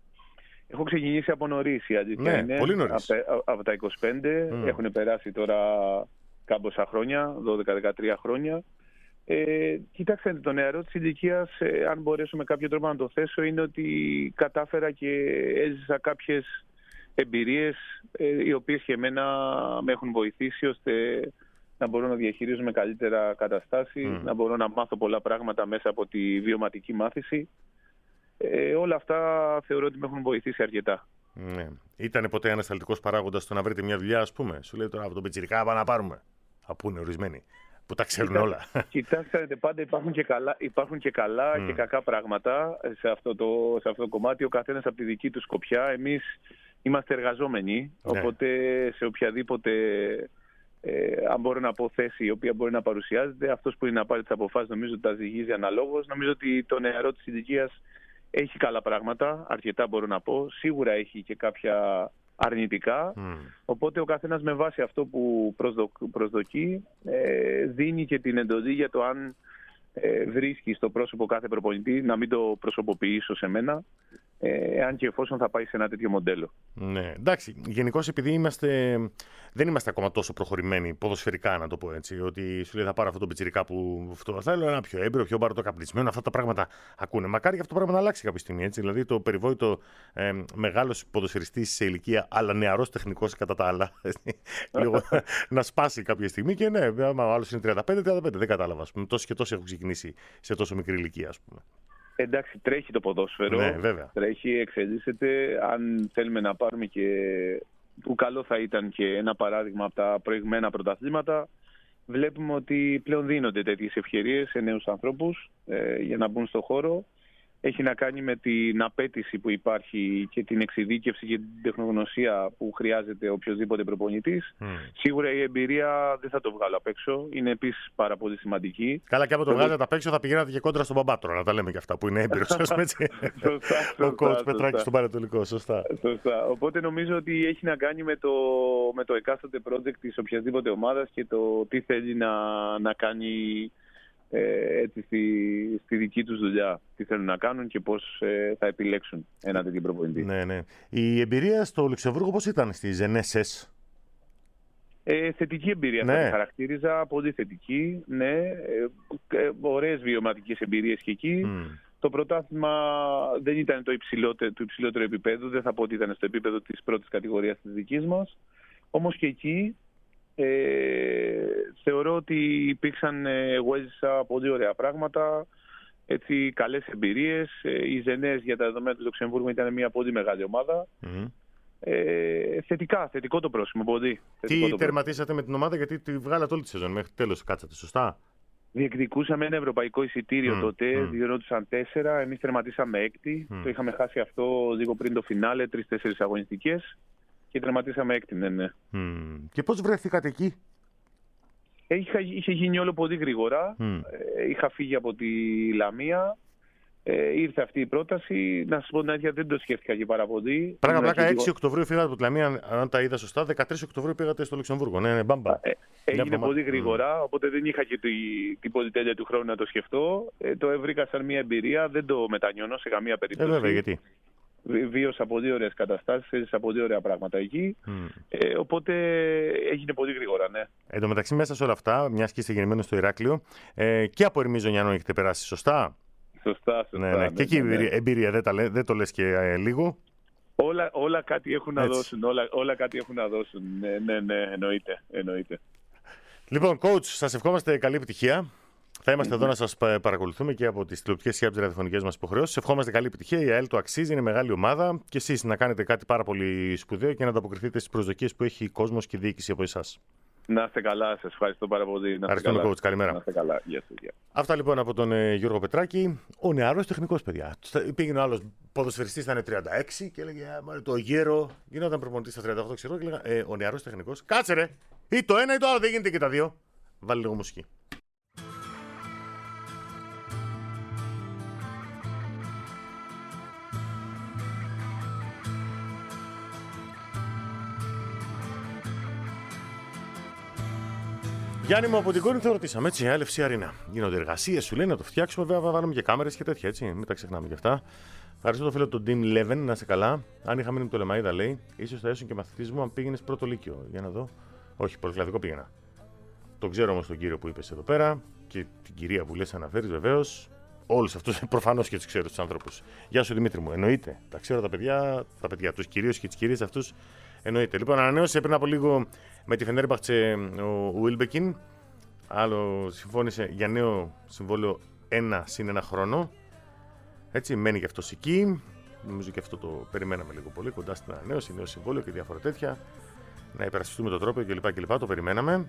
Έχω ξεκινήσει από νωρίς, η αλήθεια ναι, είναι. Πολύ νωρίς. Από, από τα είκοσι πέντε mm. έχουν περάσει τώρα κάμποσα χρόνια, δώδεκα δεκατρία χρόνια. Ε, κοιτάξτε, το νεαρό της ηλικίας, ε, αν μπορέσω με κάποιο τρόπο να το θέσω, είναι ότι κατάφερα και έζησα κάποιες εμπειρίες ε, οι οποίες και εμένα με έχουν βοηθήσει ώστε να μπορώ να διαχειρίζομαι καλύτερα καταστάσεις, mm. να μπορώ να μάθω πολλά πράγματα μέσα από τη βιωματική μάθηση. Ε, όλα αυτά θεωρώ ότι με έχουν βοηθήσει αρκετά. Ναι. Ήτανε ποτέ ανασταλτικός παράγοντας στο να βρείτε μια δουλειά, ας πούμε? Σου λέει τώρα από τον πιτσιρικά πάμε να πάρουμε. Απού είναι ορισμένοι που τα ξέρουν Κοιτά, όλα. Κοιτάξτε, πάντα υπάρχουν και καλά, υπάρχουν και, καλά mm. και κακά πράγματα σε αυτό, το, σε αυτό το κομμάτι. Ο καθένας από τη δική του σκοπιά. Εμείς είμαστε εργαζόμενοι, ναι. οπότε σε οποιαδήποτε, ε, αν μπορώ να πω, θέση η οποία μπορεί να παρουσιάζεται, αυτός που είναι να πάρει τις αποφάσεις νομίζω ότι τα ζυγίζει αναλόγως. Νομίζω ότι το νεαρό της ηλικίας έχει καλά πράγματα, αρκετά μπορώ να πω. Σίγουρα έχει και κάποια αρνητικά. Mm. Οπότε ο καθένας με βάση αυτό που προσδοκ, προσδοκεί ε, δίνει και την εντολή για το αν ε, βρίσκει στο πρόσωπο κάθε προπονητή, να μην το προσωποποιήσω σε μένα, ε, αν και εφόσον θα πάει σε ένα τέτοιο μοντέλο. Ναι, εντάξει. Γενικώς επειδή είμαστε, δεν είμαστε ακόμα τόσο προχωρημένοι ποδοσφαιρικά, να το πω έτσι, ότι σου λέει θα πάρω αυτό το πιτσιρικά που αυτό, θέλω ένα πιο έμπειρο, πιο μπαρωτοκαπνισμένο, αυτά τα πράγματα ακούνε. Μακάρι και αυτό το πράγμα να αλλάξει κάποια στιγμή. Έτσι. Δηλαδή το περιβόητο ε, μεγάλος ποδοσφαιριστής σε ηλικία, αλλά νεαρός τεχνικός κατά τα άλλα. Λίγο να σπάσει κάποια στιγμή και ναι, άμα ο άλλος είναι τριάντα πέντε τριάντα πέντε, δεν κατάλαβα. Τόσοι και τόσοι έχουν ξεκινήσει σε τόσο μικρή ηλικία, ας πούμε. Εντάξει, τρέχει το ποδόσφαιρο, ναι, βέβαια. Τρέχει, εξελίσσεται. Αν θέλουμε να πάρουμε και, που καλό θα ήταν και ένα παράδειγμα από τα προηγμένα πρωταθλήματα, βλέπουμε ότι πλέον δίνονται τέτοιες ευκαιρίες σε νέους ανθρώπους ε, για να μπουν στο χώρο. Έχει να κάνει με την απέτηση που υπάρχει και την εξειδίκευση και την τεχνογνωσία που χρειάζεται οποιοδήποτε προπονητής. Mm. Σίγουρα η εμπειρία δεν θα το βγάλω απ' έξω. Είναι επίσης πάρα πολύ σημαντική. Καλά, και άμα το βγάζετε απ' έξω θα πηγαίνατε και κόντρα στον μπαμπάτρο, να τα λέμε και αυτά που είναι έμπειρος. Ο coach Πετράκης στον Πανετολικό, σωστά. Σωστά. Οπότε νομίζω ότι έχει να κάνει με το, με το εκάστοτε project της οποιασδήποτε ομάδας και το τι θέλει να, να κάνει. Ε, έτσι, στη, στη δική τους δουλειά, τι θέλουν να κάνουν και πώς ε, θα επιλέξουν ένα τέτοιο προπονητή. Ναι, ναι. Η εμπειρία στο Λουξεμβούργο πώς ήταν στις Ζενέσες? Ε, θετική εμπειρία, ναι. Θα τη χαρακτήριζα, πολύ θετική, ναι. Ε, ε, ωραίες βιωματικές εμπειρίες και εκεί. Mm. Το πρωτάθλημα δεν ήταν το υψηλότερο, το υψηλότερο επίπεδο, δεν θα πω ότι ήταν στο επίπεδο της πρώτης κατηγορίας της δικής μας. Όμως και εκεί Ε, θεωρώ ότι υπήρξαν, εγώ έζησα πολύ ωραία πράγματα, έτσι, καλές εμπειρίες. Ε, οι Ζενές για τα δεδομένα του Λουξεμβούργου ήταν μια πολύ μεγάλη ομάδα. Mm. Ε, θετικά, θετικό το πρόσημο, πολύ. Τι το τερματίσατε με την ομάδα, γιατί τη βγάλατε όλη τη σεζόν, μέχρι τέλος κάτσατε, σωστά? Διεκδικούσαμε ένα ευρωπαϊκό εισιτήριο mm. τότε, mm. διοργανώθησαν τέσσερα, εμείς τερματίσαμε έκτη. Mm. Το είχαμε χάσει αυτό λίγο πριν το φινάλε, τρεις-τέσσερις αγωνιστικές. Και τερματίσαμε έκτη, ναι, ναι. Mm. Και πώς βρεθήκατε εκεί? Είχα, είχε γίνει όλο πολύ γρήγορα. Mm. Ε, είχα φύγει από τη Λαμία. Ε, ήρθε αυτή η πρόταση. Να σας πω την αλήθεια, δεν το σκέφτηκα και πάρα πολύ. Πράγμα πλάκα, έξι Οκτωβρίου φύγατε από τη Λαμία, αν τα είδα σωστά. δεκατρείς Οκτωβρίου πήγατε στο Λουξεμβούργο. Ναι, ναι, μπαμπα. Ε, έγινε πολύ γρήγορα, mm. οπότε δεν είχα και την πολυτέλεια του χρόνου να το σκεφτώ. Ε, το έβρικα σαν μια εμπειρία. Δεν το μετανιώνω σε καμία περίπτωση. Ε, βέβαια, γιατί? Βίωσα πολύ ωραίες καταστάσεις, έζησα πολύ ωραία πράγματα εκεί. Mm. Ε, οπότε έγινε πολύ γρήγορα, ναι. Εν τω μεταξύ, μέσα σε όλα αυτά, μιας και είστε γεννημένος στο Ηράκλειο, ε, και από Ερμίζωνιανό έχετε περάσει, σωστά? Σωστά, σωστά. Ναι, ναι. Ναι, και εκεί ναι, ναι. εμπειρία δεν, τα λέ, δεν το λες και ε, λίγο. Όλα, όλα κάτι έχουν να Έτσι. δώσουν. Όλα, όλα κάτι έχουν να δώσουν. Ναι, ναι, ναι, εννοείται, εννοείται. Λοιπόν, coach, σας ευχόμαστε καλή επιτυχία. Θα είμαστε mm-hmm. εδώ να σας παρακολουθούμε και από τις τηλεοπτικές και από τις ραδιοφωνικές μας υποχρεώσεις. Ευχόμαστε καλή επιτυχία. Η ΑΕΛ το αξίζει, είναι μεγάλη ομάδα. Και εσείς να κάνετε κάτι πάρα πολύ σπουδαίο και να ανταποκριθείτε στις προσδοκίες που έχει ο κόσμος και η διοίκηση από εσάς. Να είστε καλά, σας ευχαριστώ πάρα πολύ. Ευχαριστούμε, coach. Καλημέρα. Να είστε καλά. Γεια σας, γεια. Αυτά λοιπόν από τον ε, Γιώργο Πετράκη. Ο νεαρός τεχνικός, παιδιά. Πήγαινε ο άλλος ποδοσφαιριστής, ήταν τριάντα έξι και έλεγε «Α, το γέρο». Γινόταν προπονητής στα τριάντα οκτώ, ξέρω, και έλεγα ε, ο νεαρός τεχνικός. Κάτσε ρε! Ή το ένα ή το άλλο, δεν γίνεται και τα δύο. Βάλει λίγο μουσική. Γιάννη μου, από την Κόρινθο το ρωτήσαμε, έτσι, Ελ Εφ Σι Αρένα. Γίνονται εργασίες, σου λέει να το φτιάξουμε, βέβαια, βάλουμε και κάμερες και τέτοια, έτσι, μην τα ξεχνάμε και αυτά. Ευχαριστώ το φίλο του Team Eleven, να είσαι καλά. Αν είχα μείνει με το Λεμαΐδα, λέει, ίσως θα έσουν και μαθητής μου αν πήγαινες πρώτο λύκειο. Για να δω. Όχι, πρωτοκλαδικό πήγαινα. Το ξέρω όμως τον κύριο που είπες εδώ πέρα και την κυρία που λες αναφέρεις, βεβαίως. Όλους αυτούς προφανώς και τους ξέρω τους ανθρώπους. Γεια σου Δημήτρη μου, εννοείται. Τα ξέρω τα παιδιά, τα παιδιά, τους κυρίως και τις κυρίες αυτούς. Εννοείται. Λοιπόν, ανανέωσε πριν από λίγο με τη Φενέρμπαχτσε ο Βίλμπεκιν. Άλλο συμφώνησε για νέο συμβόλαιο ένα συν ένα χρόνο. Έτσι, μένει και αυτό εκεί. Νομίζω και αυτό το περιμέναμε λίγο πολύ. Κοντά στην ανανέωση, νέο συμβόλαιο και διάφορα τέτοια. Να υπερασπιστούμε τον τρόπο κλπ. κλπ. Το περιμέναμε.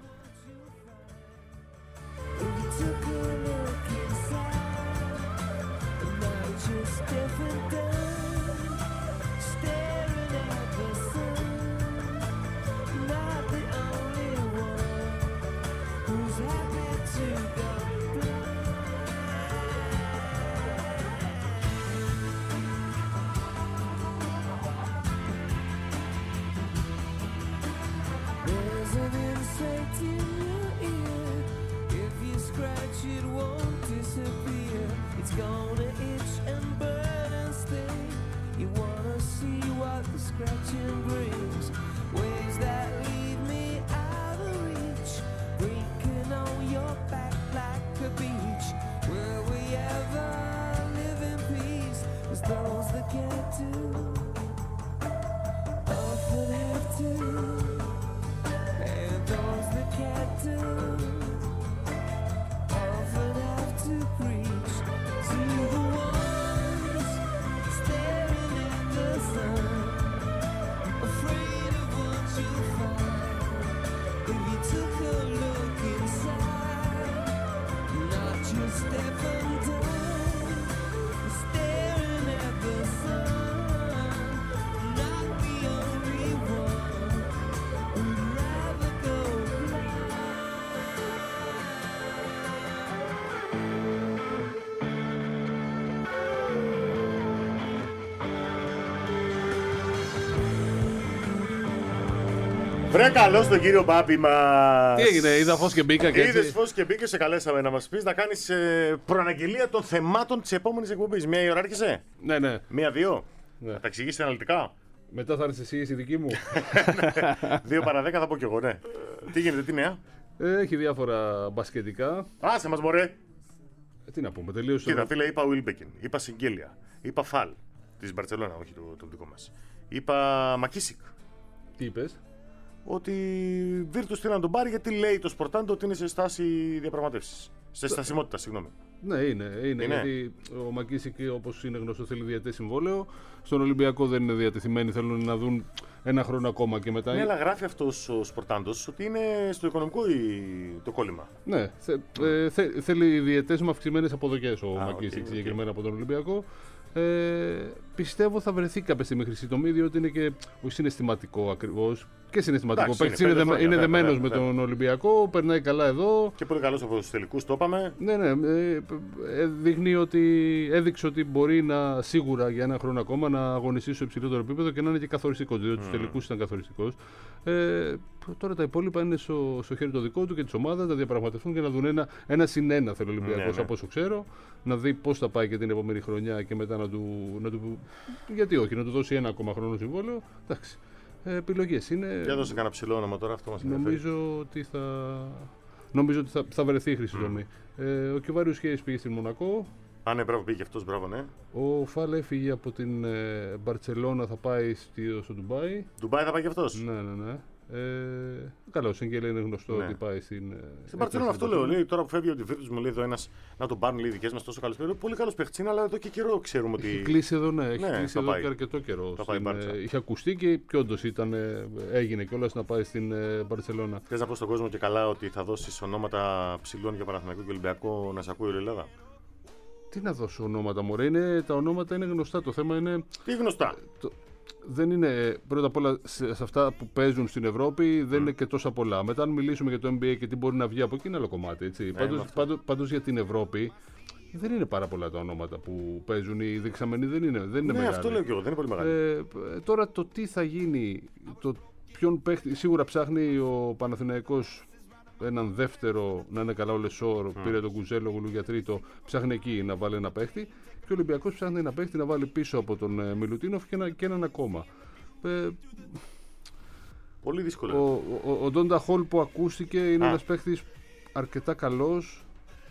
Βρε καλώς τον κύριο Μπάμπη μας. Τι έγινε, είδα φως και μπήκα και έτσι. Είδες φως και μπήκα, σε καλέσαμε να μας πεις να κάνεις ε, προαναγγελία των θεμάτων της επόμενης εκπομπής. Μία η ώρα άρχισε. Ναι, ναι. Μία-δύο. Ναι. Θα τα εξηγήσεις αναλυτικά. Μετά θα έρθεις εσύ, η δική μου. Δύο παρά δέκα θα πω κι εγώ, ναι. Τι γίνεται, τι νέα. Ε, έχει διάφορα μπασκετικά. Άσε μας μωρέ. Ε, τι να πούμε, τελείωσε. Κοίτα, φίλε, είπα Βίλμπεκιν, είπα Σιγγέλια, είπα Φαλ της Μπαρτσελώνα, όχι το, το δικό μας. Είπα Μακίσικ. Τι είπες? Ότι Βίρτους θέλει να τον πάρει γιατί λέει το Σπορτάντο ότι είναι σε στάση διαπραγματεύσεις. Σε στασιμότητα, συγγνώμη. Ναι, είναι. είναι, είναι. Γιατί ο Μακίσικ, όπως είναι γνωστό, θέλει διετές συμβόλαιο. Στον Ολυμπιακό δεν είναι διατεθειμένοι, θέλουν να δουν ένα χρόνο ακόμα και μετά. Ναι, αλλά γράφει αυτός ο Σπορτάντος ότι είναι στο οικονομικό ή το κόλλημα. Ναι, θε, ε, θε, θέλει διετές με αυξημένες αποδοχές ο Μακίσικ okay, συγκεκριμένα okay. από τον Ολυμπιακό. Ε, πιστεύω θα βρεθεί κάποια στιγμή χρυσή τομή, διότι είναι και όχι συναισθηματικό ακριβώς. Και συναισθηματικό. Εντάξει, είναι, είναι, είναι, είναι δεμένος με τον Ολυμπιακό, περνάει καλά εδώ. Και πολύ καλός από τους τελικούς, το είπαμε. Ναι, ναι. Ε, ε, δείχνει ότι έδειξε ότι μπορεί να σίγουρα για ένα χρόνο ακόμα να αγωνιστεί στο υψηλότερο επίπεδο και να είναι και καθοριστικό. Διότι mm. στους τελικούς ήταν καθοριστικός. Ε, τώρα τα υπόλοιπα είναι στο, στο χέρι το δικό του και της ομάδας να διαπραγματευτούν και να δουν ένα, ένα συν ένα θέλει ο Ολυμπιακός, ναι, ναι. από όσο ξέρω. Να δει πώς θα πάει και την επόμενη χρονιά και μετά να του, να του. Γιατί όχι, να του δώσει ένα ακόμα χρόνο συμβόλαιο. Εντάξει. Ε, επιλογές είναι. Για δώσε κανένα ψηλό όνομα τώρα, αυτό μας ενδιαφέρει. Νομίζω ότι θα, νομίζω ότι θα, θα βρεθεί η χρυσή τομή. Mm. Ε, ο Κιβάριους Χέις πήγε στην Μονακό. Α, ναι, μπράβο, πήγε αυτός, μπράβο, ναι. Ο Φάλ έφυγε από την ε, Μπαρτσελώνα, θα πάει στη, στο Ντουμπάι. Ντουμπάι θα πάει και αυτός. Ναι, ναι, ναι. Ε, καλά, ο Σεγγέλια είναι γνωστό Ναι. ότι πάει στην. Στην Μπαρτσελόνα αυτό λέω. Λέει, τώρα που φεύγει ο Ντιβίρτους μου λέει εδώ ένας να τον πάρουν οι δικές μας τόσο καλός παίκτης. Πολύ καλός παίκτης είναι, αλλά εδώ και καιρό ξέρουμε ότι. Έχει κλείσει εδώ, ναι, έχει Ναι, κλείσει θα εδώ πάει. και αρκετό καιρό. Θα πάει Στην, Μπάρτσα. ε, είχε ακουστεί και, και όντως ήταν, ε, έγινε κιόλας να πάει στην ε, Μπαρτσελόνα. Θες να πω στον κόσμο και καλά ότι θα δώσεις ονόματα ψηλών για Παναθηναϊκό και Ολυμπιακό να σε ακούει η Ελλάδα. Τι να δώσω ονόματα, μωρέ, είναι, τα ονόματα είναι γνωστά. Το θέμα είναι. Τι γνωστά. Το, δεν είναι, πρώτα απ' όλα, σε, σε αυτά που παίζουν στην Ευρώπη δεν mm. είναι και τόσα πολλά. Μετά, αν μιλήσουμε για το N B A και τι μπορεί να βγει από εκεί, είναι άλλο κομμάτι. Έτσι. Ε, πάντως, πάντως, πάντως για την Ευρώπη δεν είναι πάρα πολλά τα ονόματα που παίζουν. Οι δεξαμενοί δεν είναι, δεν είναι Ναι, μεγάλοι. αυτό λέω και εγώ, δεν είναι πολύ μεγάλη. Ε, τώρα το τι θα γίνει, το ποιον παίχτη. Σίγουρα ψάχνει ο Παναθηναϊκός έναν δεύτερο να είναι καλά ο Λεσόρ, mm. πήρε τον Κουζέλογλου για τρίτο, ψάχνει εκεί να βάλει ένα παίχτη. Και ο Ολυμπιακός ψάχνει ένα παίχτη να βάλει πίσω από τον ε, Μιλουτίνοφ και, ένα, και έναν ακόμα. Ε, Πολύ δύσκολο. Ο, ο, ο Ντόντα Χολ που ακούστηκε είναι Α. ένας παίχτης αρκετά καλός,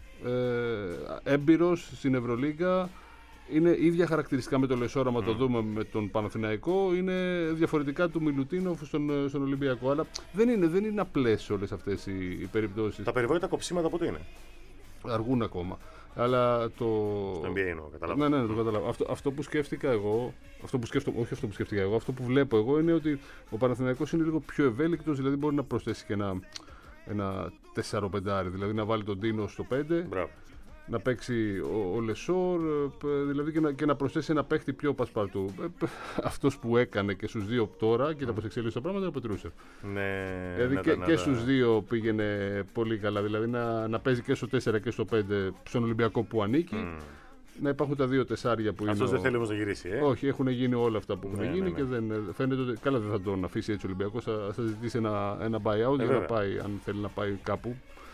ε, έμπειρος στην Ευρωλίγκα. Είναι ίδια χαρακτηριστικά με τον Λεσόρ, άμα mm. το δούμε με τον Παναθηναϊκό. Είναι διαφορετικά του Μιλουτίνοφ στον, στον Ολυμπιακό. Αλλά δεν είναι, δεν είναι απλές όλες αυτές οι, οι περιπτώσεις. Τα περιβόητα κοψίματα πότε είναι. Αργούν ακόμα. Αλλά το. Στο N B A εννοώ, καταλάβω. Ναι, ναι, το καταλάβω. Αυτό, αυτό που σκέφτηκα εγώ, αυτό που σκέφτομαι, όχι αυτό που σκέφτηκα εγώ, αυτό που βλέπω εγώ είναι ότι ο Παναθηναϊκός είναι λίγο πιο ευέλικτος, δηλαδή μπορεί να προσθέσει και ένα, ένα τέσσερα πέντε, δηλαδή να βάλει τον Τίνο στο πέντε. Μπράβο. Να παίξει ο, ο Λεσόρ, δηλαδή και να, και να προσθέσει ένα παίχτη πιο πασπαρτού. Αυτός που έκανε και στους δύο τώρα, κοίτα πώς εξελίσσεται το πράγμα, ήταν ο Πετρούσεφ. Ναι, δηλαδή να και, τα, και να στους τα... δύο πήγαινε πολύ καλά. Δηλαδή να, να παίζει και στο τέσσερα και στο πέντε στον Ολυμπιακό που ανήκει. Mm. Να υπάρχουν τα δύο τεσσάρια που Αυτός είναι. δεν ο... θέλει όμως να γυρίσει, ε. Όχι, έχουν γίνει όλα αυτά που έχουν ναι, γίνει ναι, ναι. και δεν φαίνεται ότι. Καλά, δεν θα τον αφήσει έτσι ο Ολυμπιακός. Θα, θα ζητήσει ένα, ένα buyout ε, για να πάει, αν θέλει να πάει κάπου.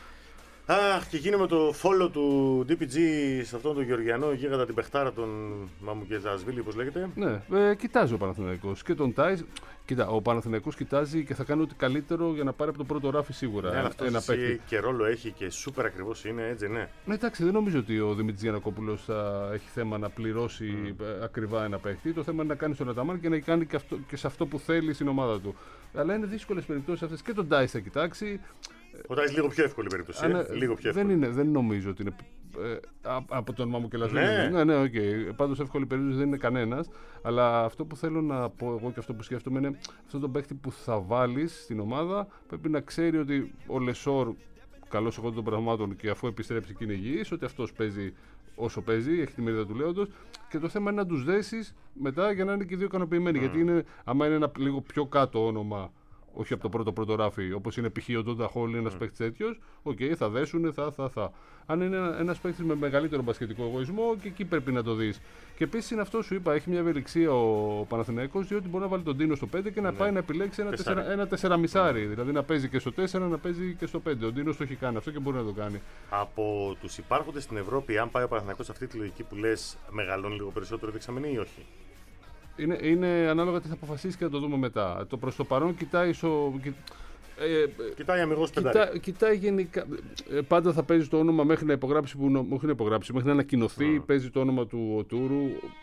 Αχ, και γίνουμε το follow του ντι πι τζι σε αυτόν τον Γεωργιανό γίγαντα την παιχτάρα των Μαμουκεζασβίλη, όπως λέγεται. Ναι, ε, κοιτάζει ο Παναθηναϊκός και τον Τάις. Κοίτα, ο Παναθηναϊκός κοιτάζει και θα κάνει ό,τι καλύτερο για να πάρει από το πρώτο ράφι σίγουρα. Ναι, ένα, αυτό ένα παίκτη. Και ρόλο έχει και σούπερ ακριβώς είναι, έτσι, ναι. Ναι, εντάξει, δεν νομίζω ότι ο Δημήτρης Γιαννακόπουλος θα έχει θέμα να πληρώσει mm. ακριβά ένα παίκτη. Το θέμα είναι να κάνει στον Αταμάν και να κάνει και, αυτό, και σε αυτό που θέλει στην ομάδα του. Αλλά είναι δύσκολες περιπτώσεις αυτές και τον Τάις θα κοιτάξει. Ο Τάις λίγο πιο εύκολη περίπτωση. Αν, ε, λίγο πιο εύκολη. Δεν, είναι, δεν νομίζω ότι είναι. Ε, από τον Μαμουκελαζούλη. Ναι, ναι, ναι, okay. Πάντως εύκολη περίπτωση δεν είναι κανένας. Αλλά αυτό που θέλω να πω εγώ και αυτό που σκέφτομαι είναι αυτό το παίκτη που θα βάλεις στην ομάδα πρέπει να ξέρει ότι ο Λεσόρ, καλός εγώ των πραγμάτων και αφού επιστρέψει και είναι υγιής, ότι αυτός παίζει όσο παίζει, έχει τη μερίδα του λέοντος. Και το θέμα είναι να τους δέσεις μετά για να είναι και οι δύο ικανοποιημένοι. Mm. Γιατί είναι, άμα είναι ένα λίγο πιο κάτω όνομα, όχι από το πρώτο πρώτο ράφι, όπως είναι π.χ. ο Ντόντα Χολ, ένας mm. παίκτης τέτοιος, οκ, okay, θα δέσουνε, θα, θα, θα. Αν είναι ένας παίκτης με μεγαλύτερο μπασκετικό εγωισμό, και εκεί πρέπει να το δεις. Και επίσης είναι αυτό σου είπα, έχει μια ευελιξία ο Παναθηναϊκός, διότι μπορεί να βάλει τον Τίνο στο πέντε και να ναι. πάει να επιλέξει ένα, τεσσερα, ένα τεσσεραμισάρι. Mm. Δηλαδή να παίζει και στο τέσσερα, να παίζει και στο πέντε. Ο Τίνος το έχει κάνει αυτό και μπορεί να το κάνει. Από τους υπάρχοντες στην Ευρώπη, αν πάει ο Παναθηναϊκός σε αυτή τη λογική που λες, μεγαλώνει λίγο περισσότερο δεξαμενή ή όχι? Είναι, είναι ανάλογα τι θα αποφασίσει και να το δούμε μετά. Το προς το παρόν κοιτάει. Σο, κοι, ε, κοιτάει αμυγός πεντάρι. Κοιτά, κοιτάει γενικά. Ε, πάντα θα παίζει το όνομα μέχρι να υπογράψει, που, όχι να υπογράψει, μέχρι να ανακοινωθεί. Mm. Παίζει το όνομα του Οτούρου.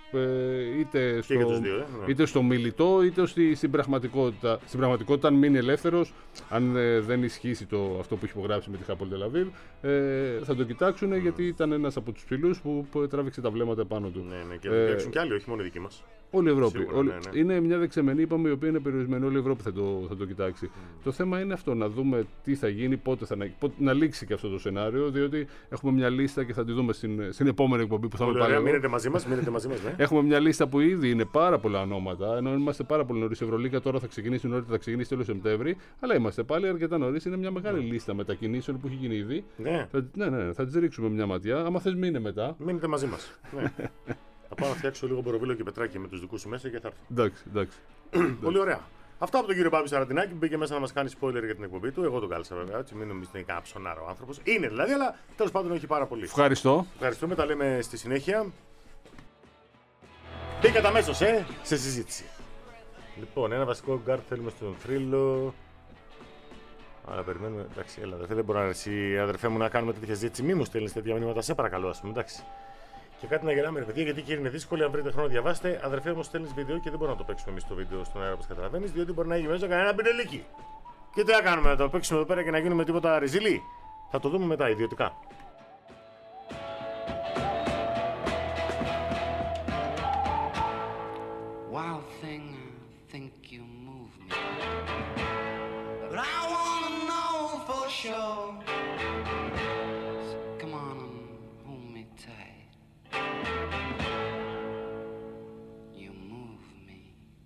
Ε, είτε, στο, δύο, ε, ναι. είτε στο μιλητό είτε στη, στην πραγματικότητα. Στην πραγματικότητα, αν μείνει ελεύθερος, αν ε, δεν ισχύσει το, αυτό που έχει υπογράψει με τη Χάπολ Τελαβίβ, ε, θα το κοιτάξουν mm. γιατί ήταν ένας από τους ψηλούς που, που τράβηξε τα βλέμματα πάνω του. Ναι, ναι, και θα το κοιτάξουν κι άλλοι, όχι μόνο οι δικοί μας. Όλη η Ευρώπη. Σίγουρα, όλη... Ναι, ναι. Είναι μια δεξαμενή, είπαμε, η οποία είναι περιορισμένη. Όλη η Ευρώπη θα το, θα το κοιτάξει. Mm. Το θέμα είναι αυτό, να δούμε τι θα γίνει, πότε θα πότε, να λήξει και αυτό το σενάριο, διότι έχουμε μια λίστα και θα τη δούμε στην, στην επόμενη εκπομπή που θα Πολύ με πάρει. Μείνετε μαζί μας, μείνετε μαζί μας, ναι. Έχουμε μια λίστα που ήδη είναι πάρα πολλά ονόματα, ενώ είμαστε πάρα πολύ νωρίς. Η Ευρωλίγκα τώρα θα ξεκινήσει νωρίτερα, θα ξεκινήσει τέλος Σεπτέμβρη, αλλά είμαστε πάλι αρκετά νωρίς. Είναι μια μεγάλη mm. λίστα μετακινήσεων που έχει γίνει ήδη. Ναι. Θα, ναι, ναι, θα τη ρίξουμε μια ματιά. Άμα θες, μείνε μετά. Μείνετε μαζί μας. Ναι. Θα πάω να φτιάξω λίγο μποροβίλο και πετράκι με τους δικούς σου μέσα και θα έρθω. Εντάξει, εντάξει. Πολύ ωραία. Αυτό από τον κύριο Μπάμπη Σαραντινάκη που μπήκε μέσα να μας κάνει spoiler για την εκπομπή του. Εγώ τον κάλεσα βέβαια, έτσι μην νομίζετε είναι κανένα ψωνάρο άνθρωπος. Είναι δηλαδή, αλλά τέλος πάντων όχι πάρα πολύ. Ευχαριστώ. Ευχαριστούμε, τα λέμε στη συνέχεια. Μπήκατε αμέσως, ε, σε συζήτηση. Λοιπόν, ένα βασικό γκάρτ θέλουμε στον Θρύλο. Αλλά περιμένουμε, εντάξει, έλα, δεν μπορώ να αρέσει, αδερφέ μου, να κάνουμε τέτοια συζήτηση. Μη μου στέλνεις τέτοια μηνύματα, σε παρακαλώ, ας πούμε, εντάξει. Και κάτι να γελάμε, ρε παιδιά, γιατί κύριε είναι δύσκολο. Αν βρείτε χρόνο, διαβάστε. Αδερφέ μου, στέλνει βίντεο και δεν μπορούμε να το παίξουμε εμείς το βίντεο στον αέρα, όπως καταλαβαίνεις, διότι μπορεί να έχει μέσα κανένα πινελίκι. Και τι θα κάνουμε, να το παίξουμε εδώ πέρα και να γίνουμε τίποτα ριζίλι? Θα το δούμε μετά ιδιωτικά. Wild thing, I think you move me. But I wanna know for sure. So come on and hold me tight. You move me.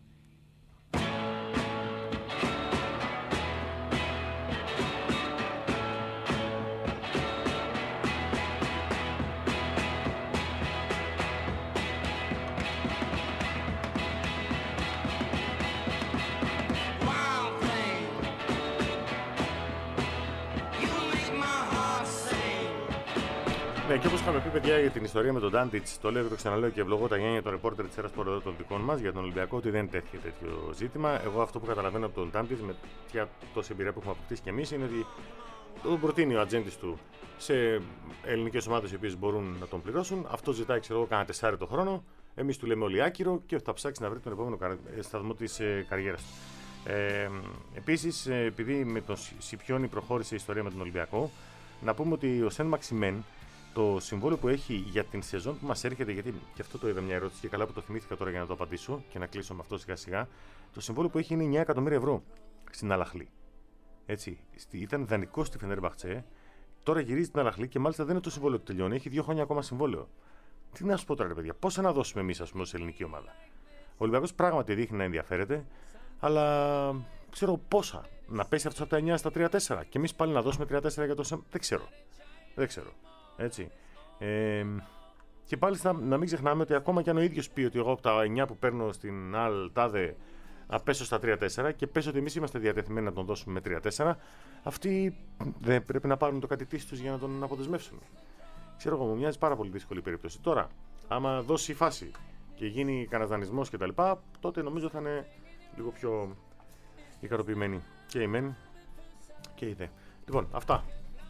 Ναι, και όπως είχαμε πει, παιδιά, για την ιστορία με τον Ντάντιτς, το λέω και το ξαναλέω και ευλογώ τα γένια των ρεπόρτερ της Έρας Ποροδό των δικών μας για τον Ολυμπιακό, ότι δεν τέθηκε τέτοιο ζήτημα. Εγώ αυτό που καταλαβαίνω από τον Ντάντιτς, με ποια τόση εμπειρία που έχουμε αποκτήσει κι εμείς, είναι ότι τον προτείνει ο ατζέντης του σε ελληνικές ομάδες οι οποίες μπορούν να τον πληρώσουν. Αυτό ζητάει, ξέρω εγώ, κάνα τεσσάρι το χρόνο. Εμείς του λέμε όλοι άκυρο και θα ψάξει να βρει τον επόμενο σταθμό της ε, καριέρας του. Ε, επίσης, ε, επειδή με τον Σιπιόνι προχώρησε η ιστορία με τον Ολυμπιακό, να πούμε ότι ο Σεν Μαξιμέν, το συμβόλαιο που έχει για την σεζόν που μας έρχεται, γιατί και αυτό το είδα μια ερώτηση και καλά που το θυμήθηκα τώρα για να το απαντήσω και να κλείσω με αυτό σιγά σιγά, το συμβόλαιο που έχει είναι εννιά εκατομμύρια ευρώ στην Αλαχλή. Έτσι, ήταν δανεικό στη Φενέρμπαχτσε, τώρα γυρίζει στην Αλαχλή και μάλιστα δεν είναι το συμβόλαιο που τελειώνει, έχει δύο χρόνια ακόμα συμβόλαιο. Τι να σου πω τώρα, ρε παιδιά, πόσα να δώσουμε εμείς, ας πούμε, ως ελληνική ομάδα? Ο Ολυμπιακός πράγματι δείχνει να ενδιαφέρεται, αλλά ξέρω πόσα. Να πέσει αυτό από τα εννιά στα τρία τέσσερα και εμείς πάλι να δώσουμε τρία τέσσερα για το Σεμ. Δεν ξέρω. Δεν ξέρω. Έτσι. Ε, και πάλι θα, να μην ξεχνάμε ότι ακόμα κι αν ο ίδιος πει ότι εγώ από τα εννιά που παίρνω στην Αλ Τάδε να πέσω στα τρία τέσσερα και πέσω ότι εμείς είμαστε διατεθειμένοι να τον δώσουμε με τρία τέσσερα, αυτοί δεν πρέπει να πάρουν το κατητήσι τους για να τον αποδεσμεύσουν. Ξέρω εγώ, μου μοιάζει πάρα πολύ δύσκολη περίπτωση. Τώρα, άμα δώσει η φάση και γίνει κανένας δανεισμός κτλ., τότε νομίζω θα είναι λίγο πιο ικανοποιημένοι και η μεν και η δε. Λοιπόν, αυτά.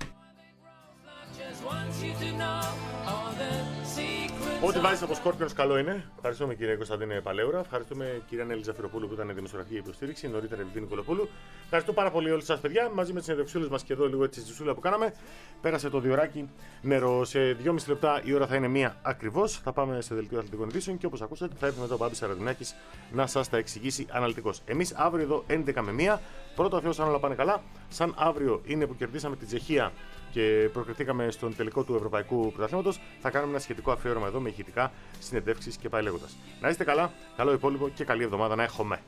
Ό,τι βάζεις από Σκόρπιονς καλό είναι. Ευχαριστούμε, κύριε Κωνσταντίνε Παλέουρα. Ευχαριστούμε, κυρία Νέλη Ζαφυροπούλου, που ήταν δημοσιογραφική υποστήριξη. Νωρίτερα, Ευδίνη Νικολοπούλου. Ευχαριστώ πάρα πολύ όλους σας, παιδιά. Μαζί με τις συνεντευξούλες μας και εδώ λίγο έτσι στη ζουσούλα που κάναμε. Πέρασε το διωράκι νερό. Σε δυόμιση λεπτά η ώρα θα είναι μία ακριβώς. Θα πάμε σε δελτίο αθλητικών ειδήσεων και όπως ακούσατε, θα έρθει μετά ο Μπάμπης Σαραντινάκης να σας τα εξηγήσει αναλυτικώς. Εμείς αύριο εδώ έντεκα με μία. Πρώτο Θεός, αν όλα πάνε καλά. Σαν αύριο είναι που κερδίσαμε την Τσεχία και προκριθήκαμε στον τελικό του Ευρωπαϊκού Πρωταθλήματος, θα κάνουμε ένα σχετικό αφιέρωμα εδώ με ηχητικά, συνεντεύξεις και πάει λέγοντας. Να είστε καλά, καλό υπόλοιπο και καλή εβδομάδα να έχουμε.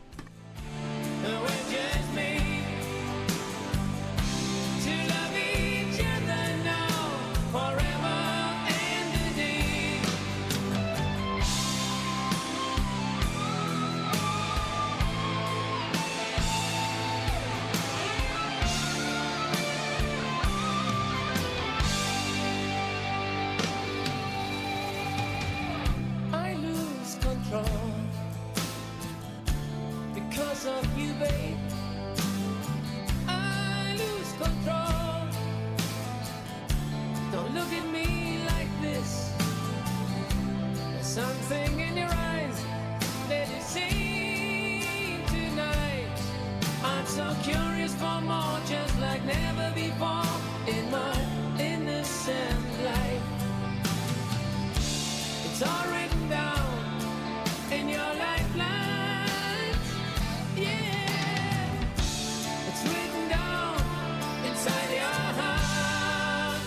Something in your eyes that you see tonight. I'm so curious for more, just like never before in my innocent life. It's all written down in your lifelines, yeah. It's written down inside your heart.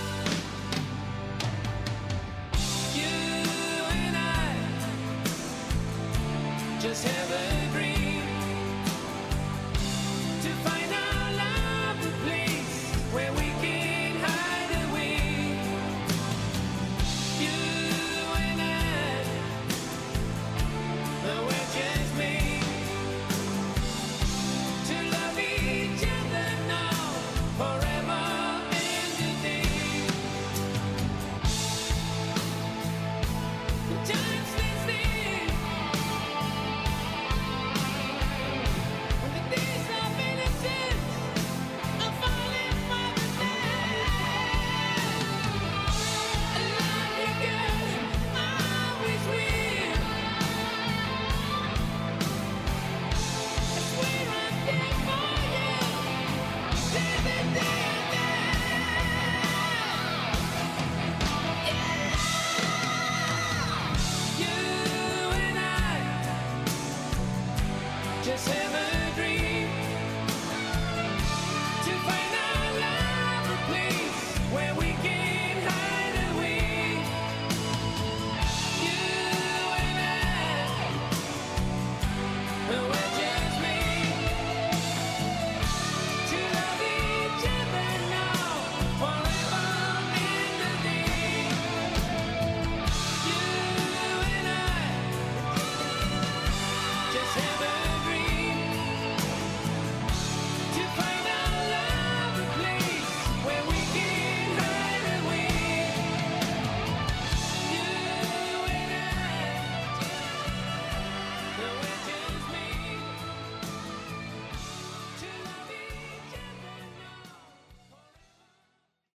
You just heaven.